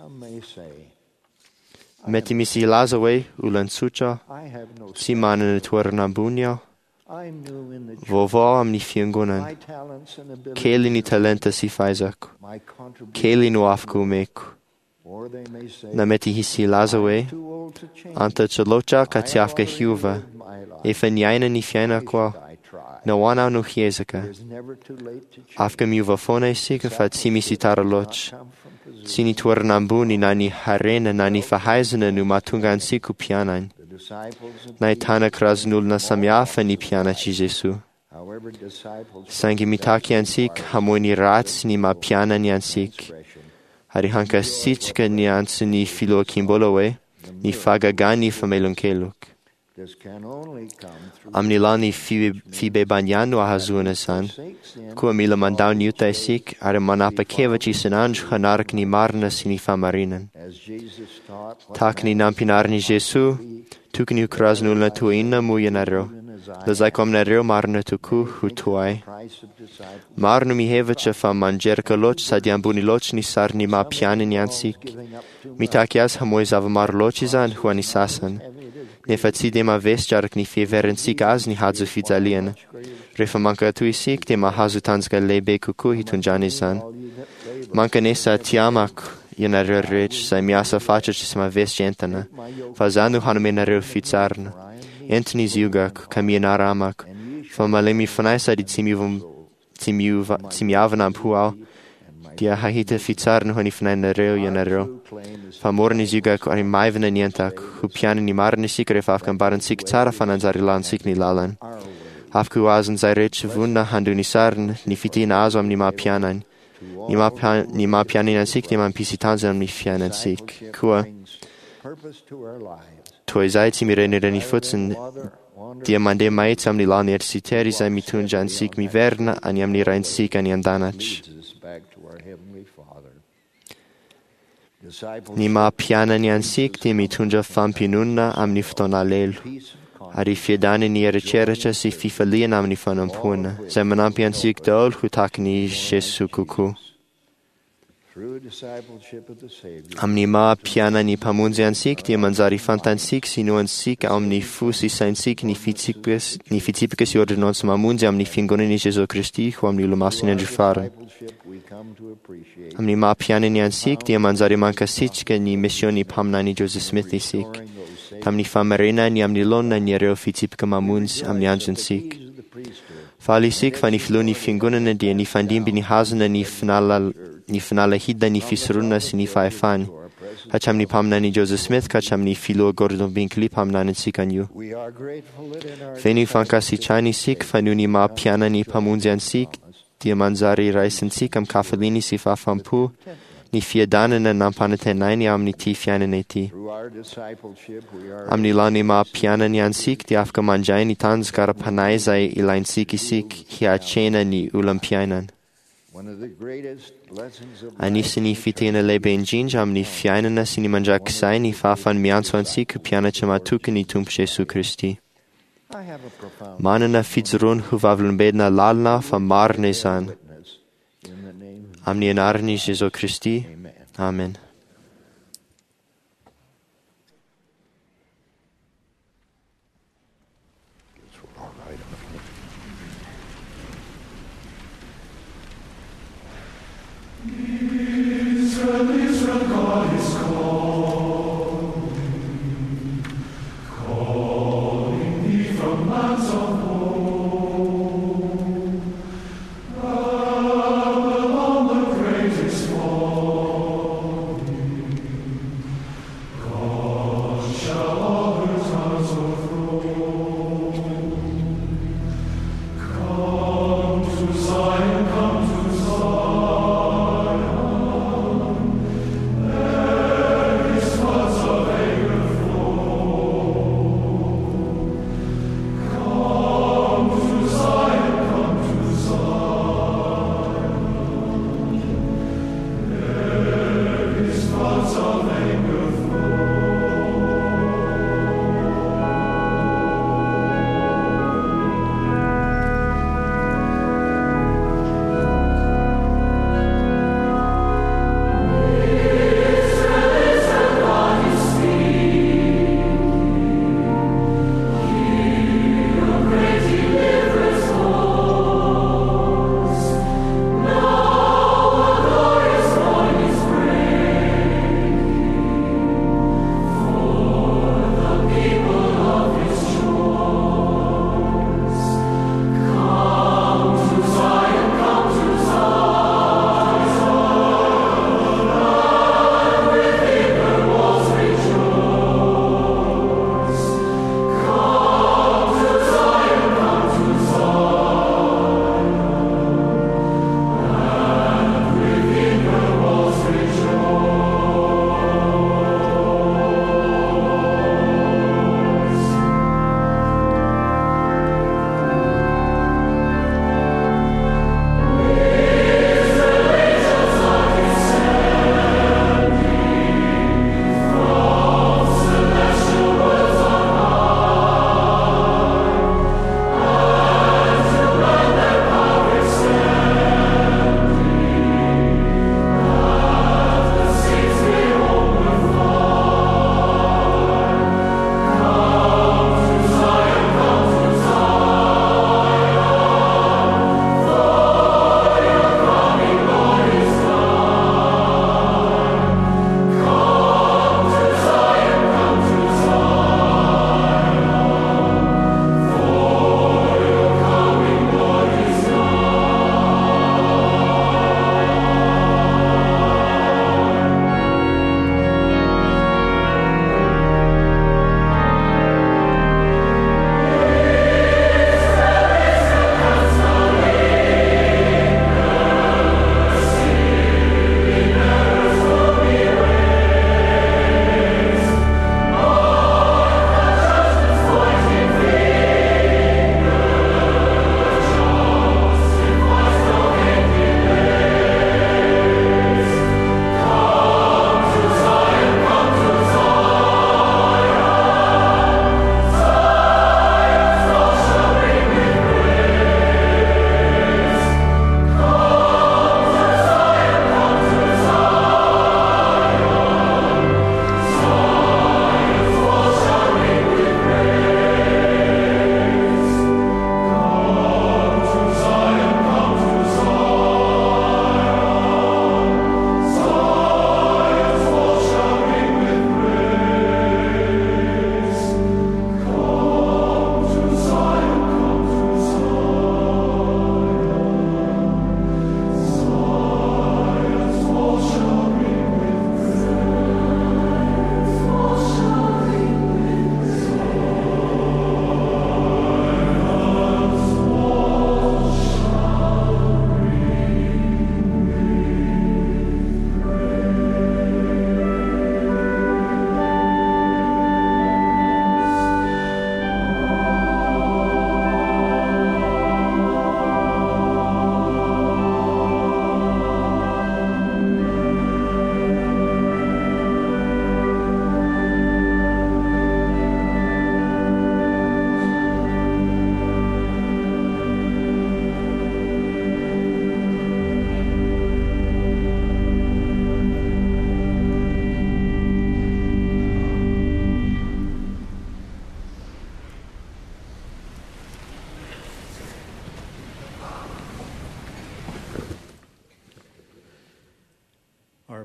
Metimisi lazaway, ulan sucha, si manen tuarnambunio, vovo amni fiangunan, keli ni talenta si faizaku, keli nu afku meku. Na meti hisi lazaway, anta chalocha katiafka hiuva, e faniaina ni fiaina qua, na wana no hiezaka. Afka miuva fone sika fat simi sitara loch. Sini tuarnambuni nani harena nani fahaizana nu matungan siku pianan. Nai tana krasnul na samyafa ni piana ci Jesu. Sangi mitaki ansik hamoni rats ni ma piana ni ansik. Hari hanka sichka ni ansu ni filo kimbolowe, ni fagagani famelunkeluk. Amnilani fibe banyanu ahazuna san, kua mila mandau niuta esik, are manapa kevaci sananj hanarak ni marna sini famarinan. Tak ni nampinarni Jesu, tuk ni ukraznul na tu inna muyanaro, lazaikom nareo marna tuku hutuai. Marnu mi hevace fa manjerka loch sadiambuni loch ni sarni ma pianin yansik. Mitakias hamois avamar lochizan huani sasan. Ne facide ma vesjark ni feveren sik as ni hadzu fizalien. Refa manca tu isik te ma hazu tanzga lebe kuku hitunjanisan. Manca nesa tiamak yena rech sa miasa facia cis ma vesgentana. Fazanu hanume na reu fizarna. Entni ziugak kamien aramak. Fa malemi fanaisa di timiuvum timiavanam puau. Dia hahita fizarna honi fanaina reu yena reu. Fa morni zigak ari maivna nientak, hu piani ni marni sikre afkan baran sik tsara fanan zarilan sik ni lalan. Afku azan zairech vunna handu ni sarn, ni fitina azam ni ma pianan. Ni ma, ni ma pianinan sik, ni ma pisitanzan ni fianan sik. Kua, toi zaiti mi renere ni futsen, dia mande maitsam ni lan er siteri zai mi tunjan sik mi verna, aniam ni rein sik ani andanach. Ni ma piana ni ansik ti mi tunja fampinunna am niftona lelu. Ari fiedani ni ericerece si fifalien am nifanam puna. Zemanam piansik dol hutak ni Jesu kuku. Am ni ma piana ni pamunzi ansik ti manzari fantansik si nu ansik am ni fusi sansik ni fitipicus ni fitipicus ordinons mamunzi am ni fingoni ni Jesu Christi hu am ni lumasin engifaren. Am ni ma piani ni ansik ti manzari manca sicca ni missioni pamna ni Joseph Smith isik. Tam ni famarina ni am ni lonna ni reo fitipica mamunzi am ni anjan sik. Fali sik fa ni fluni fingunana di ni fandimbi ni hazana ni finala ni finala hidda ni fisruna si ni faefani. Hacham ni pamna ni Joseph Smith, kacham ni filo Gordon Binkley pamna ni sik anyu. Feni fanka si chani sik fa nu ni ma piana ni pamunzi an sik, dia manzari raisen sik am kafalini si fafampu, ni fiadanan na nampanatanain ni am ni ti fianan e ti. Am ni lani ma pianan yan sik di afka manjay ni tans gara panay zay ilain siki sik hi a chena ni ulam pianan. Anisa ni fitina lebe in jinj am ni fianan na sini manjak sai ni fafan mianso an sik piana chama tuka ni tump Jesu Christi. Mana na fitzrun huvavlun bedna lalna fa marne san. Am ni anarni Jesu Christi. Amen. Israel, Israel, God is calling, calling thee from lands of home. Up along the greatest fall,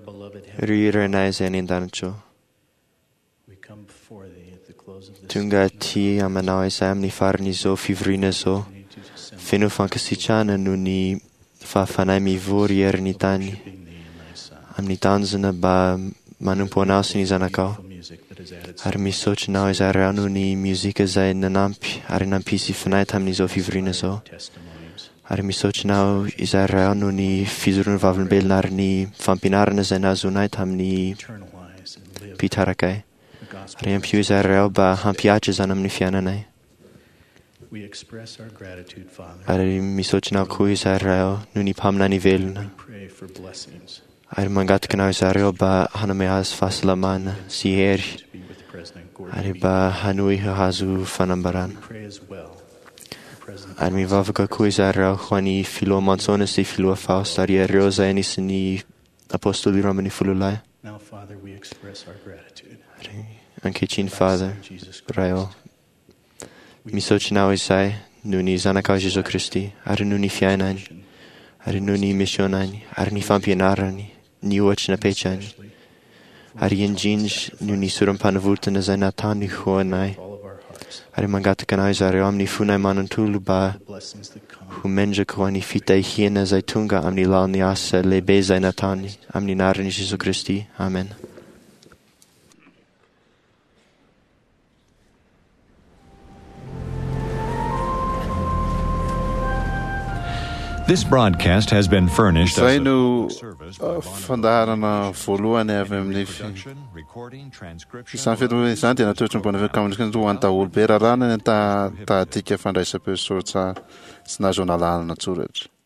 ry iray izay any an-danitro. Tonga aty amanao izay amin'ny faran'izao fivoriana izao, feno fankasitrahana noho ny fahafanay mivory erin'ny tany. Amin'ny tanjona mba manompo anao sy ny zanakao, ary misaotranao izay rao noho ny muzika izay nanampy ary nampisy fanay tamin'izao fivoriana izao. Ary misaotranao izay rao noho ny fizoroana vavolombelona ary ny fampianarana izay nahazonay tamin'ny mpitarakay. Ary ampio izay rao mba hampiatra izany amin'ny fiainanay. Ary misaotranao koa izay rao noho ny mpaminany velona. Ary mangataka anao izay rao mba hanome azy fahasalamana sy hery, ary mba hanohy hahazo fanambarana. Ary mivavaka koa izay rao ho an'ny filoha Mantsona sy filoha Fausta ary ireo izay anisan'ny apôstôly ireo amin'ny folo lahy. Ankehitriny Father, rao misaotranao izay noho ny zanakao Jesu Kristy, ary noho ny fiainany, ary noho ny misionany, ary ny fampianarany, ny ohatra napetrany, ary indrindra noho ny soram-panavorotana izay nataony ho anay. Ary mangataka anao izay reo amin'ny fonay manontolo mba ho mendraka ho an'ny fitahiana izay tonga amin'ny laon'ny asa lehibe izay nataony, amin'ny anaran'i Jesu Kristy. Amen. This broadcast has been furnished as Zay a no service uh, fandaharana voalohany avy amin'ny isany fety izany dia natoetra mbona vekamin'izay ho an'ny daholo be rarana ny ta tatika fandraisam-peo sotra tsy nahazo analalana tsoratra.